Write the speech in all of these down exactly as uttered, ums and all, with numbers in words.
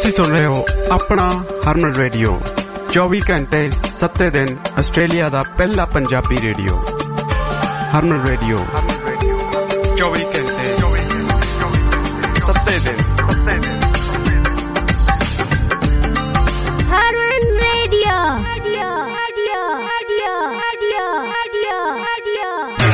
ਤੁਸੀਂ ਸੁਣ ਰਹੇ ਹੋ ਆਪਣਾ ਹਰਮਨ ਰੇਡੀਓ ਚੌਵੀ ਘੰਟੇ ਸੱਤੇ ਦਿਨ ਆਸਟ੍ਰੇਲੀਆ ਦਾ ਪਹਿਲਾ ਪੰਜਾਬੀ ਰੇਡੀਓ ਹਰਮਨ ਰੇਡੀਓ ਚੌਵੀ ਘੰਟੇ ਸੱਤੇ ਦਿਨ ਸੱਤੇ ਦਿਨ Harman radio radio radio radio radio radio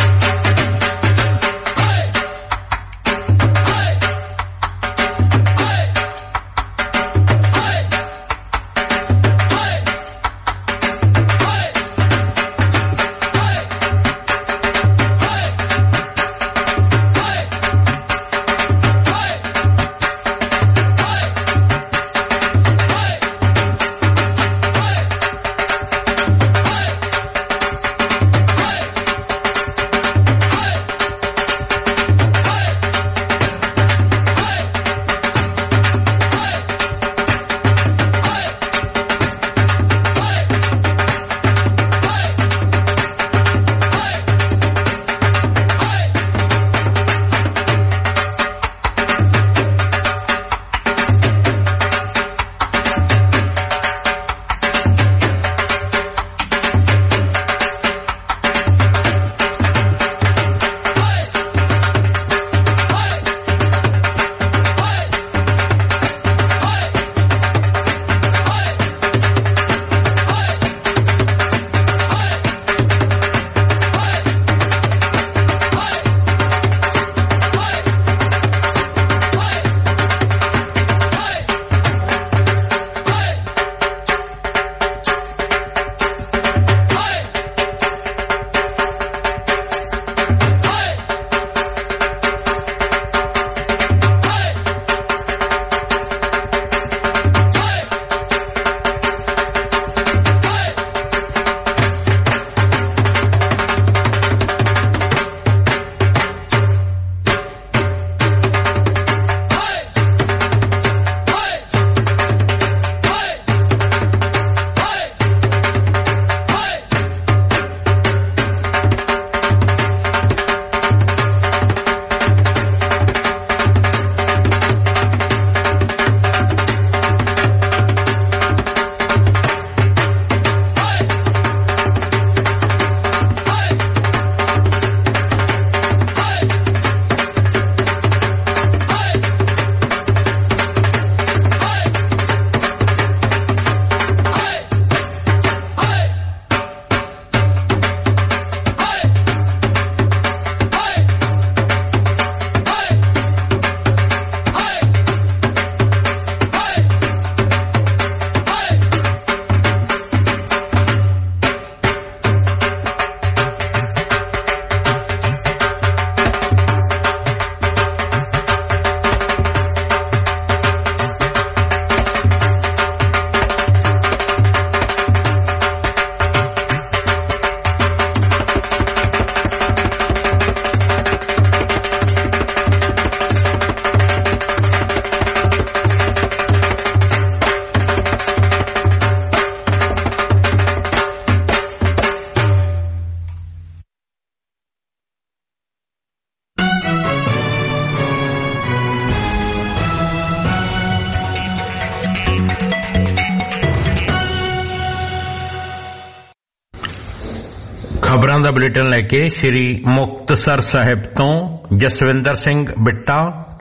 ਖਬਰਾਂ ਦਾ ਬੁਲੇਟਿਨ ਲੈ ਕੇ ਸ਼੍ਰੀ ਮੁਕਤਸਰ ਸਾਹਿਬ ਤੋਂ ਜਸਵਿੰਦਰ ਸਿੰਘ ਬਿੱਟਾ।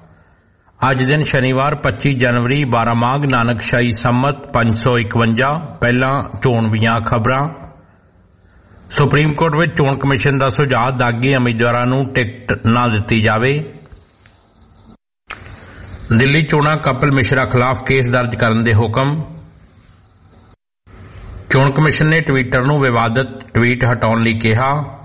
ਅੱਜ ਦਿਨ ਸ਼ਨੀਵਾਰ ਪੱਚੀ ਜਨਵਰੀ ਬਾਰਾਂ ਮਾਘ ਨਾਨਕਸ਼ਾਹੀ ਸੰਮਤ ਪੰਜ ਸੌ ਇਕਵੰਜਾ। ਪਹਿਲਾਂ ਚੋਣਵੀਆਂ ਖਬਰਾਂ। ਸੁਪਰੀਮ ਕੋਰਟ ਵਿੱਚ ਚੋਣ ਕਮਿਸ਼ਨ ਦਾ ਸੁਝਾਅ ਦਾਗੀ ਉਮੀਦਵਾਰਾਂ ਨੂੰ ਟਿਕਟ ਨਾ ਦਿੱਤੀ ਜਾਵੇ। ਦਿੱਲੀ ਚੋਣਾਂ ਕਪਿਲ ਮਿਸ਼ਰਾ ਖਿਲਾਫ ਕੇਸ ਦਰਜ ਕਰਨ ਦੇ ਹੁਕਮ। ਚੋਣ ਕਮਿਸ਼ਨ ਨੇ ਟਵੀਟਰ ਨੂੰ ਵਿਵਾਦਤ ਟਵੀਟ ਹਟਾਉਣ ਲਈ ਕਿਹਾ।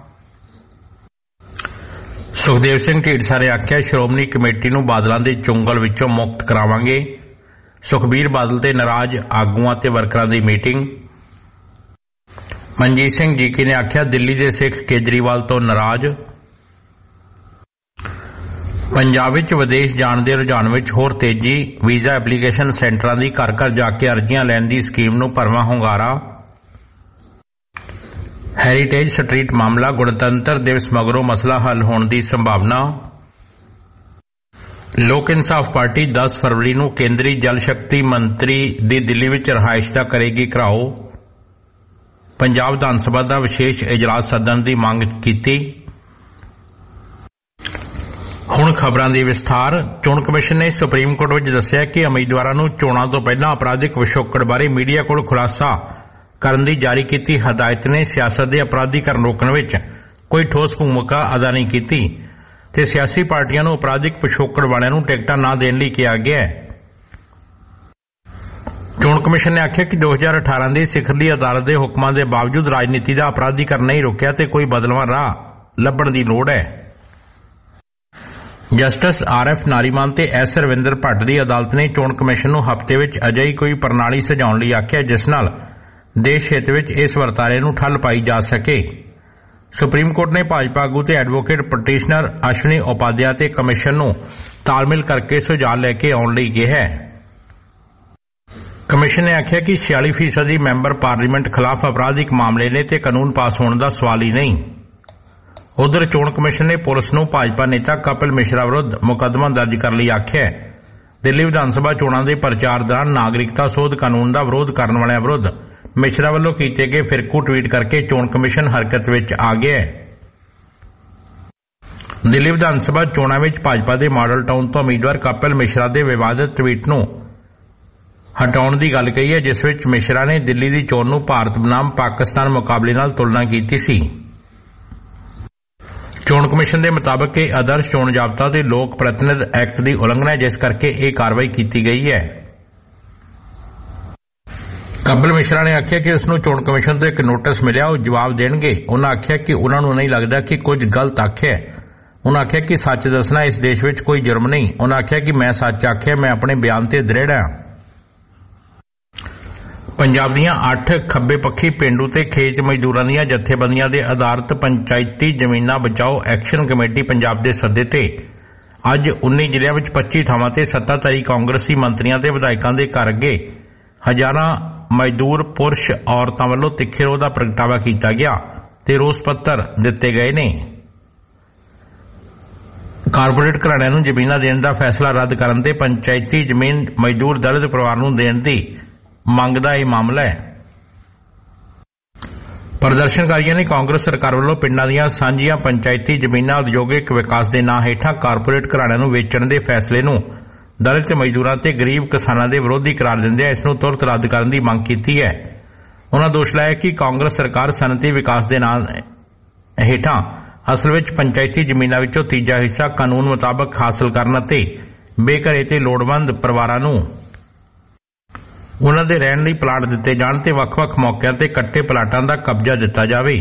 ਸੁਖਦੇਵ ਸਿੰਘ ਢੀਂਡਸਾ ਨੇ ਆਖਿਆ ਸ਼੍ਰੋਮਣੀ ਕਮੇਟੀ ਨੂੰ ਬਾਦਲਾਂ ਦੇ ਚੁੰਗਲ ਵਿੱਚੋਂ ਮੁਕਤ ਕਰਾਵਾਂਗੇ। ਸੁਖਬੀਰ ਬਾਦਲ ਤੇ ਨਾਰਾਜ਼ ਆਗੂਆਂ ਤੇ ਵਰਕਰਾਂ ਦੀ ਮੀਟਿੰਗ। ਮਨਜੀਤ ਸਿੰਘ ਜੀਕੇ ਨੇ ਆਖਿਆ ਦਿੱਲੀ ਦੇ ਸਿੱਖ ਕੇਜਰੀਵਾਲ ਤੋਂ ਨਾਰਾਜ਼। ਪੰਜਾਬ ਵਿੱਚ ਵਿਦੇਸ਼ ਜਾਣ ਦੇ ਰੁਝਾਨ ਵਿੱਚ ਹੋਰ ਤੇਜ਼ੀ। ਵੀਜ਼ਾ ਐਪਲੀਕੇਸ਼ਨ ਸੈਂਟਰਾਂ ਦੀ ਘਰ ਘਰ ਜਾ ਕੇ ਅਰਜ਼ੀਆਂ ਲੈਣ ਦੀ ਸਕੀਮ ਨੂੰ ਭਰਵਾਂ ਹੁੰਗਾਰਾ। ਹੈਰੀਟੇਜ ਸਟਰੀਟ ਮਾਮਲਾ ਗਣਤੰਤਰ ਦਿਵਸ ਮਗਰੋਂ ਮਸਲਾ ਹੱਲ ਹੋਣ ਦੀ ਸੰਭਾਵਨਾ। ਲੋਕ ਇਨਸਾਫ ਪਾਰਟੀ ਦਸ ਫਰਵਰੀ ਨੂੰ ਕੇਂਦਰੀ ਜਲ ਸ਼ਕਤੀ ਮੰਤਰੀ ਦੀ ਦਿੱਲੀ ਵਿੱਚ ਰਿਹਾਇਸ਼ ਦਾ ਕਰੇਗੀ ਘਿਰਾਓ। ਪੰਜਾਬ ਵਿਧਾਨ ਸਭਾ ਦਾ ਵਿਸ਼ੇਸ਼ ਇਜਲਾਸ ਸੱਦਣ ਦੀ ਮੰਗ ਕੀਤੀ। ਹੁਣ ਖਬਰਾਂ ਦੀ ਵਿਸਥਾਰ। ਚੋਣ ਕਮਿਸ਼ਨ ਨੇ ਸੁਪਰੀਮ ਕੋਰਟ ਵਿੱਚ ਦੱਸਿਆ ਕਿ ਉਮੀਦਵਾਰਾਂ ਨੂੰ ਚੋਣਾਂ ਤੋਂ ਪਹਿਲਾਂ ਅਪਰਾਧਿਕ ਪਿਛੋਕੜ ਬਾਰੇ ਮੀਡੀਆ ਕੋਲ ਖੁਲਾਸਾ ਕਰਨ ਦੀ ਜਾਰੀ ਕੀਤੀ ਹਦਾਇਤ ਨੇ ਸਿਆਸਤ ਦੇ ਅਪਰਾਧੀਕਰਨ ਰੋਕਣ ਵਿੱਚ ਕੋਈ ਠੋਸ ਭੂਮਿਕਾ ਅਦਾ ਨਹੀਂ ਕੀਤੀ ਤੇ ਸਿਆਸੀ ਪਾਰਟੀਆਂ ਨੂੰ ਅਪਰਾਧਿਕ ਪਿਛੋਕੜ ਵਾਲਿਆਂ ਨੂੰ ਟਿਕਟਾਂ ਨਾ ਦੇਣ ਲਈ ਕਿਹਾ ਗਿਆ ਹੈ। ਚੋਣ ਕਮਿਸ਼ਨ ਨੇ ਆਖਿਆ ਕਿ ਦੋ ਹਜ਼ਾਰ ਅਠਾਰਾਂ ਦੀ ਸਿਖਰਲੀ ਅਦਾਲਤ ਦੇ ਹੁਕਮਾਂ ਦੇ ਬਾਵਜੂਦ ਰਾਜਨੀਤੀ ਦਾ ਅਪਰਾਧੀਕਰਨ ਨਹੀਂ ਰੁਕਿਆ ਤੇ ਕੋਈ ਬਦਲਵਾਂ ਰਾਹ ਲੱਭਣ ਦੀ ਲੋੜ ਹੈ। ਜਸਟਿਸ ਆਰ ਐਫ ਨਾਰੀਮਨ ਤੇ ਐਸ ਰਵਿੰਦਰ ਭੱਟ ਦੀ ਅਦਾਲਤ ਨੇ ਚੋਣ ਕਮਿਸ਼ਨ ਨੂੰ ਹਫ਼ਤੇ ਵਿੱਚ ਅਜਿਹੀ ਕੋਈ ਪ੍ਰਣਾਲੀ ਸੁਝਾਉਣ ਲਈ ਆਖਿਆ ਜਿਸ ਨਾਲ ਦੇਸ਼ ਹਿੱਤ ਵਿੱਚ ਇਸ ਵਰਤਾਰੇ ਨੂੰ ਠੱਲ ਪਾਈ ਜਾ ਸਕੇ। ਸੁਪਰੀਮ ਕੋਰਟ ਨੇ ਭਾਜਪਾ ਆਗੂ ਤੇ ਐਡਵੋਕੇਟ ਪਟੀਸ਼ਨਰ ਅਸ਼ਵਨੀ ਉਪਾਧਿਆ ਤੇ ਕਮਿਸ਼ਨ ਨੂੰ ਤਾਲਮੇਲ ਕਰਕੇ ਸੁਝਾਅ ਲੈ ਕੇ ਆਉਣ ਲਈ ਕਿਹਾ ਹੈ। ਕਮਿਸ਼ਨ ਨੇ ਆਖਿਆ ਕਿ ਛਿਆਲੀ ਫੀਸਦੀ ਮੈਂਬਰ ਪਾਰਲੀਮੈਂਟ ਖਿਲਾਫ ਅਪਰਾਧਿਕ ਮਾਮਲੇ ਨੇ ਤੇ ਕਾਨੂੰਨ ਪਾਸ ਹੋਣ ਦਾ ਸਵਾਲ ਹੀ ਨਹੀਂ। ਉਧਰ ਚੋਣ ਕਮਿਸ਼ਨ ਨੇ ਪੁਲਿਸ ਨੂੰ ਭਾਜਪਾ ਨੇਤਾ ਕਪਿਲ ਮਿਸ਼ਰਾ ਵਿਰੁੱਧ ਮੁਕੱਦਮਾ ਦਰਜ ਕਰਨ ਲਈ ਆਖਿਆ ਹੈ। ਦਿੱਲੀ ਵਿਧਾਨ ਸਭਾ ਚੋਣਾਂ ਦੇ ਪ੍ਰਚਾਰ ਦੌਰਾਨ ਨਾਗਰਿਕਤਾ ਸੋਧ ਕਾਨੂੰਨ ਦਾ ਵਿਰੋਧ ਕਰਨ ਵਾਲਿਆਂ ਵਿਰੁੱਧ ਮਿਸ਼ਰਾ ਵੱਲੋਂ ਕੀਤੇ ਗਏ ਫਿਰਕੂ ਟਵੀਟ ਕਰਕੇ ਚੋਣ ਕਮਿਸ਼ਨ ਹਰਕਤ ਵਿੱਚ ਆ ਗਿਆ ਹੈ। ਦਿੱਲੀ ਵਿਧਾਨ ਸਭਾ ਚੋਣਾਂ ਵਿੱਚ ਭਾਜਪਾ ਦੇ ਮਾਡਲ ਟਾਊਨ ਤੋਂ ਉਮੀਦਵਾਰ ਕਪਿਲ ਮਿਸ਼ਰਾ ਦੇ ਵਿਵਾਦਤ ਟਵੀਟ ਨੂੰ ਹਟਾਉਣ ਦੀ ਗੱਲ ਕਹੀ ਹੈ, ਜਿਸ ਵਿੱਚ ਮਿਸ਼ਰਾ ਨੇ ਦਿੱਲੀ ਦੀ ਚੋਣ ਨੂੰ ਭਾਰਤ ਬਨਾਮ ਪਾਕਿਸਤਾਨ ਮੁਕਾਬਲੇ ਨਾਲ ਤੁਲਨਾ ਕੀਤੀ ਸੀ। ਚੋਣ ਕਮਿਸ਼ਨ ਦੇ ਮੁਤਾਬਕ ਇਹ ਆਦਰਸ਼ ਚੋਣ ਜ਼ਾਬਤਾ ਤੇ ਲੋਕ ਪ੍ਰਤੀਨਿਧ ਐਕਟ ਦੀ ਉਲੰਘਣਾ ਹੈ, ਜਿਸ ਕਰਕੇ ਇਹ ਕਾਰਵਾਈ ਕੀਤੀ ਗਈ ਹੈ। ਕਪਿਲ ਮਿਸ਼ਰਾ ਨੇ ਆਖਿਆ ਕਿ ਉਸ ਨੂੰ ਚੋਣ ਕਮਿਸ਼ਨ ਤੋਂ ਇੱਕ ਨੋਟਿਸ ਮਿਲਿਆ, ਉਹ ਜਵਾਬ ਦੇਣਗੇ। ਉਹਨਾਂ ਆਖਿਆ ਕਿ ਉਹਨਾਂ ਨੂੰ ਨਹੀਂ ਲੱਗਦਾ ਕਿ ਕੁਝ ਗਲਤ ਆਖਿਆ। ਉਹਨਾਂ ਆਖਿਆ ਕਿ ਸੱਚ ਦੱਸਣਾ ਇਸ ਦੇਸ਼ ਵਿੱਚ ਕੋਈ ਜੁਰਮ ਨਹੀਂ। ਉਹਨਾਂ ਆਖਿਆ ਕਿ ਮੈਂ ਸੱਚ ਆਖਿਆ, ਮੈਂ ਆਪਣੇ ਬਿਆਨ ਤੇ ਦ੍ਰਿੜ ਹਾਂ। ਪੰਜਾਬ ਦੀਆਂ ਅੱਠ ਖੱਬੇ ਪੱਖੀ ਪੇਂਡੂ ਤੇ ਖੇਤ ਮਜ਼ਦੂਰਾਂ ਦੀਆਂ ਜਥੇਬੰਦੀਆਂ ਦੇ ਆਧਾਰਿਤ ਪੰਚਾਇਤੀ ਜ਼ਮੀਨਾਂ ਬਚਾਓ ਐਕਸ਼ਨ ਕਮੇਟੀ ਪੰਜਾਬ ਦੇ ਸੱਦੇ ਤੇ ਅੱਜ ਉੱਨੀ ਜ਼ਿਲ੍ਹਿਆਂ ਵਿੱਚ ਪੱਚੀ ਥਾਵਾਂ ਤੇ ਸੱਤਾਧਾਰੀ ਕਾਂਗਰਸੀ ਮੰਤਰੀਆਂ ਤੇ ਵਿਧਾਇਕਾਂ ਦੇ ਘਰ ਅੱਗੇ ਹਜ਼ਾਰਾਂ ਮਜ਼ਦੂਰ ਪੁਰਸ਼ ਔਰਤਾਂ ਵੱਲੋਂ ਤਿੱਖੇ ਰੋਹ ਦਾ ਪ੍ਰਗਟਾਵਾ ਕੀਤਾ ਗਿਆ ਤੇ ਰੋਸ ਪੱਤਰ ਦਿੱਤੇ ਗਏ ਨੇ। ਕਾਰਪੋਰੇਟ ਘਰਾਣਿਆਂ ਨੂੰ ਜ਼ਮੀਨਾਂ ਦੇਣ ਦਾ ਫੈਸਲਾ ਰੱਦ ਕਰਨ ਤੇ ਪੰਚਾਇਤੀ ਜ਼ਮੀਨ ਮਜ਼ਦੂਰ ਦਲਿਤ ਪਰਿਵਾਰ ਨੂੰ ਦੇਣ ਦੀ ਮੰਗ ਦਾ ਇਹ ਮਾਮਲਾ ਹੈ। ਪ੍ਰਦਰਸ਼ਨਕਾਰੀਆਂ ਨੇ ਕਾਂਗਰਸ ਸਰਕਾਰ ਵੱਲੋਂ ਪਿੰਡਾਂ ਦੀਆਂ ਸਾਂਝੀਆਂ ਪੰਚਾਇਤੀ ਜ਼ਮੀਨਾਂ ਉਦਯੋਗਿਕ ਵਿਕਾਸ ਦੇ ਨਾਂ ਹੇਠਾਂ ਕਾਰਪੋਰੇਟ ਘਰਾਣਿਆਂ ਨੂੰ ਵੇਚਣ ਦੇ ਫੈਸਲੇ ਨੂੰ ਦਲਿਤ ਮਜ਼ਦੂਰਾਂ ਤੇ ਗਰੀਬ ਕਿਸਾਨਾਂ ਦੇ ਵਿਰੋਧੀ ਕਰਾਰ ਦਿੰਦਿਆਂ ਇਸ ਨੂੰ ਤੁਰਤ ਰੱਦ ਕਰਨ ਦੀ ਮੰਗ ਕੀਤੀ ਹੈ। ਉਹਨਾਂ ਦੋਸ਼ ਲਾਇਆ ਕਿ ਕਾਂਗਰਸ ਸਰਕਾਰ ਸਨਅਤੀ ਵਿਕਾਸ ਦੇ ਨਾਂ ਹੇਠਾਂ ਅਸਲ ਵਿੱਚ ਪੰਚਾਇਤੀ ਜ਼ਮੀਨਾਂ ਵਿੱਚੋਂ ਤੀਜਾ ਹਿੱਸਾ ਕਾਨੂੰਨ ਮੁਤਾਬਕ ਹਾਸਲ ਕਰਨ ਅਤੇ ਬੇਘਰੇ ਤੇ ਲੋੜਵੰਦ ਪਰਿਵਾਰਾਂ ਨੂੰ ਉਹਨਾਂ ਦੇ ਰਹਿਣ ਲਈ ਪਲਾਟ ਦਿੱਤੇ ਜਾਣ ਤੇ ਵੱਖ-ਵੱਖ ਮੌਕਿਆਂ ਤੇ ਕੱਟੇ ਪਲਾਟਾਂ ਦਾ ਕਬਜ਼ਾ ਦਿੱਤਾ ਜਾਵੇ।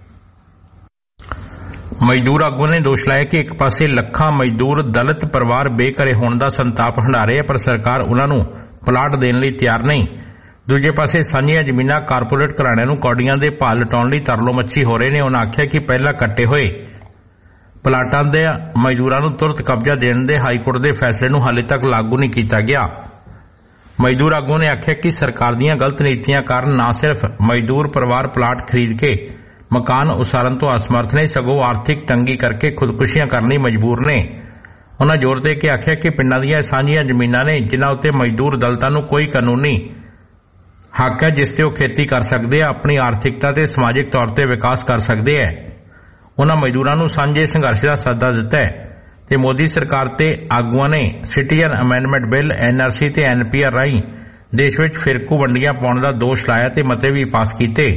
ਮਜ਼ਦੂਰ ਆਗੂ ਨੇ ਦੋਸ਼ ਲਾਇਆ ਕਿ ਇੱਕ ਪਾਸੇ ਲੱਖਾਂ ਮਜ਼ਦੂਰ ਦਲਿਤ ਪਰਿਵਾਰ ਬੇਘਰੇ ਹੋਣ ਦਾ ਸੰਤਾਪ ਹੰਢਾ ਰਹੇ, ਪਰ ਸਰਕਾਰ ਉਹਨਾਂ ਨੂੰ ਪਲਾਟ ਦੇਣ ਲਈ ਤਿਆਰ ਨਹੀਂ। ਦੂਜੇ ਪਾਸੇ ਸਾਂਝੀਆਂ ਜ਼ਮੀਨਾਂ ਕਾਰਪੋਰੇਟ ਘਰਾਣਿਆਂ ਨੂੰ ਕੌਡੀਆਂ ਦੇ ਭਾਅ ਲਟਾਉਣ ਲਈ ਤਰਲੋ ਮੱਛੀ ਹੋ ਰਹੇ ਨੇ। ਉਹਨਾਂ ਆਖਿਆ ਕਿ ਪਹਿਲਾਂ ਕੱਟੇ ਹੋਏ ਪਲਾਟਾਂ ਦੇ ਮਜ਼ਦੂਰਾਂ ਨੂੰ ਤੁਰਤ ਕਬਜ਼ਾ ਦੇਣ ਦੇ ਹਾਈਕੋਰਟ ਦੇ ਫੈਸਲੇ ਨੂੰ ਹਾਲੇ ਤੱਕ ਲਾਗੂ ਨਹੀਂ ਕੀਤਾ ਗਿਆ। ਮਜ਼ਦੂਰ ਆਗੂ ਨੇ ਆਖਿਆ ਕਿ ਸਰਕਾਰ ਦੀਆਂ ਗਲਤ ਨੀਤੀਆਂ ਕਾਰਨ ਨਾ ਸਿਰਫ ਮਜ਼ਦੂਰ ਪਰਿਵਾਰ ਪਲਾਟ ਖਰੀਦ ਕੇ ਮਕਾਨ ਉਸਾਰਨ ਤੋਂ ਅਸਮਰਥ ਨੇ, ਸਗੋਂ ਆਰਥਿਕ ਤੰਗੀ ਕਰਕੇ ਖੁਦਕੁਸ਼ੀਆਂ ਕਰਨ ਲਈ ਮਜਬੂਰ ਨੇ। ਉਹਨਾਂ ਜ਼ੋਰ ਦੇ ਕੇ ਆਖਿਆ ਕਿ ਪਿੰਡਾਂ ਦੀਆਂ ਸਾਂਝੀਆਂ ਜ਼ਮੀਨਾਂ ਨੇ ਜਿਨ੍ਹਾਂ ਉੱਤੇ ਮਜ਼ਦੂਰ ਦਲਿਤਾਂ ਨੂੰ ਕੋਈ ਕਾਨੂੰਨੀ ਹੱਕ ਹੈ, ਜਿਸ ਤੇ ਉਹ ਖੇਤੀ ਕਰ ਸਕਦੇ ਆ, ਆਪਣੀ ਆਰਥਿਕਤਾ ਤੇ ਸਮਾਜਿਕ ਤੌਰ ਤੇ ਵਿਕਾਸ ਕਰ ਸਕਦੇ ਹੈ। ਉਹਨਾਂ ਮਜ਼ਦੂਰਾਂ ਨੂੰ ਸਾਂਝੇ ਸੰਘਰਸ਼ ਦਾ ਸੱਦਾ ਦਿੱਤਾ ਹੈ ਤੇ ਮੋਦੀ ਸਰਕਾਰ ਤੇ ਆਗੂਆਂ ਨੇ citizen amendment bill, N R C ਤੇ ਐਨ ਪੀ ਆਰ ਰਾਹੀਂ ਦੇਸ਼ ਵਿੱਚ ਫਿਰਕੂ ਵੰਡੀਆਂ ਪਾਉਣ ਦਾ ਦੋਸ਼ ਲਾਇਆ ਤੇ ਮਤੇ ਵੀ ਪਾਸ ਕੀਤੇ।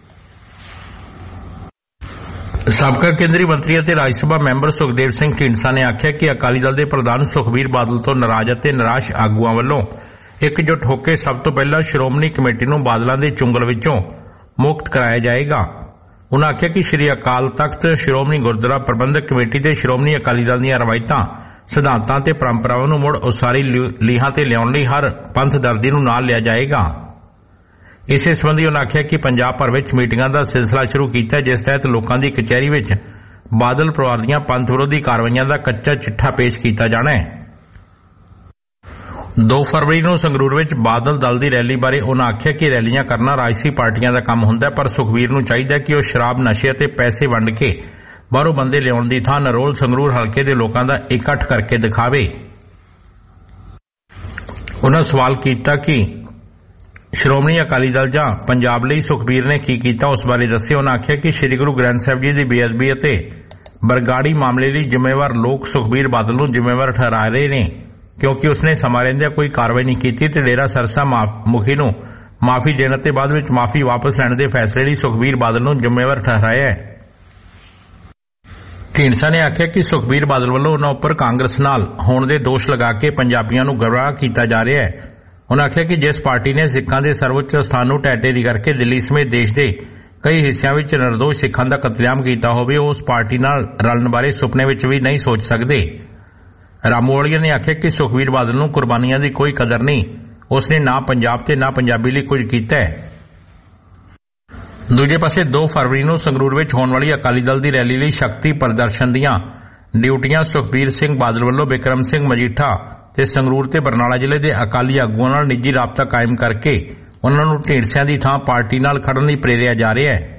ਸਾਬਕਾ ਕੇਂਦਰੀ ਮੰਤਰੀ ਅਤੇ ਰਾਜ ਸਭਾ ਮੈਂਬਰ ਸੁਖਦੇਵ ਸਿੰਘ ਢੀਂਡਸਾ ਨੇ ਆਖਿਆ ਕਿ ਅਕਾਲੀ ਦਲ ਦੇ ਪ੍ਰਧਾਨ ਸੁਖਬੀਰ ਬਾਦਲ ਤੋਂ ਨਾਰਾਜ਼ ਅਤੇ ਨਿਰਾਸ਼ ਆਗੂਆਂ ਵੱਲੋਂ ਇਕਜੁੱਟ ਹੋ ਕੇ ਸਭ ਤੋਂ ਪਹਿਲਾਂ ਸ਼੍ਰੋਮਣੀ ਕਮੇਟੀ ਨੂੰ ਬਾਦਲਾਂ ਦੇ ਚੁੰਗਲ ਵਿੱਚੋਂ ਮੁਕਤ ਕਰਾਇਆ ਜਾਏਗਾ। ਉਨ੍ਹਾਂ ਆਖਿਆ ਕਿ ਸ਼੍ਰੀ ਅਕਾਲ ਤਖ਼ਤ ਸ਼੍ਰੋਮਣੀ ਗੁਰਦੁਆਰਾ ਪ੍ਰਬੰਧਕ ਕਮੇਟੀ ਤੇ ਸ਼੍ਰੋਮਣੀ ਅਕਾਲੀ ਦਲ ਦੀਆਂ ਰਵਾਇਤਾਂ, ਸਿਧਾਂਤਾਂ ਤੇ ਪਰੰਪਰਾਵਾਂ ਨੂੰ ਮੁੜ ਉਸਾਰੀ ਲੀਹਾਂ ਤੇ ਲਿਆਉਣ ਲਈ ਹਰ ਪੰਥ ਦਰਦੀ ਨੂੰ ਨਾਲ ਲਿਆ ਜਾਏਗਾ। ਇਸੇ ਸੰਬੰਧੀ ਉਨ੍ਹਾਂ ਆਖਿਆ ਕਿ ਪੰਜਾਬ ਭਰ ਵਿੱਚ ਮੀਟਿੰਗਾਂ ਦਾ ਸਿਲਸਿਲਾ ਸ਼ੁਰੂ ਕੀਤਾ, ਜਿਸ ਤਹਿਤ ਲੋਕਾਂ ਦੀ ਕਚਹਿਰੀ ਵਿੱਚ ਬਾਦਲ ਪਰਿਵਾਰ ਦੀਆਂ ਪੰਥ ਵਿਰੋਧੀ ਕਾਰਵਾਈਆਂ ਦਾ ਕੱਚਾ ਚਿੱਠਾ ਪੇਸ਼ ਕੀਤਾ ਜਾਣਾ ਹੈ। ਦੋ ਫਰਵਰੀ ਨੂੰ ਸੰਗਰੂਰ ਵਿੱਚ ਬਾਦਲ ਦਲ ਦੀ ਰੈਲੀ ਬਾਰੇ ਉਨ੍ਹਾਂ ਆਖਿਆ ਕਿ ਰੈਲੀਆਂ ਕਰਨਾ ਰਾਜਸੀ ਪਾਰਟੀਆਂ ਦਾ ਕੰਮ ਹੁੰਦਾ, ਪਰ ਸੁਖਬੀਰ ਨੂੰ ਚਾਹੀਦਾ ਕਿ ਉਹ ਸ਼ਰਾਬ, ਨਸ਼ੇ ਅਤੇ ਪੈਸੇ ਵੰਡ ਕੇ ਬਾਹਰੋਂ ਬੰਦੇ ਲਿਆਉਣ ਦੀ ਥਾਂ ਨਰੋਲ ਸੰਗਰੂਰ ਹਲਕੇ ਦੇ ਲੋਕਾਂ ਦਾ ਇਕੱਠ ਕਰਕੇ ਦਿਖਾਵੇ। उन्होंने सवाल किया कि श्रोमणी अकाली दल जां पंजाब लई सुखबीर ने की कीता उस बारे दस्से। उन्होंने आख्या कि श्री गुरु ग्रंथ साहिब जी की बेअदबी अते बरगाड़ी मामले ਲਈ ਜ਼ਿੰਮੇਵਾਰ लोग सुखबीर बादल ਨੂੰ ਜ਼ਿੰਮੇਵਾਰ ठहरा रहे ने क्योंकि उसने समा ਰਹਿੰਦਿਆਂ कोई कार्रवाई नहीं की ਤੇ ਡੇਰਾ ਸਰਸਾ ਮੁਖੀ ਨੂੰ माफी देने ते बाद विच माफी वापस लैण दे फैसले ਲਈ सुखबीर बादल ਨੂੰ ਜ਼ਿੰਮੇਵਾਰ ठहराया है। ਢੀਂਡਸਾ ने आख्या कि सुखबीर बादल ਵੱਲੋਂ उन्हां उपर कांग्रेस नाल होण दे दोष लगा के पंजाबियों ਨੂੰ गुमराह किया जा रहा है। उन्होंने आख्या कि जिस पार्टी ने सिखां दे सर्वोच्च स्थान ਨੂੰ ਢਹਿ ਢੇਰੀ करके दिल्ली समेत देश के कई हिस्सों में निर्दोष सिखां दा कतलेआम किया होवे उस पार्टी नाल रलण बारे सुपने विच भी नहीं सोच सकते। रामूवालिया ने आख्या कि सुखबीर बादल नूं कुर्बानियां दी कोई कदर नहीं, उसने ना पंजाब ते ना पंजाबी लई कुछ कीता है। दूजे पासे दो फरवरी नूं संगरूर विच होण वाली अकाली दल दी रैली लई शक्ति प्रदर्शन दीआं ड्यूटियां सुखबीर सिंह बादल वल्लों बिक्रम सिंह मजीठा ते संगरूर ते बरनाला जिले दे अकाली आगूआं नाल निजी राबता कायम करके उन्हां नूं ढींडसिਆਂ ਦੀ ਥਾਂ पार्टी नाल खड़न लई प्रेरिया जा रहा है।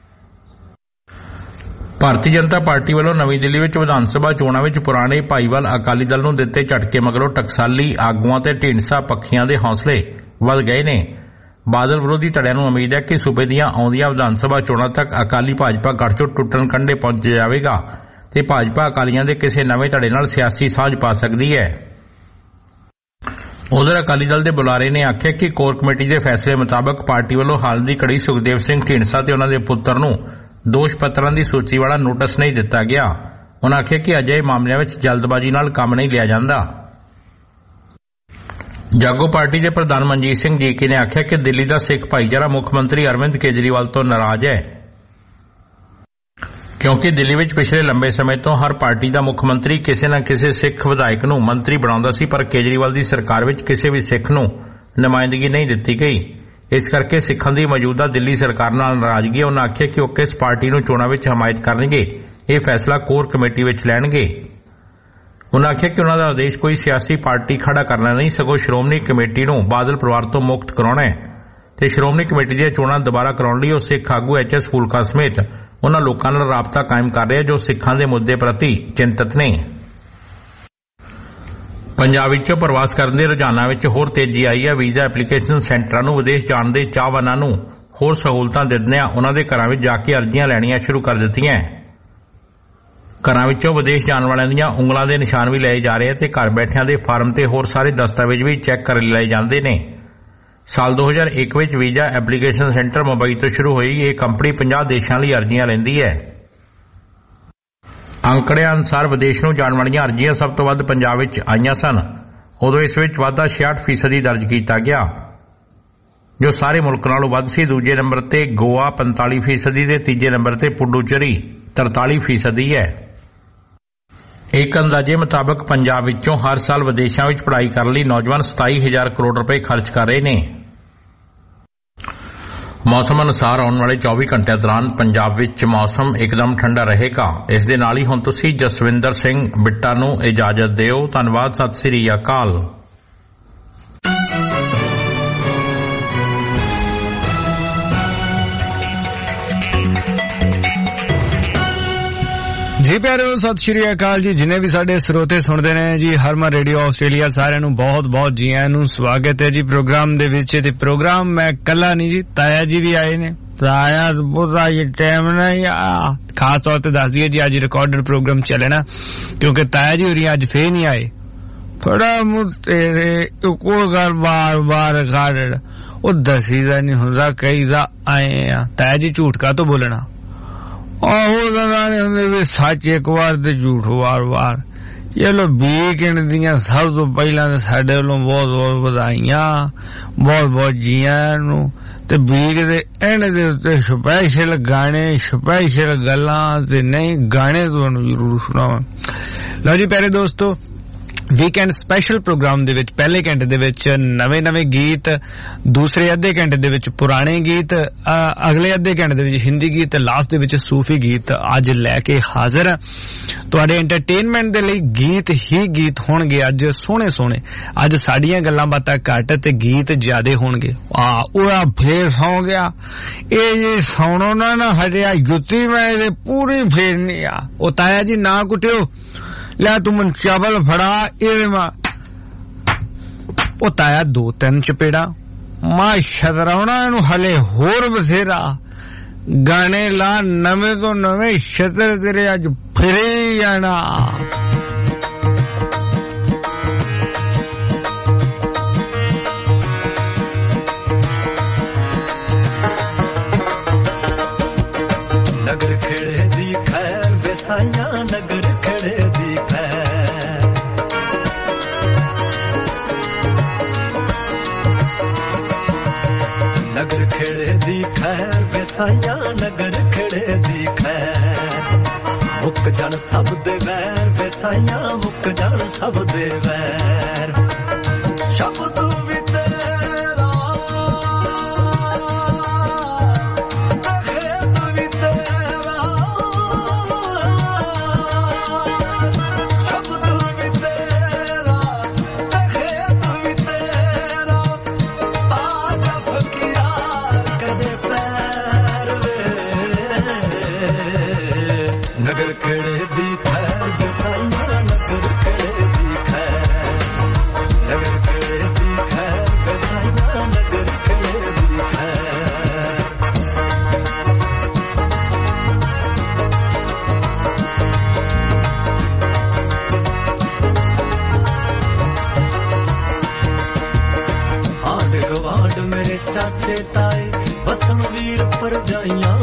भारतीय जनता पार्टी वालों नवी दिल्ली विच विधान सभा चोणां विच पुराने भाईवाल अकाली दल नूं दित्ते झटके मगरों टकसाली आगूआं ते ढींडसा पक्षियां दे हौसले वध गए ने। बादल विरोधी धड़िਆਂ ਨੂੰ उम्मीद है कि सूबे दीआं आउंदियां विधान सभा चोणां तक अकाली भाजपा गठजोड़ टुੱਟਣ कंढे पहुंच जाएगा ते भाजपा अकालियां दे किसी नवे धड़े नाल सियासी साझ पा सकदी है। उधर अकाली दल के बुलारे ने आख्या कि कोर कमेटी के फैसले मुताबक पार्टी वालों हाल की कड़ी सुखदेव सिंह ढींडसा ते उन्हां दे पुत्र नूं दोष पत्रां दी सूची वाला नोटिस नहीं दिता गया। उन्होंने आख्या कि अजे मामलों में जल्दबाजी नाल काम नहीं लिया जाता। जागो पार्टी के प्रधान मनजीत सिंह जीके ने आख्या कि दिल्ली का सिख भाईचारा मुख्यमंत्री अरविंद केजरीवाल तो नाराज है क्योंकि दिल्ली में पिछले लंबे समय तो हर पार्टी का मुख्यमंत्री किसी न किसी सिख विधायक नूं मंत्री बनाउंदा सी पर केजरीवाल की सरकार में किसी भी सिख नूं नुमाइंदगी नहीं दी गई। इस करके सिखां दी मौजूदा दिल्ली सरकार नाल नाराजगी है। उन्होंने आख्या कि वो किस पार्टी नूं चोणां विच हमायत करनगे यह फैसला कोर कमेटी विच लैणगे। उन्होंने आख्या कि उन्हां दा आदेश कोई सियासी पार्टी खड़ा करना नहीं सगों श्रोमणी कमेटी नूं बादल परिवार तो मुक्त कराउणा है ते श्रोमणी कमेटी दी चोणां दोबारा कराउण लई वो सिख आगू एच एस फूलका समेत उन्हां लोकां नाल राबता कायम कर रहे जो सिखां दे मुद्दे प्रति चिंतित ने। पंजाब विचों प्रवास करन दे रुझानां विच होर तेजी आई है। वीज़ा एप्लीकेशन सेंटरां नूं विदेश जाण दे चाहवानां नूं होर सहूलतां दिंदिआं उन्हां दे घरां विच जाके अर्जियां लैणीआं शुरू कर दित्तिआं। घरां विचों विदेश जाण वालिआं दीआं ਉਂਗਲਾਂ ਦੇ निशान भी लए जा रहे ते घर बैठिआं दे फार्म ते होर सारे दस्तावेज भी चैक कर लए जांदे ने। साल दो हज़ार एक विच वीज़ा एप्लीकेशन सेंटर मुंबई तो शुरू हुई यह कंपनी पचास देशों लिए अर्जियां लैंदी है। अंकड़िਆਂ अनुसार विदेश नूं जाण वालियां अर्जियां सब तो वध पंजाब विच आईयां सन। उदों इस विच वाधा छियासठ फीसदी दर्ज किया गया जो सारे मुल्क नालों वध सी। दूजे नंबर ते गोवा पैंताली फीसदी ते तीजे नंबर ते पुडुचेरी तरताली फीसदी है। एक अंदाजे मुताबक पंजाब विचों हर साल विदेशों में पढ़ाई करने लई नौजवान सताई हजार करोड़ रुपए खर्च कर रहे हैं। मौसम अनुसार आने वाले चौबीस घंटे दौरान पंजाब विच मौसम एकदम ठंडा रहेगा। इस दे नाल ही हुण तुसीं जसविंदर सिंह बिट्टा नूं इजाजत दिओ। धन्नवाद। सत श्री अकाल। जी प्यारो सत श्री अकाल जी। जिन्हें भी साडे स्रोते सुनते ने जी हरमन रेडियो आस्ट्रेलिया सारिਆਂ ਨੂੰ बहुत बहुत जी आਇਆਂ ਨੂੰ स्वागत है जी प्रोग्राम ਦੇ ਵਿੱਚ। ਤੇ प्रोग्राम मैं कला नहीं जी ताया जी भी आए ने। ताया पूरा ये टाइम नहीं खास तौर पे दस दिए जी आज रिकॉर्डेड प्रोग्राम चले ना क्योंकि ताया जी होरी आज फिर नहीं आए। बड़ा मुंह तेरे को घर बार बार रिकॉर्डेड वो दसीदा नहीं ਹੁੰਦਾ कई दा आए हैं। ताया जी झूठ का तो बोलना आहो सच एक बार ते झूठ बार बार। चलो वीकेंड दियां सब तो पहला साडे वल्लों बहुत बहुत बधाइयां बहुत बहुत जियां नूं ते वीक दे एंड दे उत्ते स्पैशल गाने स्पैशल गल्लां ते नहीं गाने तुहानूं जरूर सुणावां। लो जी प्यारे दोस्तों वीकेंड स्पैशल प्रोग्राम दे विच पहले घंटे दे विच नवे नवे गीत दूसरे अद्धे घंटे दे विच पुराने गीत अगले अद्धे घंटे दे विच हिंदी गीत लास्ट दे विच सूफी गीत अज लैके हाजिर है तुहाडे एंटरटेनमेंट दे लई। गीत ही गीत होणगे अज सोहणे सोहणे। अज साडीआं गल्लां बातां घट ते गीत ज्यादा होणगे। आ ओया फेर सौ गया ए जे सौणो ना ना हटिया जुत्ती मैं पूरी फेरनी आ। ओ ताया जी ना कुटियो लै तू मन चावल फड़ा ए ਉਹ ਤਾਇਆ ਦੋ ਤਿੰਨ ਚਪੇੜਾ ਮਾਂ ਸ਼ਤਰਾਉਣਾ ਇਹਨੂੰ ਹਲੇ ਹੋਰ ਬਥੇਰਾ ਗਾਣੇ ਲਾ ਨਵੇਂ ਤੋਂ ਨਵੇਂ ਛਤਰ ਤੇਰੇ ਅੱਜ ਫਿਰੇ ਜਾਣਾ ਨਗਰ ਖੇੜੇ ਦੀ ਖੈਰ ਵਿਸਾਈਆਂ ਨਗਰ ਖੇੜੇ ਦੀ ਖੈਰ ਨਗਰ ਖੇੜੇ ਦੀ ਖੈਰ ਵਿਸਾਈਆਂ ਨਗਰ ਖੇੜੇ ਦੀ ਖੈਰ ਮੁੱਕ ਜਾਣ ਸਭ ਦੇ ਵੈਰ ਵਿਸਾਈਆਂ ਮੁੱਕ ਜਾਣ ਸਭ ਦੇ ਵੈਰ ਸ਼ਬਦ ਵੀ ਤੇਰਾ ਤਖਤ ਵੀ ਤੇਰਾ ਸ਼ਬਦ ਵੀ ਤੇਰਾ ਤਖਤ ਵੀ ਤੇਰਾ ਆਜਾ ਫਕੀਰਾ ਕਦੇ ਪੈਰ ਵੇ ਨਗਰ ਖੇੜੇ ਦੀ ਖੈਰ ਵਿਸਾਈਆਂ ਨਗਰ ਖੇੜੇ ਦੀ ਖੈਰ ਨਗਰ ਖੇੜੇ ਦੀ ਖੈਰ ਵਿਸਾਈਆਂ ਨਗਰ ਖੇੜੇ ਦੀ ਖੈਰ ਆਂਢ ਗਵਾਂਢ ਮੇਰੇ ਚਾਚੇ ਤਾਏ ਵਸਣ ਵੀਰ ਪਰਜਾਈਆਂ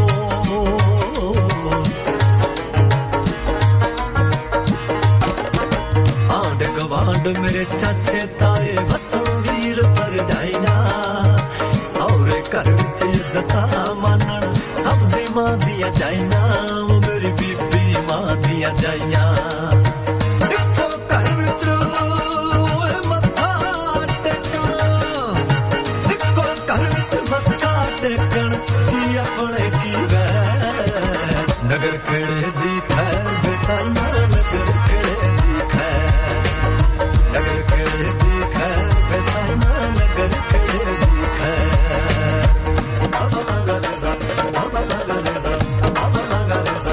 ਆਂਢ ਗਵਾਂਢ ਮੇਰੇ ਚਾਚੇ ਤਾਏ ਵਸਣ ਵੀਰ ਪਰਜਾਈਆਂ ਸਹੁਰੇ ਘਰ ਵਿੱਚ ਇੱਜ਼ਤਾਂ ਮਾਨਣ ਸਭ ਦੀ ਮਾਂ ਦੀਆਂ ਜਾਈਆਂ ਉਹ ਮੇਰੀ ਬੀਬੀ ਮਾਂ ਦੀਆਂ ਜਾਈਆਂ ਇੱਕੋ ਘਰ ਵਿੱਚ ਮੱਥਾ ਟੇਕਣਾ ਇੱਕੋ ਘਰ ਵਿੱਚ ਮੱਥਾ ਟੇਕਣ ਕੀ ਆਪਣੇ ਕੀ ਵੈਰ ਨਗਰ ਖੇੜੇ ਦੀ ਖੈਰ ਵਿਸਾਈਆਂ ਨਗਰ ਖੇੜੇ ਦੀ ਖੈਰ ਨਗਰ ਖੇੜੇ ਦੀ ਖੈਰ ਵਿਸਾਈਆਂ ਨਗਰ ਖੇੜੇ ਦੀ ਖੈਰ ਬਾਬਾ ਨਗਰ ਜ਼ਾ ਬਾਬਾ ਨਗਰ ਜ਼ਾ ਬਾਬਾ ਨਗਰ ਜ਼ਾ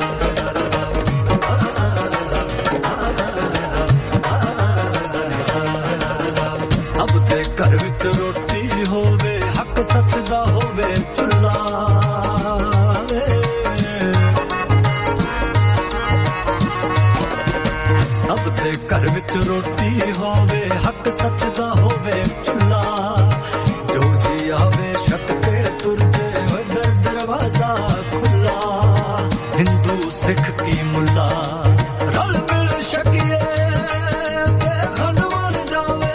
ਸਭ ਦੇ ਘਰ ਵਿੱਚ ਰੋਟੀ ਹੋਵੇ ਹੱਕ ਸੱਚ ਦਾ ਹੋਵੇ ਚੁੱਲ੍ਹਾ ਸਭ ਦੇ ਘਰ ਵਿੱਚ ਰੋਟੀ ਹੋਵੇ ਹੱਕ ਸੱਚ ਦਾ ਹੋਵੇ ਚੁੱਲ੍ਹਾ ਜੋ ਜੀ ਆਵੇ ਛੱਕ ਕੇ ਤੁਰ ਜੇ ਦਰ ਦਰਵਾਜ਼ਾ ਖੁੱਲਾ ਹਿੰਦੂ ਸਿੱਖ ਕੀ ਮੁੱਲਾ ਰਲ ਮਿਲ ਛਕੀਏ ਤੇ ਖੰਡ ਬਣ ਜਾਵੇ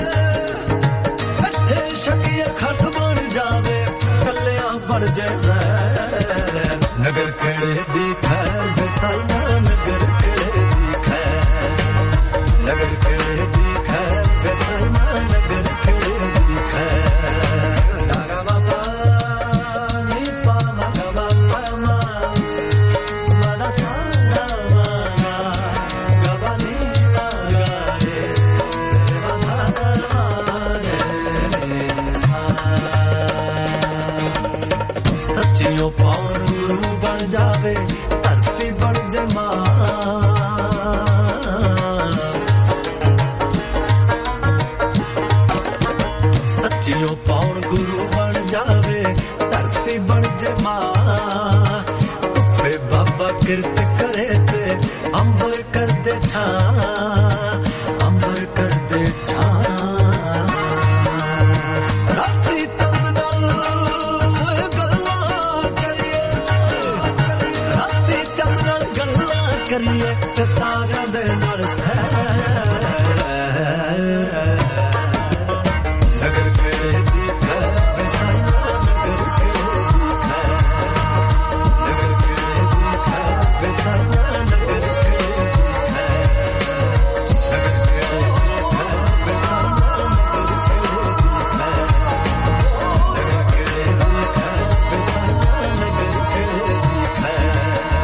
ਇਕੱਠੇ ਛਕੀਏ ਖੰਡ ਬਣ ਜਾਵੇ ਕੱਲਿਆਂ ਬਣ ਜੇ ਜ਼ਹਿਰ ਨਗਰ ਖੇੜੇ ਦੀ ਖੈਰ ਵਿਸਾਈਆਂ ਨਗਰ ਖੇੜੇ ਦੀ ਖੈਰ ਨਗਰ ਖੇੜੇ ਦੀ ਖੈਰ ਵਿਸਾਈਆਂ ਨਗਰ ਖੇੜੇ ਦੀ ਖੈਰ ਨਾਗਾ ਬਾਬਾ ਨੀ ਪਾ ਨਾਗਾ ਬਾਬਾ ਮਾ ਮਾਦਾ ਸਾਂਗਾ ਮਾਗਾ ਗਬਾ ਨੀ ਨਾਗਾ ਰੇ ਸੱਚਿਓ ਪਾਉਣ ਗੁਰੂ ਬਣ ਜਾਵੇ ਧਰਤੀ ਬਣ ਜੇ ਮਾਂ ਸੱਚਿਓ ਪਾਉਣ ਗੁਰੂ ਬਣ ਜਾਵੇ ਧਰਤੀ ਬਣ ਜੇ ਮਾਂ ਧੁੱਪੇ ਬਾਬਾ ਕਿਰਤ ਕਰੇ ਤੇ ਅੰਬਰ ਕਰਦੇ ਛਾਂ ਅੰਬਰ ਕਰਦੇ ਛਾਂ ਰਾਤੀ ਚੰਦ ਨਾਲ ਗੱਲਾਂ ਕਰੀਏ ਰਾਤੀ ਚੰਦ ਨਾਲ ਗੱਲਾਂ ਕਰੀਏ ਤੇ ਤਾਰਿਆਂ ਦੇ ਨਾਲ ਸੈਰ ਨਗਰ ਖੇੜੇ ਦੀ ਖੈਰ ਵਿਸਾਈਆਂ ਨਗਰ ਖੇੜੇ ਦੀ ਖੈਰ ਨਗਰ ਖੇੜੇ ਦੀ ਖੈਰ ਵਿਸਾਈਆਂ ਨਗਰ ਖੇੜੇ ਦੀ ਖੈਰ ਨਗਰ ਖੇੜੇ ਦੀ ਖੈਰ ਵਿਸਾਈਆਂ ਨਗਰ ਖੇੜੇ ਦੀ ਖੈਰ ਨਗਰ ਖੇੜੇ ਦੀ ਖੈਰ ਵਿਸਾਈਆਂ ਨਗਰ ਖੇੜੇ ਦੀ ਖੈਰ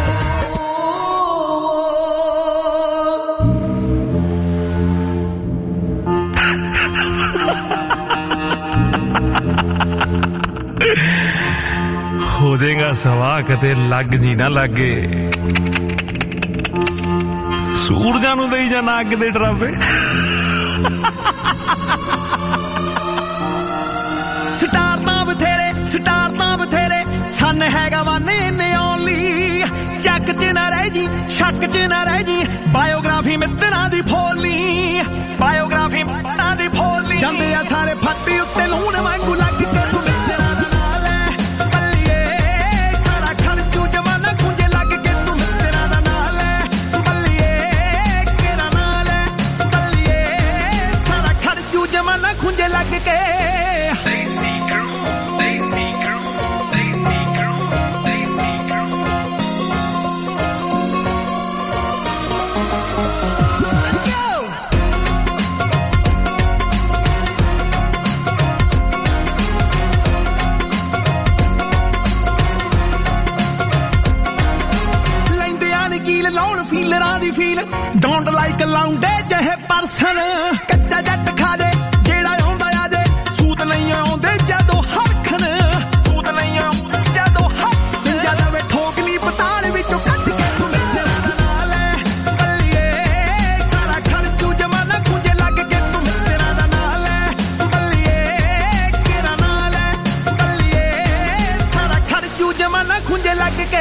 ਹੋ ਜਾਏਗਾ ਸਵਾ ਕਿਤੇ ਲੱਗ ਜੀ ਨਾ ਲੱਗੇ ਸੂਰਜਾਂ ਨੂੰ ਦੇਈ ਜਾਣਾ ਅੱਗ ਦੇ ਡਰਾਵੇ ਸਟਾਰ ਤਾਂ ਬਥੇਰੇ ਸਟਾਰ ਤਾਂ ਬਥੇਰੇ ਸਨ ਹੈਗਾ ਵਨ ਇਨ ਓਨਲੀ ਚੱਕ ਚ ਨਾ ਰਹਿ ਜੀ ਸ਼ੱਕ ਚ ਨਾ ਰਹਿ ਜੀ ਬਾਇਓਗ੍ਰਾਫੀ ਮਿੱਤਰਾਂ ਦੀ ਫੋਲੀ ਬਾਇਓਗ੍ਰਾਫੀ ਮਿੱਤਰਾਂ ਦੀ ਫੋਲੀ ਜਾਂਦੇ ਆ ਸਾਰੇ ਫੱਟੀ ਉੱਤੇ ਲੂਣ ਵਾਂਗੂ ਲੱਗ ਕੇ ਤੂੰ ਮਿੱਤਰਾਂ ਦਾ ਨਾਲ ਹੈ ਬੱਲੀਏ ਸਾਰਾ ਖਰਚੂ ਜਮਾਨਾ ਖੁੰਝੇ ਲੱਗ ਕੇ ਤੂੰ ਮਿੱਤਰਾਂ ਦਾ ਨਾਲ ਹੈ ਬੱਲੀਏ ਕਿਹੜਾ ਨਾਲ ਹੈ ਬੱਲੀਏ ਸਾਰਾ ਖਰਚੂ ਜਮਾਨਾ ਖੁੰਝੇ ਲੱਗ ਕੇ ਲਾਉਣ ਫੀਲਰਾਂ ਦੀ ਫੀਲ ਡੋਂਟ ਲਾਈਕ ਲਾਉਂਡੇ ਜਿਹੇ ਪਰਸਨ ਕੱਚਾ ਜੱਟ ਖਾ ਦੇ ਜਿਹੜਾ ਆਉਂਦਾ ਆ ਜੇ ਸੂਤ ਨਹੀਂ ਆਉਂਦੇ ਜਦੋਂ ਹਰਖਣ ਸੂਤ ਨਹੀਂ ਆਉਂਦੇ ਜਦੋਂ ਹਰਖਣ ਜਦੋਂ ਵੇ ਠੋਕਲੀ ਪਤਾਲ ਵਿੱਚੋਂ ਕੱਢ ਕੇ ਤੂੰ ਮਿੱਤਰਾਂ ਦਾ ਨਾਲ ਹੈ ਬੱਲੀਏ ਸਾਰਾ ਖਰਚੂ ਜਮਾਨਾ ਖੁੰਝੇ ਲੱਗ ਕੇ ਤੂੰ ਮਿੱਤਰਾਂ ਦਾ ਨਾਲ ਹੈ ਬੱਲੀਏ ਕਿਹੜਾ ਨਾਲ ਹੈ ਬੱਲੀਏ ਸਾਰਾ ਖਰਚੂ ਜਮਾਨਾ ਖੁੰਝੇ ਲੱਗ ਕੇ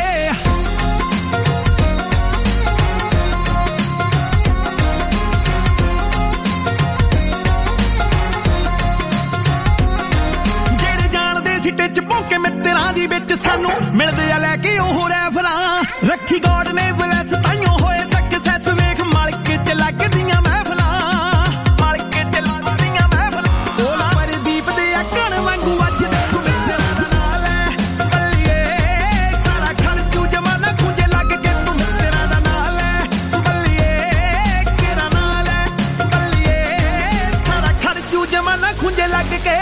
ਟਿੱਚ ਭੌਂਕੇ ਮਿੱਤਰਾਂ ਦੀ ਵਿੱਚ ਸਾਨੂੰ ਮਿਲਦੇ ਆ ਲੈ ਕੇ ਉਹ ਰੈਫਰਾਂ ਰੱਖੀ ਗੋਡ ਨੇ ਬਲੈਸ ਤਾਈਓ ਹੋਏ ਸਕਸੈਸ ਵੇਖ ਮਾਲਕ ਚ ਲੱਗਦੀਆਂ ਮਹਿਫਲਾਂ ਮਾਲਕ ਚ ਲੱਗਦੀਆਂ ਮਹਿਫਲਾਂ ਉਹ ਪਰਦੀਪ ਦੇ ਆਕਣ ਵਾਂਗੂ ਵੱਜਦੇ ਤੂੰ ਮਿੱਤਰਾਂ ਦਾ ਨਾਲ ਹੈ ਬੱਲੀਏ ਸਾਰਾ ਖਰਚੂ ਜਮਾਨਾ ਖੁੰਝੇ ਲੱਗ ਕੇ ਤੂੰ ਮਿੱਤਰਾਂ ਦਾ ਨਾਲ ਹੈ ਬੱਲੀਏ ਕਿਹੜਾ ਨਾਲ ਹੈ ਬੱਲੀਏ ਸਾਰਾ ਖਰਚੂ ਜਮਾਨਾ ਖੁੰਝੇ ਲੱਗ ਕੇ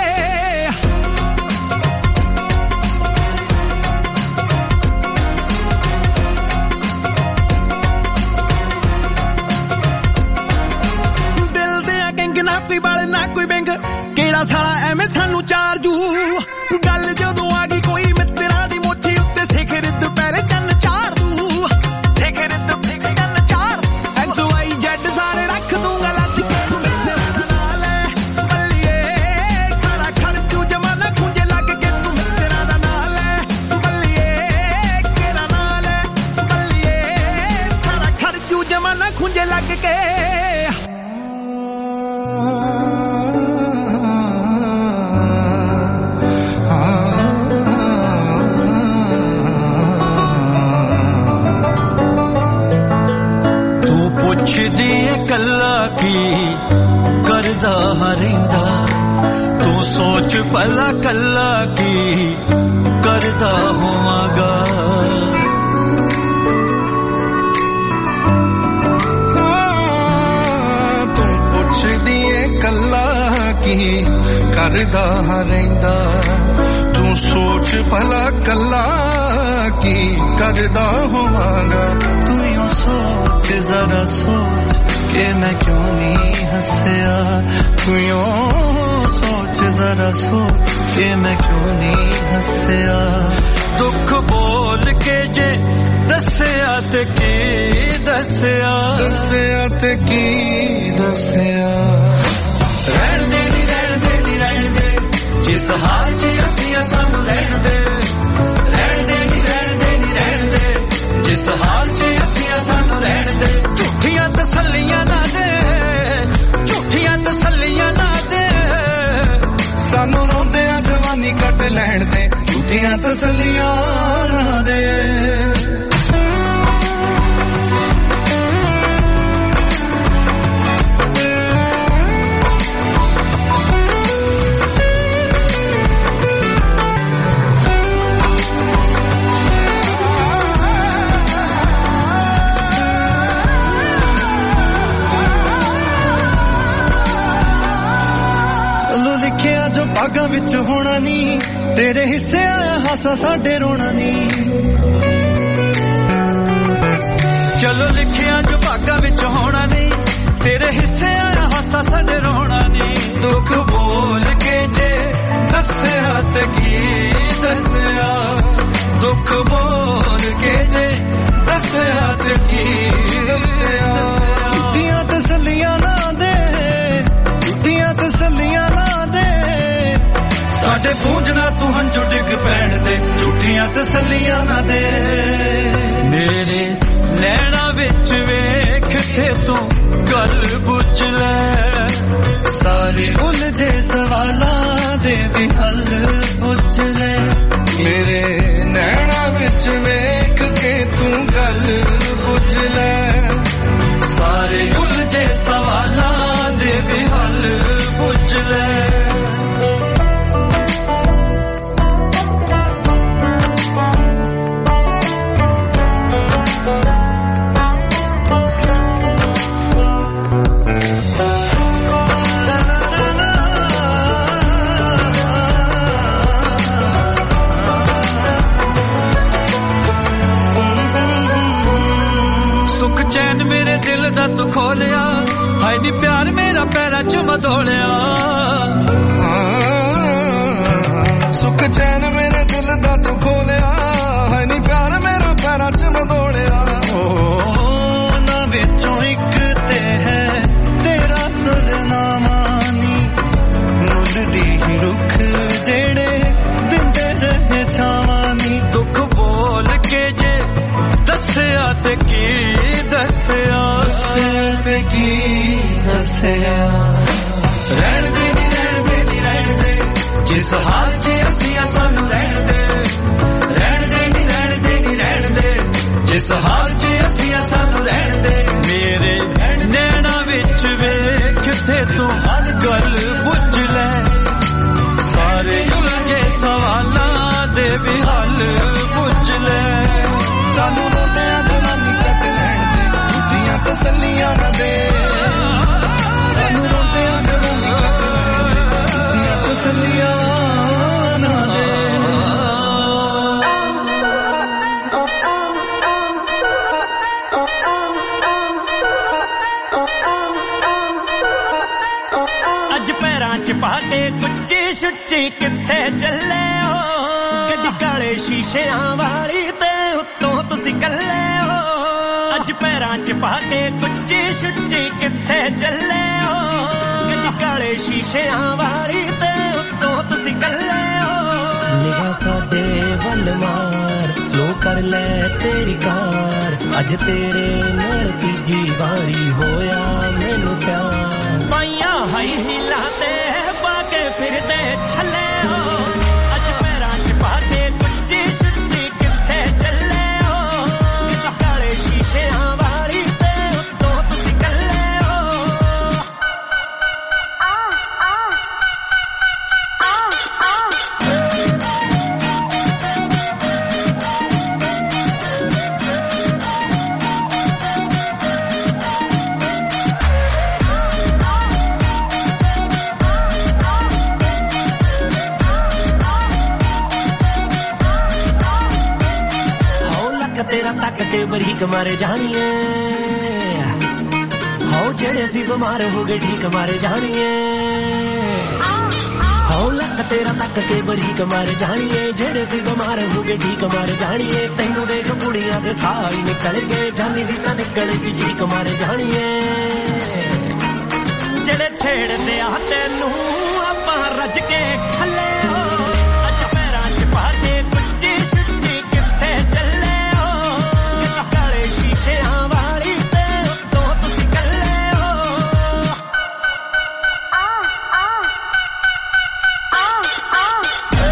ਨਾ ਕੋਈ ਬਲ ਨਾ ਕੋਈ ਬਿੰਗ ਕਿਹੜਾ ਸਾਲਾ ਐਵੇਂ ਸਾਨੂੰ ਚਾਰ ਜੂ ਗੱਲ ਜਦੋਂ ਆ ਗਈ ਕੋਈ ਮਿੱਤਰਾਂ ਦੀ ਮੋਚੀ ਉੱਤੇ ਸਿਖਰ ਦੁਪਹਿਰੇ ਚੰਨ ਚਾੜ ਦੂ ਸਿਖਰ ਦੁਪਹਿਰੇ ਚੰਨ ਚਾੜ ਐਕਸ ਵਾਈ ਜ਼ੈਡ ਸਾਰੇ ਰੱਖ ਦੂੰਗਾ ਲੱਦ ਕੇ ਤੂੰ ਮਿੱਤਰਾਂ ਦਾ ਨਾਲ ਹੈ ਬੱਲੀਏ ਸਾਰਾ ਖਰਚੂ ਜਮਾਨਾ ਖੁੰਝੇ ਲੱਗ ਕੇ ਤੂੰ ਮਿੱਤਰਾਂ ਦਾ ਨਾਲ ਹੈ ਬੱਲੀਏ ਕਿਹੜਾ ਨਾਲ ਹੈ ਬੱਲੀਏ ਸਾਰਾ ਖਰਚੂ ਜਮਾਨਾ ਖੁੰਝੇ ਲੱਗ ਕੇ ਪੁੱਛਦੀ ਏ ਕੱਲਾ ਕੀ ਕਰਦਾ ਰਹਿੰਦਾ ਤੂੰ ਸੋਚ ਭਲਾ ਕੱਲਾ ਕੀ ਕਰਦਾ ਹੋਵਾਂਗਾ ਤੂੰ ਪੁੱਛਦੀ ਏ ਕੱਲਾ ਕੀ ਕਰਦਾ ਰਹਿੰਦਾ ਤੂੰ ਸੋਚ ਭਲਾ ਕੱਲਾ ਕੀ ਕਰਦਾ ਹੋਵਾਂਗਾ ਤੂੰ ਯੋ ਸੋਚ ਜ਼ਰਾ ਸੋਚ ਕਿ ਮੈਂ ਕਿਉਂ ਨਹੀਂ ਹੱਸਿਆ ਤੂੰ ਯੋ ਸੋਚ ਜ਼ਰਾ ਸੋਚ ਕਿ ਮੈਂ ਕਿਉਂ ਨਹੀਂ ਹੱਸਿਆ ਦੁੱਖ ਬੋਲ ਕੇ ਜੇ ਦੱਸਿਆ ਤੇ ਕੀ ਦੱਸਿਆ ਦੱਸਿਆ ਤੇ ਕੀ ਦੱਸਿਆ ਰਹਿਣ ਦੇ ਨੀ ਰਹਿਣ ਦੇ ਨੀ ਰਹਿਣ ਦੇ ਜਿਸ ਹਾਲ 'ਚ ਅਸੀਂ ਸਾਨੂੰ ਰਹਿਣ ਦੇ ਰਹਿਣ ਦੇ ਨੀ ਰਹਿਣ ਦੇ ਨੀ ਰਹਿਣ ਦੇ ਜਿਸ ਹਾਲ 'ਚ ਅਸੀਂ ਸਾਨੂੰ ਰਹਿਣ ਦੇ ਝੂਠੀਆਂ ਤਸੱਲੀਆਂ ਨਾ ਦੇ ਝੂਠੀਆਂ ਤਸੱਲੀਆਂ ਨਾ ਦੇ ਸਾਨੂੰ ਰੋਂਦਿਆਂ ਜਵਾਨੀ ਕੱਟ ਲੈਣ ਦੇ ਝੂਠੀਆਂ ਤਸੱਲੀਆਂ ਨਾ ਦੇ ਭਾਗਾਂ ਵਿੱਚ ਹੋਣਾ ਨੀ ਤੇਰੇ ਹਿੱਸੇ ਆਇਆ ਹਾਸਾ ਸਾਡੇ ਰੋਣਾ ਨੀ ਚਲੋ ਲਿਖਿਆ ਜੋ ਭਾਗਾਂ ਵਿੱਚ ਹੋਣਾ ਨੀ ਤੇਰੇ ਹਿੱਸੇ ਆਇਆ ਹਾਸਾ ਸਾਡੇ ਰੋਣਾ ਨੀ ਦੁੱਖ ਬੋਲ ਕੇ ਜੇ ਦੱਸਿਆ ਤੇ ਕੀ ਦੱਸਿਆ ਦੁੱਖ ਬੋਲ ਕੇ ਜੇ ਦੱਸਿਆ ਤੇ ਕੀ ਦੱਸਿਆ ਝੂਠੀਆਂ ਤਸੱਲੀਆਂ ਨਾ ਦੇ ਝੂਠੀਆਂ ਤਸੱਲੀਆਂ ਨਾ ਦੇ ਮੇਰੇ ਨੈਣਾ ਵਿੱਚ ਵੇਖ ਕੇ ਤੂੰ ਗੱਲ ਪੁੱਛ ਲੈ ਸਾਰੇ ਉਲਝੇ ਸਵਾਲਾਂ ਦੇ ਵੀ ਹੱਲ ਪੁੱਛ ਲੈ ਮੇਰੇ ਨੈਣਾ ਵਿੱਚ ਵੇਖ ਕੇ ਤੂੰ ਗੱਲ ਪੁੱਛ ਲੈ ਸਾਰੇ ਉਲਝੇ ਸਵਾਲਾਂ ਦੇ ਵੀ ਹੱਲ ਪੁੱਛ ਲੈ ਦਿਲ ਦਾ ਤੂੰ ਖੋਲਿਆ ਹਾਏ ਨੀ ਪਿਆਰ ਮੇਰਾ ਪੈਰਾਂ ਚ ਮਧੋਲਿਆ ਸੁੱਖ ਚੈਨ ਮੇਰੇ ਦਿਲ ਦਾ ਤੂੰ ਖੋਲਿਆ ਹਾਏ ਨੀ ਪਿਆਰ ਮੇਰਾ ਪੈਰਾਂ ਚ ਮਧੋਲਿਆ ਓ ਨਾ ਵਿੱਚੋਂ ਇੱਕ ਤੇ ਹੈ ਤੇਰਾ ਸੁਰਨਾਮਾ ਨੀ ਮੁੱਲ ਦੀ ਹੀ ਰੁੱਖ ਜਿਹੜੇ ਦਿੰਦੇ ਰਹੇ ਛਾਵਾਂ ਨੀ ਦੁੱਖ ਬੋਲ ਕੇ ਜੇ ਦੱਸਿਆ ਤੇ ਕੀ ਦੱਸਿਆ ਤੇ ਕੀ ਦੱਸਿਆ ਰਹਿਣ ਦੇ ਨੀ ਰਹਿਣ ਦੇ ਨੀ ਰਹਿਣ ਦੇ ਜਿਸ ਹਾਲ ਚ ਅਸੀਂ ਆ ਸਾਨੂੰ ਰਹਿਣ ਦੇ ਰਹਿਣ ਦੇ ਨੀ ਰਹਿਣ ਦੇ ਨੀ ਰਹਿਣ ਦੇ ਜਿਸ ਹਾਲ ਚ ਅਸੀਂ ਆ ਸਾਨੂੰ ਰਹਿਣ ਦੇ ਮੇਰੇ ਨੈਣਾ ਵਿੱਚ ਵੇਖ ਤੇ ਤੂੰ ਗੱਲ ਪੁੱਛ ਲੈ ਸਾਰੇ ਉਲਝੇ ਸਵਾਲਾਂ ਦੇ ਵੀ ਹੱਲ ਪੁੱਛ ਲੈ ਸਾਨੂੰ ਰੋਂਦਿਆਂ ਜਵਾਨੀ ਕੱਟ ਲੈਣ ਦੇ ਝੂਠੀਆਂ ਤਸੱਲੀਆਂ ਨਾ ਦੇ ਸਾਨੂੰ ਰੋਂਦਿਆਂ ਜਵਾਨੀ ਕੱਟ ਲੈਣ ਦੇ ਝੂਠੀਆਂ ਤਸੱਲੀਆਂ ਨਾ ਦੇ ਅੱਜ ਪੈਰਾਂ ਚ ਪਾ ਕੇ ਕੁੱਚੀ ਸੁੱਚੀ ਕਿੱਥੇ ਚੱਲੇ ਹੋ ਗੱਡੀ ਕਾਲੇ ਸ਼ੀਸ਼ਿਆਂ ਵਾਲੀ ਤੇ ਉੱਤੋਂ ਤੁਸੀਂ ਕੱਲੇ ਹੋ ਅੱਜ ਪੈਰਾਂ ਚ ਪਾ ਕੇ ਕੁੱਚੀ ਸੁੱਚੀ ਕਿੱਥੇ ਚੱਲੇ ਹੋ ਗੱਡੀ ਕਾਲੇ ਸ਼ੀਸ਼ਿਆਂ ਵਾਲੀ ਤੇ ਉੱਤੋਂ ਤੁਸੀਂ ਕੱਲੇ ਹੋ ਨਿਗਾਹ ਸਾਡੇ ਵੱਲ ਮਾਰ ਸਲੋ ਕਰ ਲੈ ਤੇਰੀ ਕਾਰ ਅੱਜ ਤੇਰੇ ਨਾਲ ਤੀਜੀ ਵਾਰੀ ਹੋਇਆ ਮੈਨੂੰ ਪਿਆਰ ਪਾਈਆਂ ਹਾਈ ਹੀਲਾਂ ਤੇ ਪਾ ਕੇ ਫਿਰਦੇ ਛੱਲੇ ਹੋ ਅੱਜ ਪੈਰਾਂ ਚ ਪਾ ਕੇ ਕੁੱਚੀ ਸੁੱਚੀ ਕਿੱਥੇ ਚੱਲੇ ਹੋ ਕਾਲੇ ਸ਼ੀਸ਼ਿਆਂ ਵਾਲੀ ਤੇ ਉੱਤੋਂ ਤੁਸੀਂ ਕੱਲੇ ਹੋ ਆ ਆ ਆ ਆ ਤੇਰਾ ਤੱਕ ਕੇ ਬਰੀਕ ਮਾਰੇ ਜਾਣੀਏ ਹੋ ਜਿਹੜੇ ਸੀ ਬਿਮਾਰ ਹੋ ਗਏ ਠੀਕ ਮਾਰੇ ਜਾਣੀਏ ਹੋ ਲੱਕ ਤੇਰਾ ਤੱਕ ਕੇ ਬਰੀਕ ਮਾਰੇ ਜਾਣੀਏ ਜਿਹੜੇ ਸੀ ਬਿਮਾਰ ਹੋ ਗਏ ਠੀਕ ਮਾਰੇ ਜਾਣੀਏ ਤੈਨੂੰ ਦੇਖ ਕੁੜੀਆਂ ਦੇ ਸਾਹ ਹੀ ਨਿਕਲ ਗਏ ਜਾਨੀ ਦੀ ਤਾਂ ਨਿਕਲੇਗੀ ਠੀਕ ਮਾਰੇ ਜਾਣੀਏ ਜਿਹੜੇ ਛੇੜਦੇ ਆ ਤੈਨੂੰ ਆਪਾਂ ਰੱਜ ਕੇ ਖੱਲੇ ਹੋ ਅੱਜ ਪੈਰਾਂ ਚ ਪਾ ਕੇ ਕੁੱਚੀ ਸੁੱਚੀ ਕਿੱਥੇ ਚੱਲੇ ਵਾਲੀ ਤੇ ਉੱਤੋਂ ਤੁਸੀਂ ਕੱਲੇ ਹੋ ਆ ਆ ਆ ਆ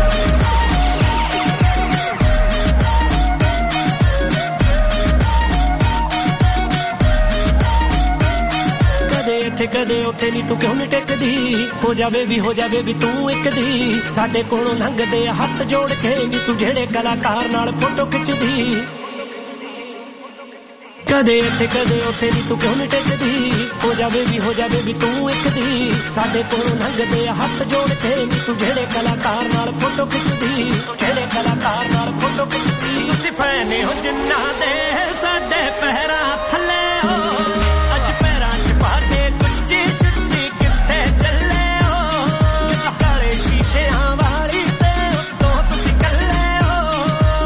ਕਦੇ ਇੱਥੇ ਕਦੇ ਉੱਥੇ ਨੀ ਤੂੰ ਕਿਉਂ ਨੀ ਟਿਕਦੀ ਹੋ ਜਾਵੇ ਵੀ ਹੋ ਜਾਵੇ ਵੀ ਤੂੰ ਇੱਕ ਦੀ ਸਾਡੇ ਕੋਲੋਂ ਲੰਘਦੇ ਹੱਥ ਜੋੜ ਕੇ ਨੀ ਤੂੰ ਜਿਹੜੇ ਕਲਾਕਾਰ ਨਾਲ ਫੋਟੋ ਖਿੱਚਦੀ ਕਦੇ ਇੱਥੇ ਕਦੇ ਉੱਥੇ ਨੀ ਤੂੰ ਕਿਉਂ ਨੀ ਟਿਕਦੀ ਹੋ ਜਾਵੇ ਵੀ ਹੋ ਜਾਵੇ ਵੀ ਤੂੰ ਇੱਕ ਦੀ ਸਾਡੇ ਕੋਲੋਂ ਲੰਘਦੇ ਹੱਥ ਜੋੜ ਕੇ ਨੀ ਤੂੰ ਜਿਹੜੇ ਕਲਾਕਾਰ ਨਾਲ ਫੋਟੋ ਖਿੱਚਦੀ ਤੂੰ ਜਿਹੜੇ ਕਲਾਕਾਰ ਨਾਲ ਫੋਟੋ ਖਿੱਚਦੀ ਤੁਸੀਂ ਫੈਨ ਹੋ ਜਿੰਨਾ ਦੇ ਸਾਡੇ ਪੈਰਾਂ ਥੱਲੇ ਹੋ ਅੱਜ ਪੈਰਾਂ ਚ ਪਾ ਕੇ ਕੁੱਚੀ ਸੁੱਚੀ ਕਿੱਥੇ ਚੱਲੇ ਹੋ ਕਾਲੇ ਸ਼ੀਸ਼ਿਆਂ ਵਾਲੀ ਤੇ ਉੱਤੋਂ ਤੁਸੀਂ ਕੱਲੇ ਹੋ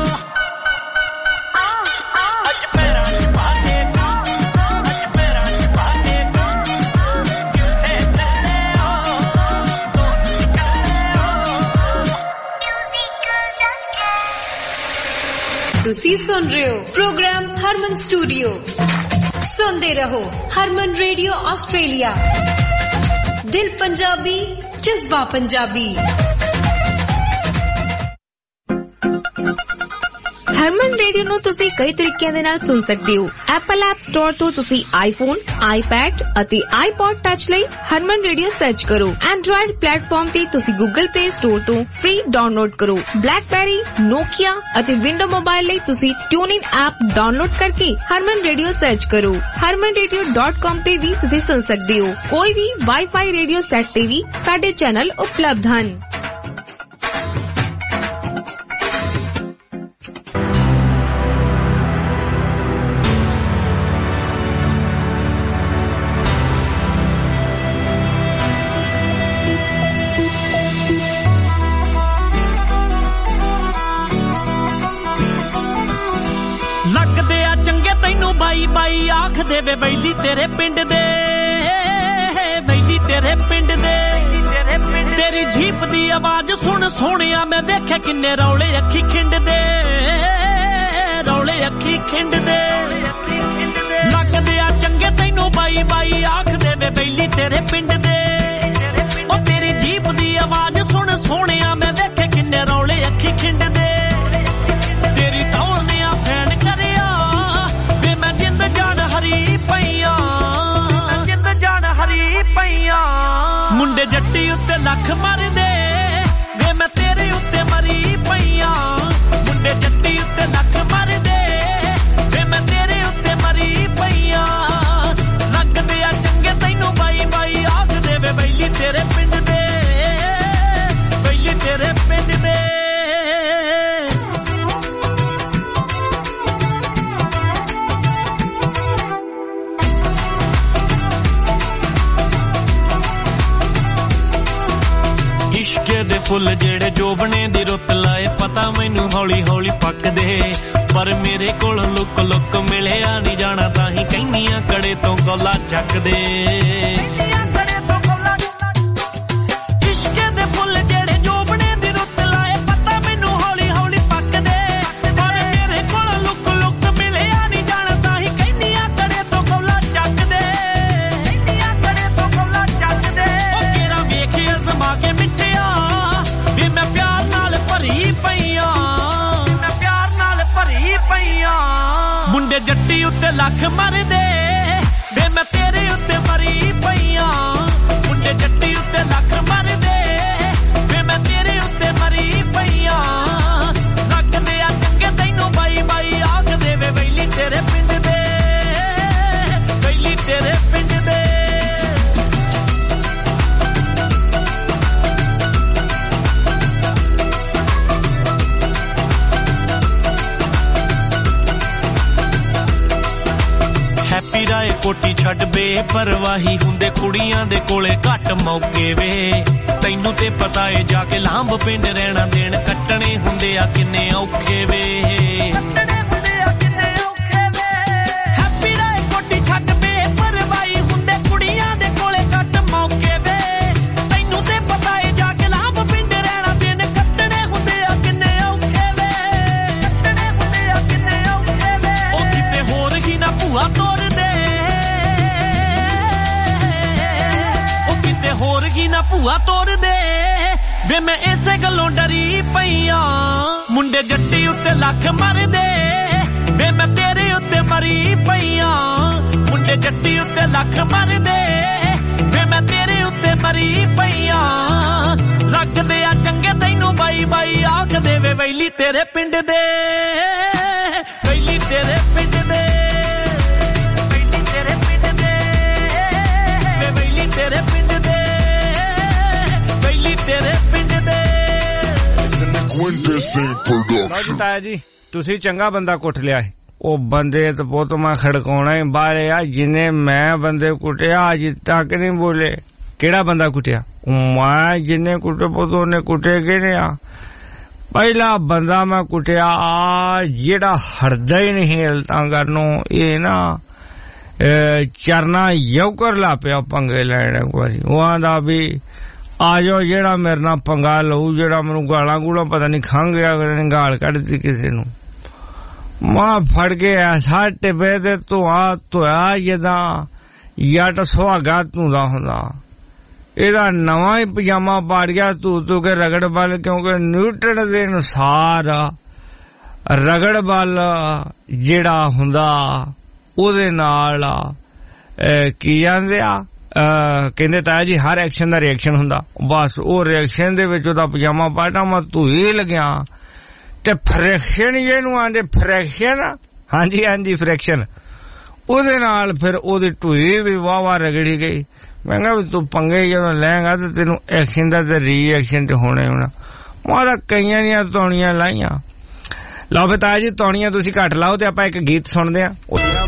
ਆ ਆ ਅੱਜ ਪੈਰਾਂ ਚ ਤੁਸੀਂ ਸੁਣ ਰਹੇ ਹੋ ਪ੍ਰੋਗਰਾਮ ਹਰਮਨ ਸਟੂਡੀਓ। ਸੁਣਦੇ ਰਹੋ ਹਰਮਨ ਰੇਡੀਓ ਆਸਟ੍ਰੇਲੀਆ। ਦਿਲ ਪੰਜਾਬੀ, ਜਜ਼ਬਾ ਪੰਜਾਬੀ। ਹਰਮਨ ਰੇਡੀਓ ਨੂੰ ਤੁਸੀਂ ਕਈ ਤਰੀਕਿਆਂ ਦੇ ਨਾਲ ਸੁਣ ਸਕਦੇ ਹੋ। ਐਪਲ ਐਪ ਸਟੋਰ ਤੋਂ ਤੁਸੀਂ ਆਈਫੋਨ, ਆਈਪੈਡ ਅਤੇ ਆਈਪੌਡ ਟੱਚ ਲਈ ਹਰਮਨ ਰੇਡੀਓ ਸਰਚ ਕਰੋ। ਐਂਡਰੋਇਡ ਪਲੇਟਫਾਰਮ ਤੇ ਤੁਸੀਂ ਗੂਗਲ ਪਲੇ ਸਟੋਰ ਤੋਂ ਫ੍ਰੀ ਡਾਊਨਲੋਡ ਕਰੋ। ਬਲੈਕਬੈਰੀ, ਨੋਕੀਆ ਅਤੇ ਵਿੰਡੋ ਮੋਬਾਈਲ ਲਈ ਤੁਸੀਂ ਟਿਊਨਿਨ ਐਪ ਡਾਊਨਲੋਡ ਕਰਕੇ ਹਰਮਨ ਰੇਡੀਓ ਸਰਚ ਕਰੋ। ਹਰਮਨ ਰੇਡੀਓ ਡਾਟ ਕਾਮ ਤੇ ਵੀ ਤੁਸੀਂ ਸੁਣ ਸਕਦੇ ਹੋ। ਕੋਈ ਵੀ ਵਾਈਫਾਈ ਰੇਡੀਓ ਸੈੱਟ ਤੇ ਵੀ ਸਾਡੇ ਚੈਨਲ ਉਪਲਬਧ ਹਨ। ਬਾਈ ਬਾਈ ਆਖ ਦੇਵੇ ਵੈਲੀ ਤੇਰੇ ਪਿੰਡ ਦੇ, ਵੈਲੀ ਤੇਰੇ ਪਿੰਡ ਦੇ। ਤੇਰੀ ਜੀਪ ਦੀ ਆਵਾਜ਼ ਸੁਣ ਸੋਹਣਿਆ ਮੈਂ ਵੇਖੇ ਕਿੰਨੇ ਰੌਲੇ ਅੱਖੀ ਖਿੰਡਦੇ, ਰੌਲੇ ਅੱਖੀ ਖਿੰਡਦੇ। ਲੱਗਦੇ ਆ ਚੰਗੇ ਤੈਨੂੰ ਬਾਈ ਬਾਈ ਆਖ ਦੇਵੇ ਵੈਲੀ ਤੇਰੇ ਪਿੰਡ ਦੇ। ਉਹ ਤੇਰੀ ਜੀਪ ਦੀ ਆਵਾਜ਼ ਸੁਣ ਸੋਹਣਿਆ ਮੈਂ ਵੇਖੇ ਕਿੰਨੇ ਰੌਲੇ ਅੱਖੀ ਖਿੰਡਦੇ। ਤੇਰੀ ਟੌਲ ਨੇ ਆ ਫੈਨ ਕਰਿਆ ਜਿੰਦ ਜਾਨ ਹਰੀ ਪਈਆਂ, ਜਿੰਦ ਜਾਨ ਹਰੀ ਪਈਆਂ। ਮੁੰਡੇ ਜੱਟੀ ਉੱਤੇ ਲੱਖ ਮਰਦੇ ਵੇ ਮੈਂ ਤੇਰੇ ਉੱਤੇ ਮਰੀ ਪਈਆਂ। ਮੁੰਡੇ ਜੱਟੀ ਉੱਤੇ ਲੱਖ ਮਰਦੇ ਵੇ ਮੈਂ ਤੇਰੇ ਉੱਤੇ ਮਰੀ ਪਈਆਂ। ਲੱਗਦੇ ਆ ਚੰਗੇ ਤੈਨੂੰ ਬਾਈ ਬਾਈ ਆਖ ਦੇਵੇ ਵੈਲੀ ਤੇਰੇ ਪਿੰਡ ਦੇ, ਵੈਲੀ ਤੇਰੇ ਪਿੰਡ ਦੇ। ਇਸ਼ਕੇ ਦੇ ਫੁੱਲ ਜਿਹੜੇ ਜੋਬਣੇ ਦੀ ਰੁੱਤ ਲਾਏ ਪਤਾ ਮੈਨੂੰ ਹੌਲੀ ਹੌਲੀ ਪੱਕਦੇ। ਪਰ ਮੇਰੇ ਕੋਲ ਲੁੱਕ ਲੁੱਕ ਮਿਲਿਆ ਨਹੀਂ ਜਾਣਾ ਤਾਂ ਹੀ ਕਹਿੰਨੀਆਂ ਕੜੇ ਤੋਂ ਗੋਲਾ ਚੱਕਦੇ। ਇਸ਼ਕੇ ਦੇ ਫੁੱਲ ਜਿਹੜੇ ਜੋਬਣੇ ਦੀ ਰੁੱਤ ਲਾਏ ਪਤਾ ਮੈਨੂੰ ਹੌਲੀ ਹੌਲੀ ਪੱਕਦੇ। ਪਰ ਮੇਰੇ ਕੋਲ ਲੁੱਕ ਲੁੱਕ ਮਿਲਿਆ ਨਹੀਂ ਜਾਣਾ ਤਾਂ ਹੀ ਕਹਿੰਨੀਆਂ ਕੜੇ ਤੋਂ ਗੋਲਾ ਚੱਕਦੇ, ਕਹਿੰਨੀਆਂ ਕੜੇ ਤੋਂ ਗੋਲਾ ਚੱਕਦੇ। ਉਹ ਕਿਹੜਾ ਵੇਖੇ ਅਜ਼ਮਾ ਕੇ ਮਿੱਠਿਆ ਵੀ ਮੈਂ ਪਿਆਰ ਨਾਲ ਭਰੀ ਪਈਆਂ, ਮੈਂ ਪਿਆਰ ਨਾਲ ਭਰੀ ਪਈਆਂ। ਮੁੰਡੇ ਜੱਟੀ ਉੱਤੇ ਲੱਖ ਮਰਦੇ ਵੇ ਮੈਂ ਤੇਰੇ ਉੱਤੇ ਮਰੀ ਪਈਆਂ। ਮੁੰਡੇ ਜੱਟੀ ਉੱਤੇ ਲੱਖ ਮਰਦੇ ਵੇ ਮੈਂ ਤੇਰੇ ਉੱਤੇ ਮਰੀ ਪਈਆਂ। ਲੱਗਦੇ ਆ ਚੰਗੇ ਤੈਨੂੰ ਬਾਈ ਬਾਈ ਆਖ ਦੇਵੇ ਵੈਲੀ ਤੇਰੇ ਪਿੰਡ ਦੇ, ਵੈਲੀ ਤੇਰੇ ਪਿੰਡ ਦੇ। ਹੈਪੀ ਰਾਏ ਕੋਟੀ ਛੱਡ ਬੇਪਰਵਾਹੀ ਹੁੰਦੇ ਕੁੜੀਆਂ ਦੇ ਕੋਲੇ ਘੱਟ ਮੌਕੇ ਵੇ। ਤੈਨੂੰ ਤੇ ਪਤਾ ਏ ਜਾ ਕੇ ਲਾਂਭ ਪਿੰਡ ਰਹਿਣਾ ਦਿਨ ਕੱਟਣੇ ਹੁੰਦੇ ਆ ਕਿੰਨੇ ਔਖੇ ਵੇ। ਹੈਪੀ ਰਾਏ ਕੋਟੀ ਛੱਡ ਬੇਪਰਵਾਹੀ ਹੁੰਦੇ ਕੁੜੀਆਂ ਦੇ ਕੋਲੇ ਘੱਟ ਮੌਕੇ ਵੇ। ਤੈਨੂੰ ਤੇ ਪਤਾ ਏ ਜਾ ਕੇ ਲਾਂਭ ਪਿੰਡ ਰਹਿਣਾ ਦਿਨ ਕੱਟਣੇ ਹੁੰਦੇ ਆ ਕਿੰਨੇ ਔਖੇ ਵੇ, ਕੱਟਣੇ ਹੁੰਦੇ ਆ ਕਿੰਨੇ ਔਖੇ ਵੇ। ਉਹ ਕਿਤੇ ਹੋਰ ਹੀ ਨਾ ਭੂਆ ਤੋਰ ਦੇ, ਉਹ ਕਿਤੇ ਹੋਰ ਹੀ ਨਾ ਭੂਆ ਤੋਰ ਦੇ ਵੇ ਮੈਂ ਇਸੇ ਗੱਲੋਂ ਡਰੀ ਪਈਆਂ। ਮੁੰਡੇ ਜੱਟੀ ਉੱਤੇ ਲੱਖ ਮਰਦੇ ਵੇ ਮੈਂ ਤੇਰੇ ਉੱਤੇ ਮਰੀ ਪਈਆਂ। ਮੁੰਡੇ ਜੱਟੀ ਉੱਤੇ ਲੱਖ ਮਰਦੇ ਵੇ ਮੈਂ ਤੇਰੇ ਉੱਤੇ ਮਰੀ ਪਈਆਂ। ਲੱਗਦੇ ਆ ਚੰਗੇ ਤੈਨੂੰ ਬਾਈ ਬਾਈ ਆਖ ਦੇਵੇ ਵੈਲੀ ਤੇਰੇ ਪਿੰਡ ਦੇ, ਵੈਲੀ ਤੇਰੇ ਪਿੰਡ ਦੇ, ਵੈਲੀ ਤੇਰੇ ਪਿੰਡ ਦੇ, ਵੈਲੀ ਤੇਰੇ ਪਿੰਡ ਦੇ, ਵੈਲੀ ਤੇਰੇ ਪਿੰਡ ਦੇ। ਤਾਇਆ ਜੀ ਤੁਸੀਂ ਚੰਗਾ ਬੰਦਾ ਕੁੱਟ ਲਿਆ। ਉਹ ਬੰਦੇ ਤੇ ਪੁੱਤ ਮੈਂ ਖੜਕਾਉਣਾ ਹੀ ਬਾਹਰ ਆ। ਜਿੰਨੇ ਮੈਂ ਬੰਦੇ ਕੁੱਟਿਆ ਅੱਜ ਤੱਕ ਨਹੀਂ ਬੋਲੇ। ਕਿਹੜਾ ਬੰਦਾ ਕੁੱਟਿਆ? ਮੈਂ ਜਿੰਨੇ ਕੁੱਟੇ ਪੁੱਤ ਉਹਨੇ ਕੁੱਟੇ ਕਿਹਨੇ ਆ? ਪਹਿਲਾ ਬੰਦਾ ਮੈਂ ਕੁੱਟਿਆ ਆ ਜਿਹੜਾ ਹਟਦਾ ਹੀ ਨਹੀਂ ਹਲਤਾਂ ਕਰਨੋਂ। ਇਹ ਨਾ ਚਰਨਾ ਯੋਕਰ ਲਾ ਪਿਆ ਪੰਗੇ ਲੈਣ ਇੱਕ ਵਾਰੀ। ਉਹ ਆਂਦਾ ਵੀ ਆ ਜਾਓ ਜਿਹੜਾ ਮੇਰੇ ਨਾਲ ਪੰਗਾ ਲਊ, ਜਿਹੜਾ ਮੈਨੂੰ ਗਾਲਾਂ ਗੂਲਾਂ ਪਤਾ ਨਹੀਂ ਖੰਘ ਗਿਆ, ਗਾਲ ਕੱਢਦੀ ਕਿਸੇ ਨੂੰ। ਮਾਂ ਫੜ ਕੇ ਐਸਾ ਟਿੱਬੇ ਤੇ ਧੂਆ ਧੋਇਆ ਜਿੱਦਾਂ ਜੱਟ ਸੁਹਾਗਾ ਧੂੰਦਾ ਹੁੰਦਾ। ਇਹਦਾ ਨਵਾਂ ਹੀ ਪਜਾਮਾ ਪਾੜ ਗਿਆ ਧੂ ਧੂ ਕੇ ਰਗੜ ਬਲ, ਕਿਉਂਕਿ ਨਿਊਟਨ ਦੇ ਅਨੁਸਾਰ ਰਗੜ ਬਲ ਜਿਹੜਾ ਹੁੰਦਾ ਉਹਦੇ ਨਾਲ ਕੀ ਜਾਂਦੇ ਆ ਕਹਿੰਦੇ ਤਾਇਆ ਜੀ ਹਰ ਐਕਸ਼ਨ ਦਾ ਰਿਐਕਸ਼ਨ ਹੁੰਦਾ। ਬਸ ਉਹ ਰਿਐਕਸ਼ਨ ਦੇ ਵਿੱਚ ਉਹਦਾ ਪਜਾਮਾ ਪਾਟਾ ਮੈਂ ਧੂਈ ਲੱਗਿਆ ਤੇ ਫ੍ਰੈਕਸ਼ਨ ਜਿਹਨੂੰ ਆਂਦੇ ਫ੍ਰੈਕਸ਼ਨ, ਹਾਂਜੀ ਹਾਂਜੀ ਫ੍ਰੈਕਸ਼ਨ, ਉਹਦੇ ਨਾਲ ਫਿਰ ਉਹਦੀ ਢੂਈ ਵੀ ਵਾਹ ਵਾਹ ਰਗੜੀ ਗਈ। ਮੈਂ ਕਿਹਾ ਵੀ ਤੂੰ ਪੰਗੇ ਜਦੋਂ ਲੈਂਗਾ ਤੇ ਤੈਨੂੰ ਐਕਸ਼ਨ ਦਾ ਤੇ ਰੀਐਕਸ਼ਨ ਤੇ ਹੋਣਾ ਹੋਣਾ। ਮੈਂ ਤਾਂ ਕਈਆਂ ਦੀਆਂ ਤੌਣੀਆਂ ਲਾਈਆਂ। ਲਓ ਫਿਰ ਤਾਇਆ ਜੀ ਤੌਣੀਆਂ ਤੁਸੀਂ ਘੱਟ ਲਾਓ ਤੇ ਆਪਾਂ ਇੱਕ ਗੀਤ ਸੁਣਦੇ ਹਾਂ।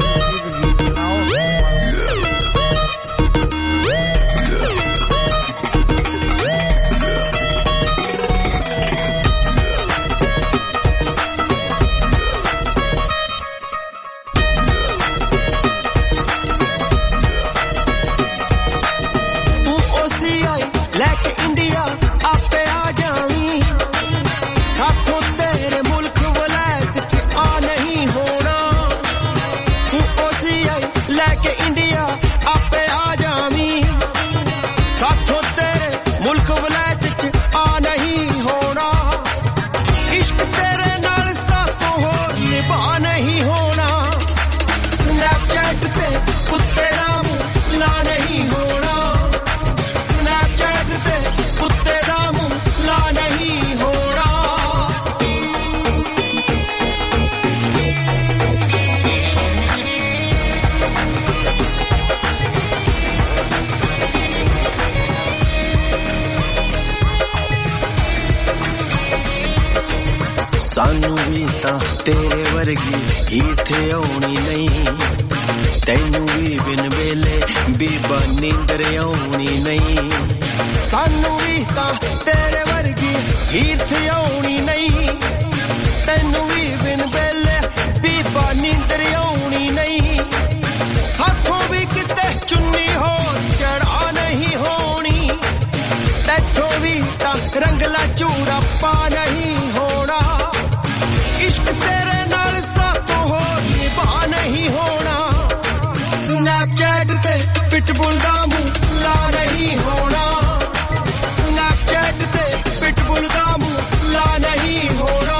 ਸਾਨੂੰ ਵੀ ਤਾਂ ਤੇਰੇ ਵਰਗੀ ਇੱਥੇ ਆਉਣੀ ਨਹੀਂ, ਤੈਨੂੰ ਵੀ ਬਿਨ ਵੇਲੇ ਬੀਬਾ ਨੀਂਦਰ ਆਉਣੀ ਨਹੀਂ। ਸਾਨੂੰ ਵੀ ਤਾਂ ਤੇਰੇ ਵਰਗੀ ਇੱਥੇ ਆਉਣੀ ਨਹੀਂ, ਤੈਨੂੰ ਵੀ ਬਿਨ ਵੇਲੇ ਬੀਬਾ ਨੀਂਦਰ ਆਉਣੀ ਨਹੀਂ। ਸਾਥੋਂ ਵੀ ਕਿਤੇ ਚੁੰਨੀ ਹੋਰ ਚੜਾ ਨਹੀਂ ਹੋਣੀ, ਤੈਥੋਂ ਵੀ ਤਾਂ ਰੰਗਲਾ ਚੂੜਾ ਪਾ ਨਹੀਂ ਹੋਣਾ। ਇਸ਼ਕ ਤੇਰੇ ਨਾਲ ਸਾਥੋਂ ਹੋਰ ਨਿਭਾ ਨਹੀਂ ਹੋਣਾ। ਸਨੈਪਚੈਟ ਤੇ ਪਿਟਬੁਲ ਦਾ ਮੂੰਹ ਲਾ ਨਹੀਂ ਹੋਣਾ। ਸਨੈਪਚੈਟ ਤੇ ਪਿਟਬੁਲ ਦਾ ਮੂੰਹ ਲਾ ਨਹੀਂ ਹੋਣਾ।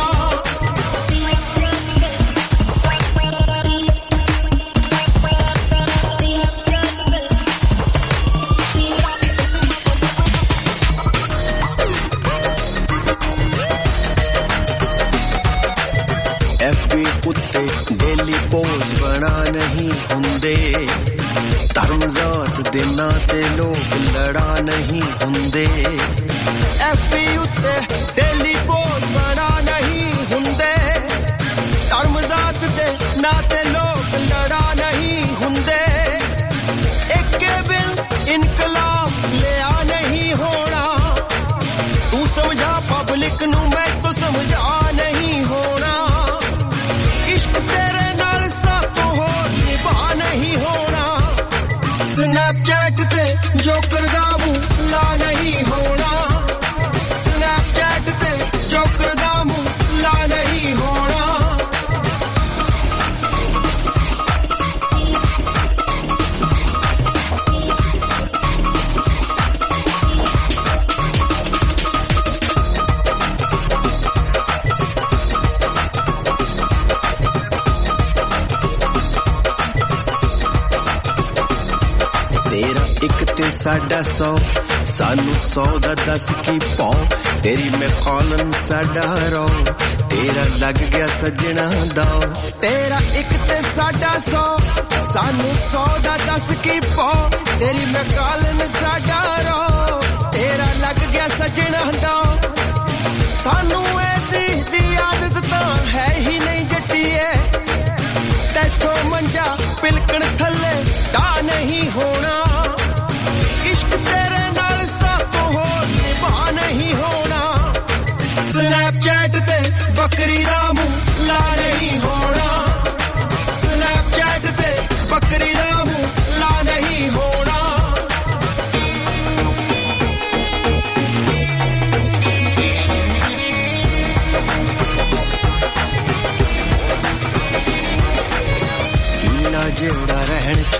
ਐਫਬੀ ਉੱਤੇ ਡੇਲੀ ਪੋਜ਼ ਬਣਾ ਨਹੀਂ ਹੁੰਦੇ, ਧਰਮ ਜ਼ਾਤ ਦੇ ਨਾਂ ਤੇ ਲੋਕ ਲੜਾ ਨਹੀਂ ਹੁੰਦੇ। ਐਫਬੀ ਉੱਤੇ ਡੇਲੀ ਪੋਜ਼ ਬਣਾ ਨਹੀਂ ਹੁੰਦੇ, ਧਰਮ ਜ਼ਾਤ ਦੇ ਨਾਂ ਤੇ ਲੋਕ ਲੜਾ ਨਹੀਂ ਹੁੰਦੇ। ਇੱਕੇ ਬਿਨ ਇਨਕਲਾਬ ਲਿਆ ਨਹੀਂ ਹੋਣਾ, ਤੂੰ ਸਮਝਾ ਪਬਲਿਕ ਨੂੰ ਮੈਂ ਤੋਂ ਸਮਝਾ ਨਹੀਂ ਹੋਣਾ। ਤੇਰੇ ਨਾਲ ਸਾਥੋਂ ਹੋਰ ਨਿਭਾ ਨਹੀਂ ਹੋਣਾ। ਸਨੈਪਚੈਟ ਤੇ ਜੋਕਰ ਦਾ ਮੂੰਹ ਲਾ ਨਹੀਂ ਹੋਣਾ। ਸਨੈਪਚੈਟ ਤੇ ਜੋਕਰ ਦਾ ਮੂੰਹ ਲਾ ਨਹੀਂ ਹੋਣਾ। ਤੇਰਾ ਇੱਕ ਤੇ ਸਾਡਾ ਸੌ, ਸਾਨੂੰ ਸੌ ਦਾ ਦੱਸ ਕੀ ਪਾਉ। ਤੇਰੀ ਮੈਂ ਕਾਲਨ ਸਾਡਾ ਰੋ, ਤੇਰਾ ਲੱਗ ਗਿਆ ਸੱਜਣਾ ਦਾ। ਤੇਰਾ ਇੱਕ ਤੇ ਸਾਡਾ ਸੌ, ਸਾਨੂੰ ਸੌ ਦਾ ਦੱਸ ਕੀ ਪਾਉ। ਤੇਰੀ ਮੈਂ ਕਾਲਨ ਸਾਡਾ ਰੋ, ਤੇਰਾ ਲੱਗ ਗਿਆ ਸੱਜਣਾ ਦਾ। ਸਾਨੂੰ ਐਸੀ ਦੀ ਆਦਤ ਤਾਂ ਹੈ ਹੀ ਨਹੀਂ ਜੱਟੀਏ, ਤੈਥੋਂ ਮੰਜਾ ਪਿਲਕਣ ਥੱਲੇ ਡਾ ਨਹੀਂ ਹੋਣਾ। ਇਸ਼ਕ ਤੇਰੇ ਨਾਲ ਸਾਥੋਂ ਹੋਰ ਨਿਭਾ ਨਹੀਂ ਹੋਣਾ। ਸਨੈਪਚੈਟ ਤੇ ਬੱਕਰੀ ਦਾ ਮੂੰਹ ਲਾ ਨਹੀਂ ਹੋਣਾ। ਸਨੈਪਚੈਟ ਤੇ ਬੱਕਰੀ ਦਾ ਮੂੰਹ ਲਾ ਨਹੀਂ ਹੋਣਾ।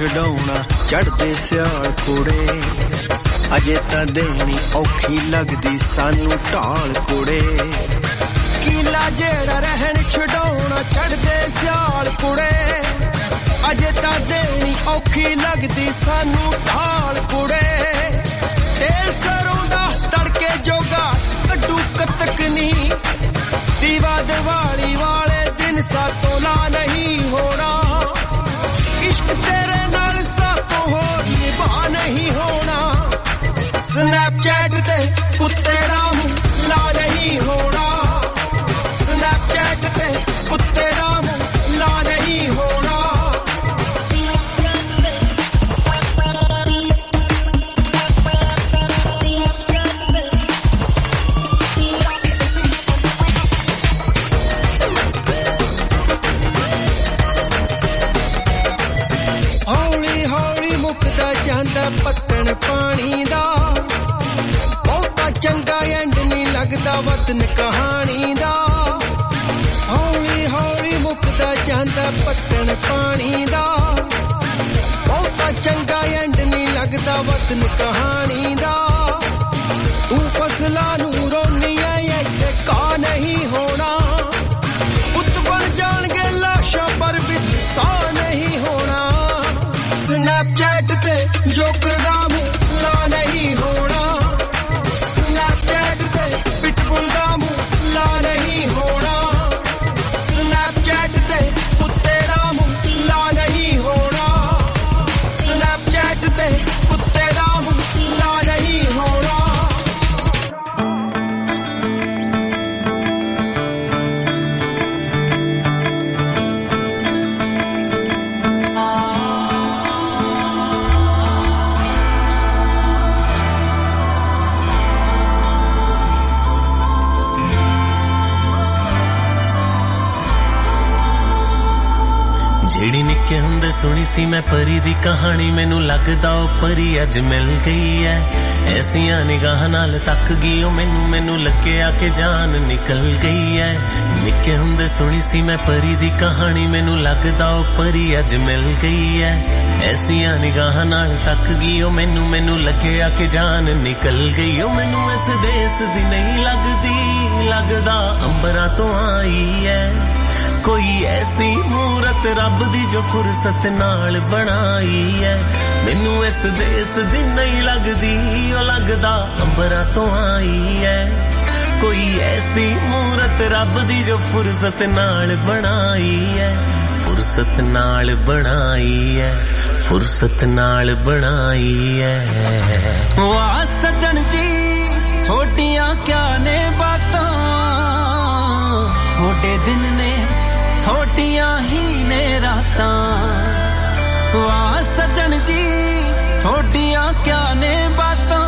ਛਡਾਉਣਾ ਚੜਦੇ ਸਿਆਲ ਕੁੜੇ ਅਜੇ ਤਾਂ ਦੇਣੀ ਔਖੀ ਲੱਗਦੀ ਸਾਨੂੰ ਢਾਲ ਕੁੜੇ ਕੀਲਾ ਜਿਹੜਾ ਰਹਿਣ ਛਡਾਉਣਾ ਚੜਦੇ ਸਿਆਲ ਕੁੜੇ ਅਜੇ ਤਾਂ ਦੇਣੀ ਔਖੀ ਲੱਗਦੀ ਸਾਨੂੰ ਢਾਲ ਕੁੜੇ ਤੇਲ ਸਰੋਂ ਦਾ ਤੜਕੇ ਜੋਗਾ ਕੱਢੂ ਕਤਕ ਨਹੀਂ ਦੀਵਾ ਦੀਵਾਲੀ ਵਾਲੇ ਦਿਨ ਸਾਤੋਂ ਲਾ ਨਹੀਂ ਹੋਣਾ ਇਸ਼ਕ ਤੇਰੇ ਨਾਲ ਸਾਤੋਂ ਹੋਰ ਨਿਭਾ ਨਹੀਂ ਹੋਣਾ ਸਨੈਪਚੈਟ ਤੇ ਕੁੱਤੇ ਦਾ ਮੂੰਹ ਲਾ ਨਹੀਂ ਹੋਣਾ ਸਨੈਪਚੈਟ ਤੇ ਕੁੱਤੇ ਦਾ ਮੂੰਹ ਲਾ ਨਹੀਂ ਹੋਣਾ ਪੱਤਣ ਪਾਣੀ ਦਾ ਬਹੁਤਾ ਚੰਗਾ ਐਂਡ ਨਹੀਂ ਲੱਗਦਾ ਵਤਨ ਕਹਾਣੀ ਦਾ ਹੌਲੀ ਹੌਲੀ ਮੁੱਕਦਾ ਜਾਂਦਾ ਪੱਤਣ ਪਾਣੀ ਦਾ ਬਹੁਤਾ ਚੰਗਾ ਐਂਡ ਨਹੀਂ ਲੱਗਦਾ ਵਤਨ ਕਹਾਣੀ ਦਾ ਤੂੰ ਫਸਲਾਂ ਨੂੰ ਰੋਨੀ ਐ ਇੱਥੇ ਕਾ ਨਹੀਂ ਹੋਣਾ ਪੁੱਤ ਬਣ ਜਾਣਗੇ ਲਾਸ਼ਾਂ ਪਰ ਵਿੱਚ ਸਾਹ ਨਹੀਂ ਹੋਣਾ ਸਨੈਪਚੈਟ ਤੇ ਜੋਕਰ ਦਾ ਮੂੰਹ ਲਾ ਨਹੀਂ ਹੋਣਾ ਸਨੈਪਚੈਟ ਤੇ ਪਿਟਬੁਲ ਦਾ ਮੂੰਹ ਲਾ ਨਹੀਂ ਹੋਣਾ ਸਨੈਪਚੈਟ ਤੇ ਕੁੱਤੇ ਦਾ ਮੂੰਹ ਲਾ ਨਹੀਂ ਹੋਣਾ ਸਨੈਪਚੈਟ ਤੇ ਕੁੱਤੇ ਦਾ ਮੂੰਹ ਲਾ ਨਹੀਂ ਹੋਣਾ ਜਿਹੜੀ ਨਿੱਕੇ ਹੁੰਦੇ ਸੁਣੀ ਸੀ ਮੈਂ ਪਰੀ ਦੀ ਕਹਾਣੀ ਮੈਨੂੰ ਲੱਗਦਾ ਉਹ ਪਰੀ ਅੱਜ ਮਿਲ ਗਈ ਐ ਐਸੀਆਂ ਨਿਗਾਹਾਂ ਨਾਲ ਤੱਕ ਗਈ ਉਹ ਮੈਨੂੰ ਮੈਨੂੰ ਲੱਗਿਆ ਕਿ ਜਾਨ ਨਿਕਲ ਗਈ ਐ ਨਿੱਕੇ ਹੁੰਦੇ ਸੁਣੀ ਸੀ ਮੈਂ ਪਰੀ ਦੀ ਕਹਾਣੀ ਮੈਨੂੰ ਲੱਗਦਾ ਉਹ ਪਰੀ ਅੱਜ ਮਿਲ ਗਈ ਐ ਐਸੀਆਂ ਨਿਗਾਹਾਂ ਨਾਲ ਤੱਕ ਗਈ ਉਹ ਮੈਨੂੰ ਮੈਨੂੰ ਲੱਗਿਆ ਕਿ ਜਾਨ ਨਿਕਲ ਗਈ ਉਹ ਮੈਨੂੰ ਇਸ ਦੇਸ ਦੀ ਨਹੀਂ ਲੱਗਦੀ ਲੱਗਦਾ ਅੰਬਰਾਂ ਤੋਂ ਆਈ ਐ ਕੋਈ ਐਸੀ ਮੂਰਤ ਰੱਬ ਦੀ ਜੋ ਫੁਰਸਤ ਨਾਲ ਬਣਾਈ ਐ ਮੈਨੂੰ ਇਸ ਦੇਸ ਦੀ ਨਹੀਂ ਲੱਗਦੀ ਉਹ ਲੱਗਦਾ ਅੰਬਰਾਂ ਤੋਂ ਆਈ ਐ ਕੋਈ ਐਸੀ ਮੂਰਤ ਰੱਬ ਦੀ ਜੋ ਫੁਰਸਤ ਨਾਲ ਬਣਾਈ ਐ ਫੁਰਸਤ ਨਾਲ ਬਣਾਈ ਐ ਫੁਰਸਤ ਨਾਲ ਬਣਾਈ ਐ ਵਾਹ ਸੱਜਣ ਜੀ ਛੋਟੀਆਂ ਕਿਆ ਨੇ ਬਾਤਾਂ ਥੋੜੇ ਦਿਨ ਨੇ ਥੋਟੀਆਂ ਹੀ ਨੇ ਰਾਤਾਂ ਵਾਹ ਸੱਜਣ ਜੀ ਥੋਟੀਆਂ ਕਿਆ ਨੇ ਬਾਤਾਂ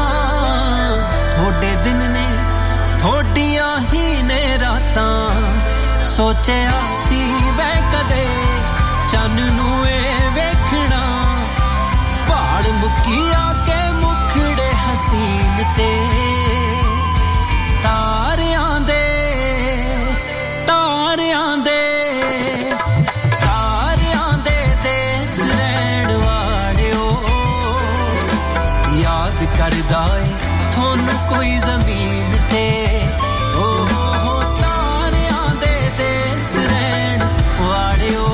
ਥੋੜੇ ਦਿਨ ਨੇ ਥੋਟੀਆਂ ਹੀ ਨੇ ਰਾਤਾਂ ਸੋਚਿਆ ਸੀ ਮੈਂ ਕਦੇ ਚੰਨ ਨੂੰ ਇਹ ਵੇਖਣਾ ਪਹਾੜ ਮੁੱਕੀ ਆ ਕੇ ਮੁਖੜੇ ਹਸੀਨ ਤੇ ਤਾਰਿਆਂ ਦੇ ਤਾਰਿਆਂ ਦੇ ਤਾਰਿਆਂ ਦੇ ਦੇਸ ਰਹਿਣ ਵਾਲਿਓ ਯਾਦ ਕਰਦਾ ਏ ਤੁਹਾਨੂੰ ਕੋਈ ਜ਼ਮੀਨ ਤੇ ਓ ਹੋ ਤਾਰਿਆਂ ਦੇ ਦੇਸ ਰਹਿਣ ਵਾਲਿਓ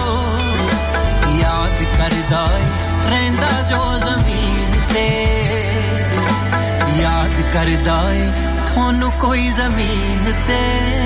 ਯਾਦ ਕਰਦਾ ਏ ਰਹਿੰਦਾ ਜੋ ਜ਼ਮੀਨ ਤੇ ਯਾਦ ਕਰਦਾ ਏ ਤੁਹਾਨੂੰ ਕੋਈ ਜ਼ਮੀਨ ਤੇ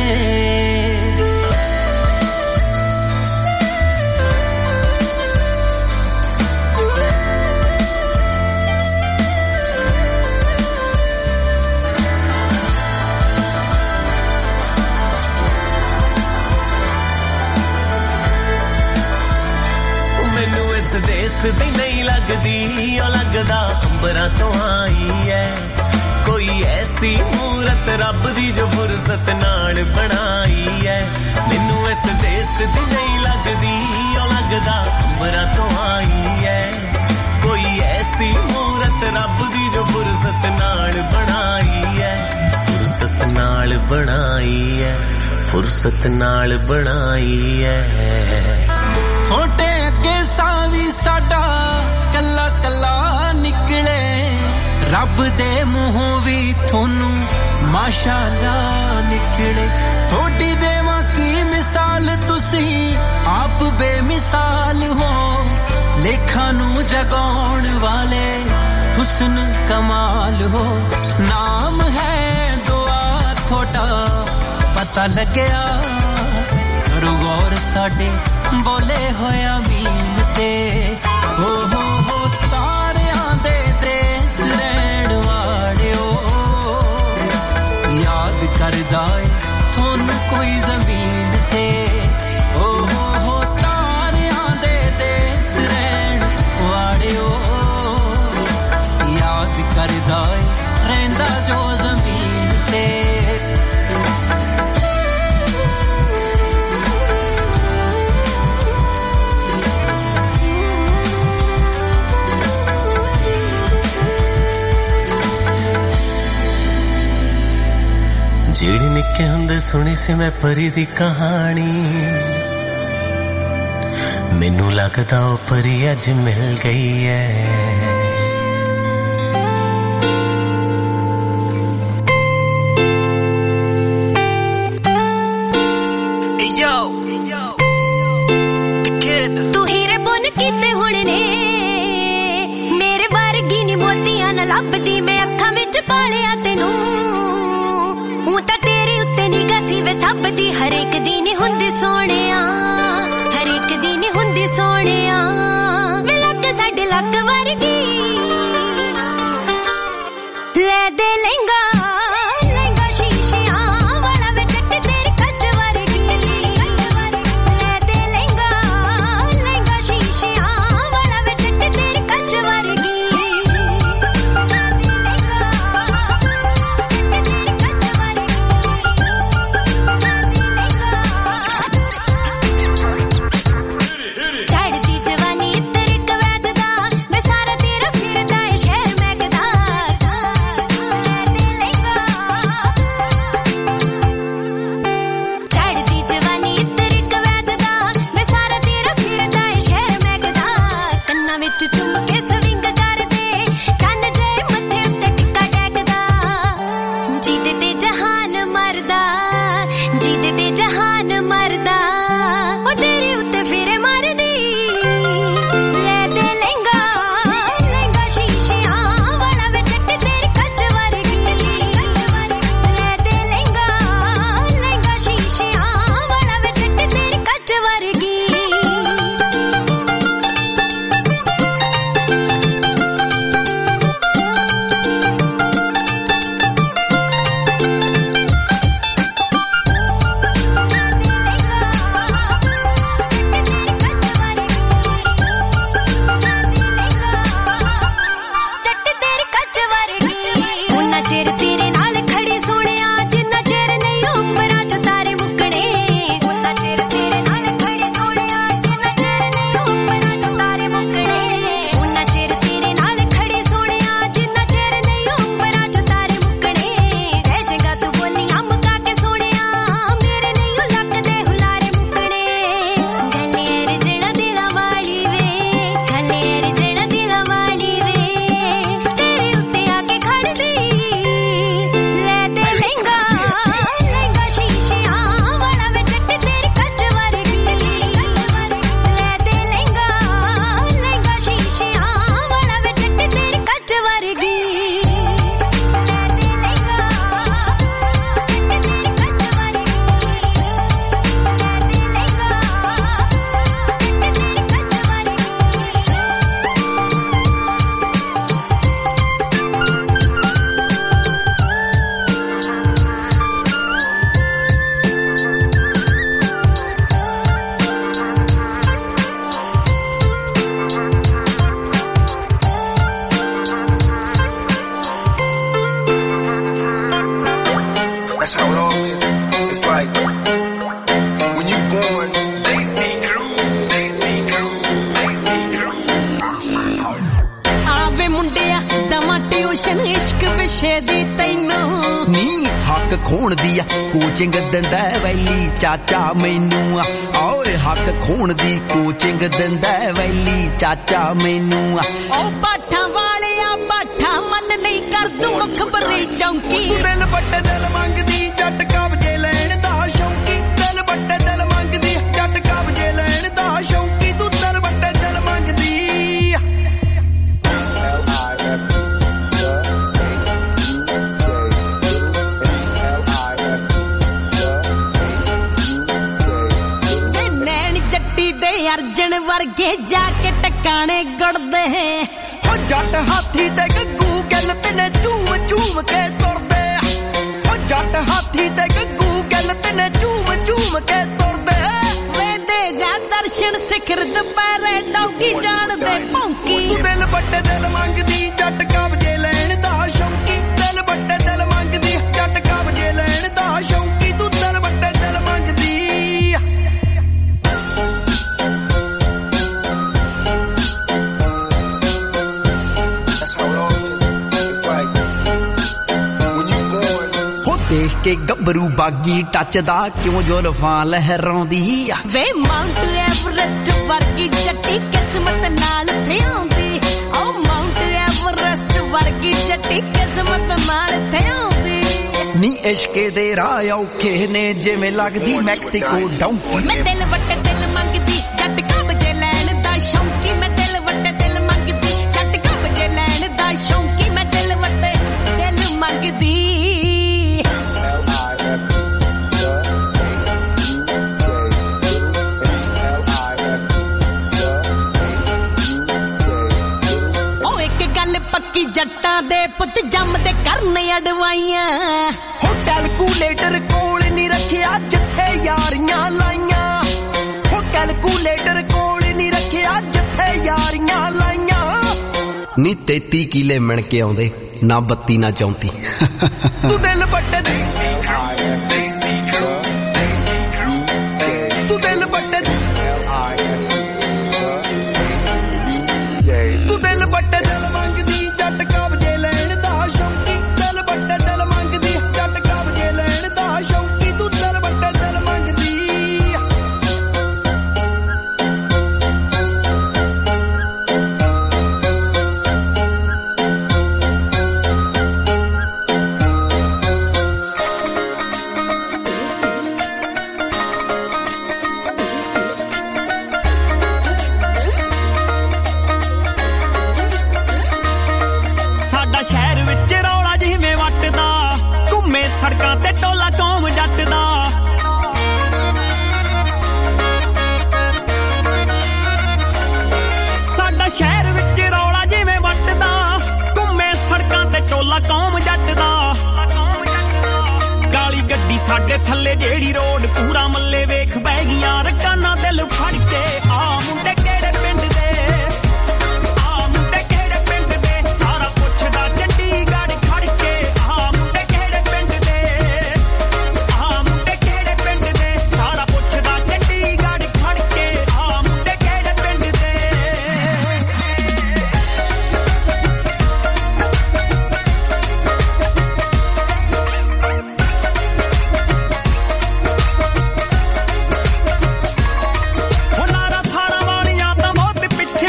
ਦੇਸ ਦੀ ਨਹੀਂ ਲੱਗਦੀ ਉਹ ਲੱਗਦਾ ਅੰਬਰਾਂ ਤੋਂ ਆਈ ਐ ਕੋਈ ਐਸੀ ਮੂਰਤ ਰੱਬ ਦੀ ਜੋ ਫੁਰਸਤ ਨਾਲ ਬਣਾਈ ਐ ਮੈਨੂੰ ਇਸ ਦੇਸ ਦੀ ਨਹੀਂ ਲੱਗਦੀ ਉਹ ਲੱਗਦਾ ਅੰਬਰਾਂ ਤੋਂ ਆਈ ਐ ਕੋਈ ਐਸੀ ਮੂਰਤ ਰੱਬ ਦੀ ਜੋ ਫੁਰਸਤ ਨਾਲ ਬਣਾਈ ਐ ਫੁਰਸਤ ਨਾਲ ਬਣਾਈ ਐ ਫੁਰਸਤ ਨਾਲ ਬਣਾਈ ਐ ਥੋੜੇ ਅੱਗੇ ਸਾਹ ਵੀ ਸਾਡਾ ਕੱਲਾ ਕੱਲਾ ਨਿਕਲੇ ਰੱਬ ਦੇ ਮੂੰਹੋਂ ਵੀ ਤੁਹਾਨੂੰ ਮਾਸ਼ਾਅੱਲਾ ਨਿਕਲੇ ਥੋੜੀ ਦੇਵਾਂ ਕੀ ਮਿਸਾਲ ਤੁਸੀਂ ਆਪ ਬੇਮਿਸਾਲ ਹੋ ਲੇਖਾਂ ਨੂੰ ਜਗਾਉਣ ਵਾਲੇ ਹੁਸਨ ਕਮਾਲ ਹੋ ਨਾਮ ਹੈ ਦੁਆ ਥੋੜਾ ਪਤਾ ਲੱਗਿਆ ਕਰੋ ਗੌਰ ਸਾਡੇ ਬੋਲੇ ਹੋਇਆ ਮੀਨ ਤੇ ਹੋ ਹੋ ਹੋ ਤਾਰਿਆਂ ਦੇ ਦੇਸ ਰਹਿਣ ਵਾਲਿਓ ਯਾਦ ਕਰਦਾ ਏ ਤੁਹਾਨੂੰ ਕੋਈ ਜ਼ਮੀਨ ਤੇ ਹੋ ਹੋ ਹੋ ਤਾਰਿਆਂ ਦੇ ਦੇਸ ਰਹਿਣ ਵਾਲਿਓ ਯਾਦ ਕਰਦਾ ਏ ਰਹਿੰਦਾ ਜੋ ਜ਼ਮੀਨ ਤੇ ਜਿਹੜੀ ਨਿੱਕੇ ਹੁੰਦੇ ਸੁਣੀ ਸੀ ਮੈਂ ਪਰੀ ਦੀ ਕਹਾਣੀ ਮੈਨੂੰ ਲੱਗਦਾ ਉਹ ਪਰੀ ਅੱਜ ਮਿਲ ਗਈ ਹੈ ਤੂੰ ਹੀਰੇ ਬੁਣ ਕੀਤੇ ਹੁਣ ਨੇ ਮੇਰੇ ਵਰਗੀ ਨੀ ਮੋਤੀਆਂ ਨਾ ਲੱਭਦੀ ਮੈਂ ਅੱਖਾਂ ਵਿੱਚ ਪਾਲਿਆ ਤੈਨੂੰ ਹੂੰ ਤਾਂ ਤੇਰੇ ਉੱਤੇ ਨਿਗਾਹ ਸੀ ਵੇ ਸਭ ਦੀ ਹਰ ਇੱਕ ਦੀ ਨੀ ਹੁੰਦੀ ਸੋਹਣਿਆ ਹਰ ਇੱਕ ਦੀ ਨੀ ਹੁੰਦੀ ਸੋਹਣਿਆ ਵੇ ਲੱਕ ਸਾਡੇ ਲੱਕ ਵਰਗੀ ਲੈ ਦੇ ਲਹਿੰਗਾ ਲਹਿੰਗਾ ਸ਼ੀਸ਼ਿਆਂ ਵਾਲਾ ਵੇ ਜੱਟ ਤੇਰੀ ਕੱਚ ਵਰਗੀ ਲੈ ਦੇ ਲਹਿੰਗਾ ਲਹਿੰਗਾ ਸ਼ੀਸ਼ਿਆਂ ਵਾਲਾ ਵੇ ਜੱਟ ਤੇਰੀ ਕੱਚ ਵਰਗੀ ਚੜਦੀ ਜਵਾਨੀ ਤੇਰੇ ਕਵੈਤ ਦਾ ਮੈਂ ਸਾਰਾ ਤੇਰਾ ਫਿਰਦਾ ਏ ਪਿਛੇ ਦੀ ਤੈਨੂੰ ਨੀ ਹੱਕ ਖੋਣ ਦੀ ਆ ਕੋਚਿੰਗ ਦਿੰਦਾ ਵੈਲੀ ਚਾਚਾ ਮੈਨੂੰ ਓਏ ਹੱਕ ਖੋਣ ਦੀ ਕੋਚਿੰਗ ਦਿੰਦਾ ਵੈਲੀ ਚਾਚਾ ਮੈਨੂੰ ਉਹ ਬਾਠਾਂ ਵਾਲਿਆ ਬਾਠਾ ਮਨ ਨਹੀਂ ਕਰ ਤੂੰ ਖਬਰੀ ਚੌਂਕੀ ਦਿਲ ਵੱਡੇ ਦਿਲ ਮੰਗਦੀ ਜੱਟ ਕਬਜੇ ਲੈਣ ਦਾ ਸ਼ੌਂਕੀ ਦਿਲ ਵੱਡੇ ਦਿਲ ਮੰਗਦੀ ਜੱਟ ਕਬਜੇ ਲੈਣ ਦਾ ਸ਼ੌਂਕੀ ਤੂੰ ਦਿਲ ਵੱਡੇ ਦਿਲ ਮੰਗਦੀ ਅਰਜਨ ਵਰਗੇ ਜਾ ਕੇ ਟਕਾਣੇ ਗੁੜਦੇ ਹੋ ਜੱਟ ਹਾਥੀ ਤੇ ਗੱਗੂ ਗੱਲ ਤੇ ਨੇ ਝੂਮ ਝੂਮ ਕੇ ਤੁਰਦੇ ਹੋ ਜੱਟ ਹਾਥੀ ਤੇ ਗੱਗੂ ਗੱਲ ਤੇ ਨੇ ਝੂਮ ਝੂਮ ਕੇ ਤੁਰਦੇ ਵੇ ਦੇ ਜਾ ਦਰਸ਼ਨ ਸਿਖਰ ਦੁਪਹਿਰੇ ਡੌਗੀ ਜਾਣਦੇ ਭੌਂਕੀ ਤੂੰ ਦਿਲ ਵੱਡੇ ਦਿਲ ਮੰਗਦੀ ਜੱਟ ਕਬਜੇ ਲੈਣ ਦਾ ਸ਼ੌਂਕੀ ਦਿਲ ਵੱਡੇ ਦਿਲ ਮੰਗਦੀ ਜੱਟ ਕਬਜੇ ਲੈਣ ਦਾ ਸ਼ੌਂਕੀ ਤੂੰ ਦਿਲ ਵੱਡੇ ਦਿਲ ਮੰਗਦੀ ਦੇਖ ਕੇ ਗੱਭਰੂ ਬਾਗੀ ਟੱਚਦਾ ਕਿਉਂ ਜ਼ੁਲਫਾਂ ਲਹਿਰਾਉਂਦੀ ਆ ਵੇ ਮਾਊਂਟ ਐਵਰੈਸਟ ਵਰਗੀ ਜੱਟੀ ਕਿਸਮਤ ਨਾਲ ਥਿਆਉਂਦੀ ਓ ਮਾਊਂਟ ਐਵਰੈਸਟ ਵਰਗੀ ਜੱਟੀ ਕਿਸਮਤ ਨਾਲ ਥਿਆਉਂਦੀ ਨੀ ਇਸ਼ਕੇ ਦੇ ਰਾਹ ਔਖੇ ਨੇ ਜਿਵੇਂ ਲੱਗਦੀ ਮੈਕਸੀਕੋ ਡੌਂਕੀ ਮੈਂ ਦਿਲ ਵੱਟੇ ਦਿਲ ਮੰਗਦੀ ਜੱਟ ਕਬਜੇ ਲੈਣ ਦਾ ਸ਼ੌਂਕੀ ਮੈਂ ਦਿਲ ਵੱਟੇ ਦਿਲ ਮੰਗਦੀ ਜੱਟ ਕਬਜੇ ਲੈਣ ਦਾ ਸ਼ੌਂਕੀ ਮੈਂ ਦਿਲ ਵੱਟੇ ਦਿਲ ਮੰਗਦੀ ਪੱਕੀ ਜੱਟਾਂ ਦੇ ਪੁੱਤ ਜੰਮਦੇ ਕਰਨ ਅਡਵਾਈਆਂ ਹੋ ਕੈਲਕੂਲੇਟਰ ਕੋਲ ਨਹੀਂ ਰੱਖਿਆ ਜਿੱਥੇ ਯਾਰੀਆਂ ਲਾਈਆਂ ਹੋ ਕੈਲਕੂਲੇਟਰ ਕੋਲ ਨਹੀਂ ਰੱਖਿਆ ਜਿੱਥੇ ਯਾਰੀਆਂ ਲਾਈਆਂ ਨੀ ਤੇਤੀ ਕਿਲੇ ਮਿਣ ਕੇ ਆਉਂਦੇ ਨਾ ਬੱਤੀ ਨਾ ਚੌਂਤੀ ਤੂੰ ਦਿਲ ਵੱਡੇ ਤੂੰ ਦਿਲ ਵੱਡੇ ਤੂੰ ਦਿਲ ਵੱਡੇ ਦਿਲ ਮੰਗਦੀ ਜੱਟ ਕਬਜੇ ਲੈਣ ਦਾ ਸ਼ੌਂਕੀ ਦਿਲ ਵੱਡੇ ਦਿਲ ਮੰਗਦੀ ਜੱਟ ਕਬਜੇ ਲੈਣ ਦਾ ਸ਼ੌਂਕੀ ਤੂੰ ਦਿਲ ਵੱਡੇ ਦਿਲ ਮੰਗਦੀ ਸੜਕਾਂ ਤੇ ਟੋਲਾ ਕੌਮ ਜੱਟ ਦਾ ਸਾਡਾ ਸ਼ਹਿਰ ਵਿੱਚ ਰੌਲਾ ਜਿਵੇਂ ਵੱਟਦਾ ਘੁੰਮੇ ਸੜਕਾਂ ਤੇ ਟੋਲਾ ਕੌਮ ਜੱਟ ਦਾ ਕਾਲੀ ਗੱਡੀ ਸਾਡੇ ਥੱਲੇ ਜਿਹੜੀ ਰੋਡ ਪੂਰਾ ਮੱਲੇ ਵੇਖ ਬਹਿ ਗਈਆਂ ਰਕਾਨਾ ਦਿਲ ਫੜ ਕੇ ਆ ਮੁੰਡੇ ਕਿਹੜੇ ਪਿੰਡ ਦੇ ਆ ਮੁੰਡੇ ਕਿਹੜੇ ਪਿੰਡ ਦੇ ਸਾਰਾ ਪੁੱਛਦਾ ਚੰਡੀਗੜ੍ਹ ਖੜ ਕੇ ਆ ਮੁੰਡੇ ਕਿਹੜੇ ਪਿੰਡ ਦੇ ਆ ਮੁੰਡੇ ਕਿਹੜੇ ਪਿੰਡ ਦੇ ਸਾਰਾ ਪੁੱਛਦਾ ਚੰਡੀਗੜ੍ਹ ਖੜ ਕੇ ਆ ਮੁੰਡੇ ਕਿਹੜੇ ਪਿੰਡ ਦੇ ਨਾਰਾ ਥਾਣਾ ਵਾਲੀਆਂ ਤਾਂ ਬਹੁਤ ਪਿੱਛੇ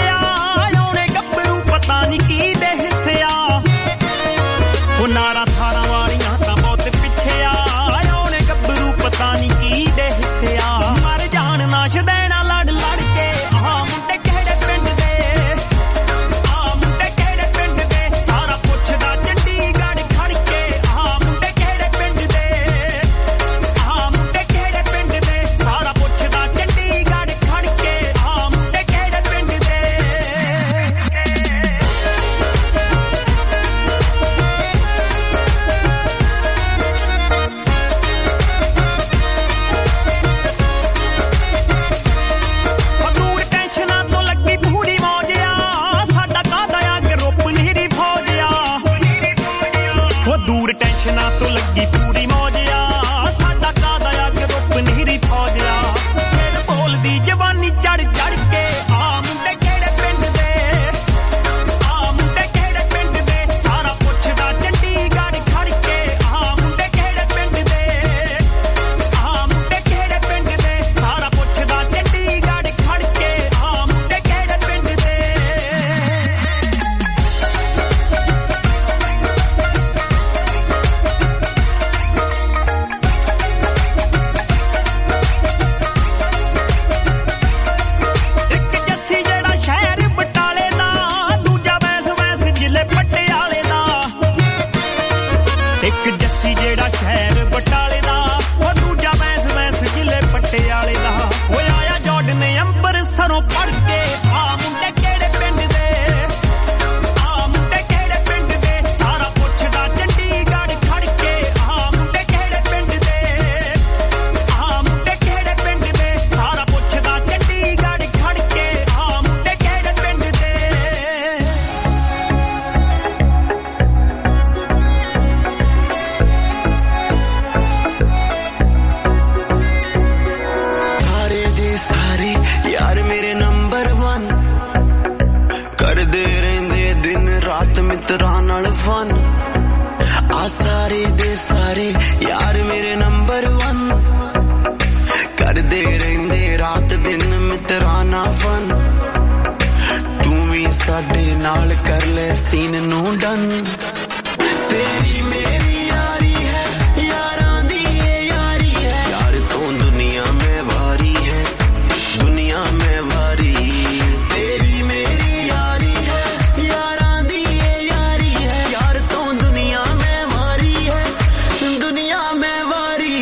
मित्रां नाल फन आ सारे दे सारे यार मेरे नंबर वन करदे रहिंदे रात दिन मित्रां नाल फन तू भी साडे नाल कर ले सीन नू डन तेरी मेरी यारी है यारां दी ये यारी है यार तू दुनिया में भारी है दुनिया में भारी तेरी मेरी यारी है यारां दी ये यारी है यार तू दुनिया में भारी है दुनिया में भारी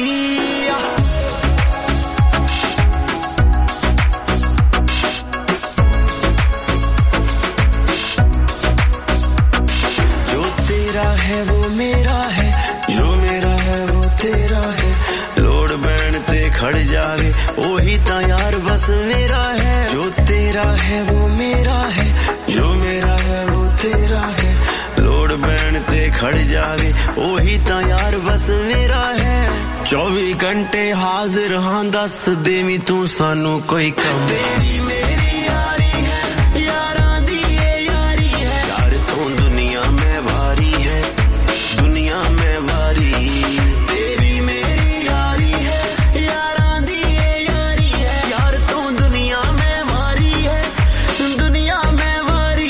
जो तेरा है वो मेरा है जो मेरा है वो तेरा है लोड़ बैण ते खड़ जावे ओही ता यार बस मेरा है जो तेरा है वो मेरा है जो मेरा है वो तेरा है लोड़ बैण ते खड़ जावे ओही ता यार बस मेरा है चौबीस घंटे हाजिर हां दस देवी तू सानू कोई कम तेरी मेरी यारी है यारां दी ये यारी है यार तू दुनिया में भारी है दुनिया में भारी तेरी मेरी यारी है यारां दी ये यारी है यार तू दुनिया में भारी है दुनिया में भारी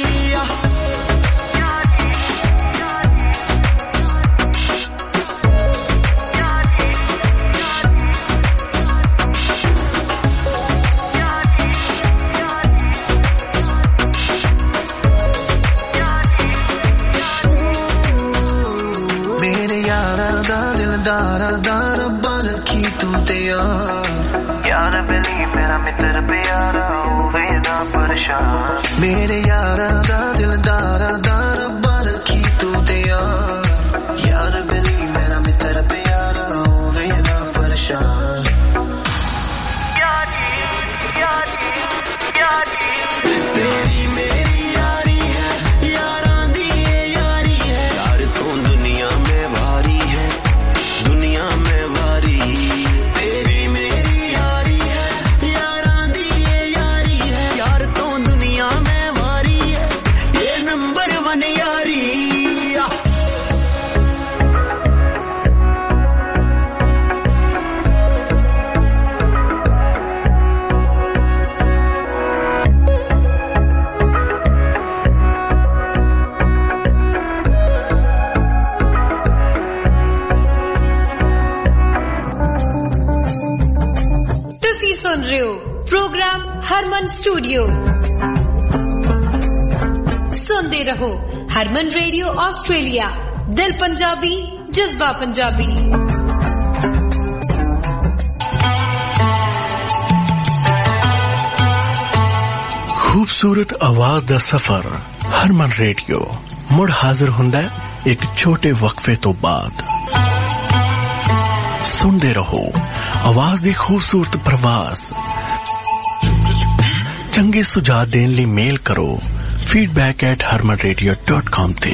मेरे यारा दा दिलदारा दा रब्बा रखी तू ते यार यार बेली मेरा मित्र प्यारा होवे ना परेशान मेरे यारा दा दिलदारा दा रब्बा रखी तू ते यार यार बेली मेरा मित्र प्यारा होवे ना परेशान तेरी मेरी यारी है यारां दी ये यारी है यार तू दुनिया में भारी है दुनिया में भारी तेरी मेरी यारी है यारां दी ये यारी है यार तू दुनिया में भारी है ये नंबर वन यारी ਤੁਸੀਂ ਸੁਣ ਰਹੇ ਹੋ ਪ੍ਰੋਗਰਾਮ ਹਰਮਨ ਸਟੂਡੀਓ ਸੁਣਦੇ ਰਹੋ ਹਰਮਨ ਰੇਡੀਓ ਆਸਟ੍ਰੇਲੀਆ ਦਿਲ ਪੰਜਾਬੀ ਜਜ਼ਬਾ ਪੰਜਾਬੀ खूबसूरत आवाज दा सफर हरमन रेडियो मुड़ हाजिर हुंदा है एक छोटे वक्फे तो बाद सुनते रहो आवाज दी खूबसूरत प्रवास चंगे सुझाव देने लिए मेल करो feedback at Harman radio dot com ते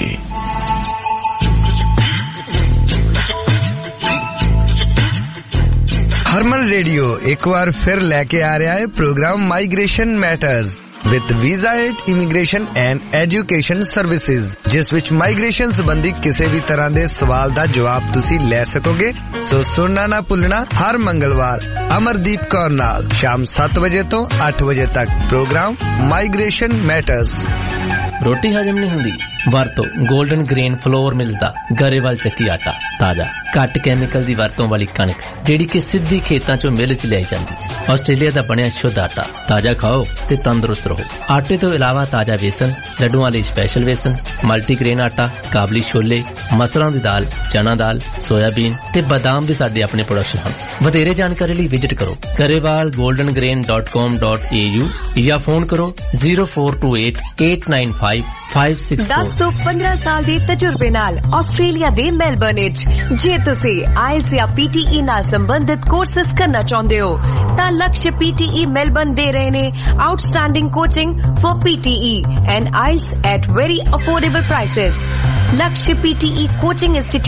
हरमन रेडियो एक बार फिर लेके आ रहा है programme migration matters with visa aid immigration and education services जिस विच माइग्रेशन संबंधी किसी भी तरह के सवाल का जवाब तुसी ले सकोगे सो सुनना ना भुलना हर मंगलवार अमरदीप कौर नाल शाम सात बजे तो आठ बजे तक प्रोग्राम माइग्रेशन मैटर्स रोटी हजम नहीं हुंदी वरतो गोल्डन ग्रेन फ्लोर मिलदा गरेवाल चक्की आटा ताजा घट कैमिकल दी वरतों वाली कणक जेड़ी कि सिद्धी खेतां चों मिल च लाई जांदी ऑस्ट्रेलिया दा बनिया शुद्ध आटा ताजा खाओ ते तंदुरुस्त रहो आटे तो इलावा ताजा बेसन लड्डुआं लई स्पेशल बेसन मल्टीग्रेन आटा काबली छोले मसरां दी दाल चना दाल सोयाबीन ते बादाम भी साडे अपने प्रोडक्शन हन वधेरे जानकारी लई विजिट करो Grewal golden grain dot com dot A U या फोन करो zero four two eight eight nine five five six four दस ਤੋਂ ਪੰਦਰਾਂ ਸਾਲ ਦੇ ਤਜਰਬੇ ਨਾਲ ਆਸਟ੍ਰੇਲੀਆ ਦੇ ਮੈਲਬਰਨ ਵਿੱਚ ਜੇ ਤੁਸੀਂ ਆਇਲਸ ਜਾਂ ਪੀਟੀਈ ਨਾਲ ਸੰਬੰਧਿਤ ਕੋਰਸਸ ਕਰਨਾ ਚਾਹੁੰਦੇ ਹੋ ਤਾਂ ਲਕਸ਼ ਪੀਟੀਈ ਮੈਲਬਰਨ ਦੇ ਰਹੇ ਨੇ outstanding coaching for PTE and IELTS at very affordable prices Lakshya P T E Coaching Institute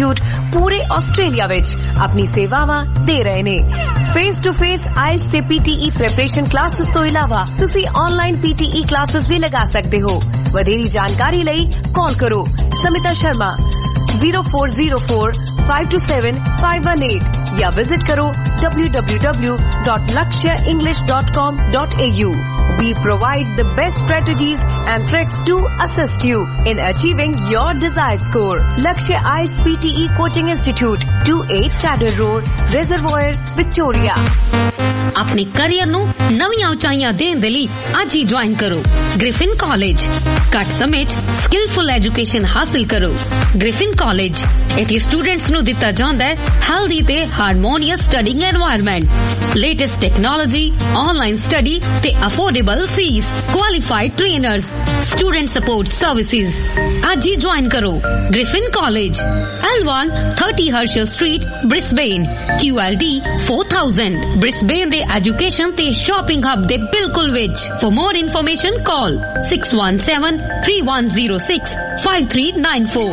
ਪੂਰੇ ਆਸਟ੍ਰੇਲੀਆ ਵਿੱਚ ਆਪਣੀ ਸੇਵਾਵਾਂ ਦੇ ਰਹੇ ਨੇ। ਫੇਸ ਟੂ ਫੇਸ ਆਈਐਲਟਸ ਤੇ ਪੀਟੀਈ ਪ੍ਰੈਪਰੇਸ਼ਨ ਕਲਾਸਿਸ ਤੋਂ ਇਲਾਵਾ ਤੁਸੀਂ ਆਨਲਾਈਨ ਪੀਟੀਈ ਕਲਾਸਿਸ ਵੀ ਲਗਾ ਸਕਦੇ ਹੋ। ਵਧੇਰੀ ਜਾਣਕਾਰੀ ਲਈ ਕਾਲ ਕਰੋ Smita Sharma zero four zero four five two seven five one eight या विजिट करो w w w dot lakshya english dot com dot a u. We provide the best strategies and tricks to assist you in achieving your desired score. Lakshya I E L T S P T E Coaching Institute, two eight Chadder Road, Reservoir, Victoria. ਆਪਣੇ career ਨੂੰ ਨਵੀਆਂ ਉਚਾਈਆਂ ਦੇਣ ਦੇ ਲਈ ਅੱਜ ਹੀ join ਕਰੋ ਗ੍ਰਿਫਿਨ ਕਾਲਜ। ਘੱਟ ਸਮੇਂ 'ਚ ਸਕਿਲਫੁਲ ਐਜੂਕੇਸ਼ਨ ਹਾਸਲ ਕਰੋ। ਗ੍ਰਿਫਿਨ ਕਾਲਜ ਇੱਥੇ ਸਟੂਡੈਂਟਸ ਨੂੰ ਦਿੱਤਾ ਜਾਂਦਾ ਹੈ ਹੈਲਦੀ ਤੇ harmonious studying environment, latest technology, online study ਤੇ affordable fees, qualified trainers, student support services. ਅੱਜ ਹੀ ਜੁਆਇਨ ਕਰੋ Griffin college, L one thirty Herschel Street, Brisbane, Q L D four thousand, Brisbane ਦੇ ਐਜੂਕੇਸ਼ਨ ਤੇ shopping hub ਦੇ ਬਿਲਕੁਲ ਵਿੱਚ। For more information call six one seven three one zero six five three nine four.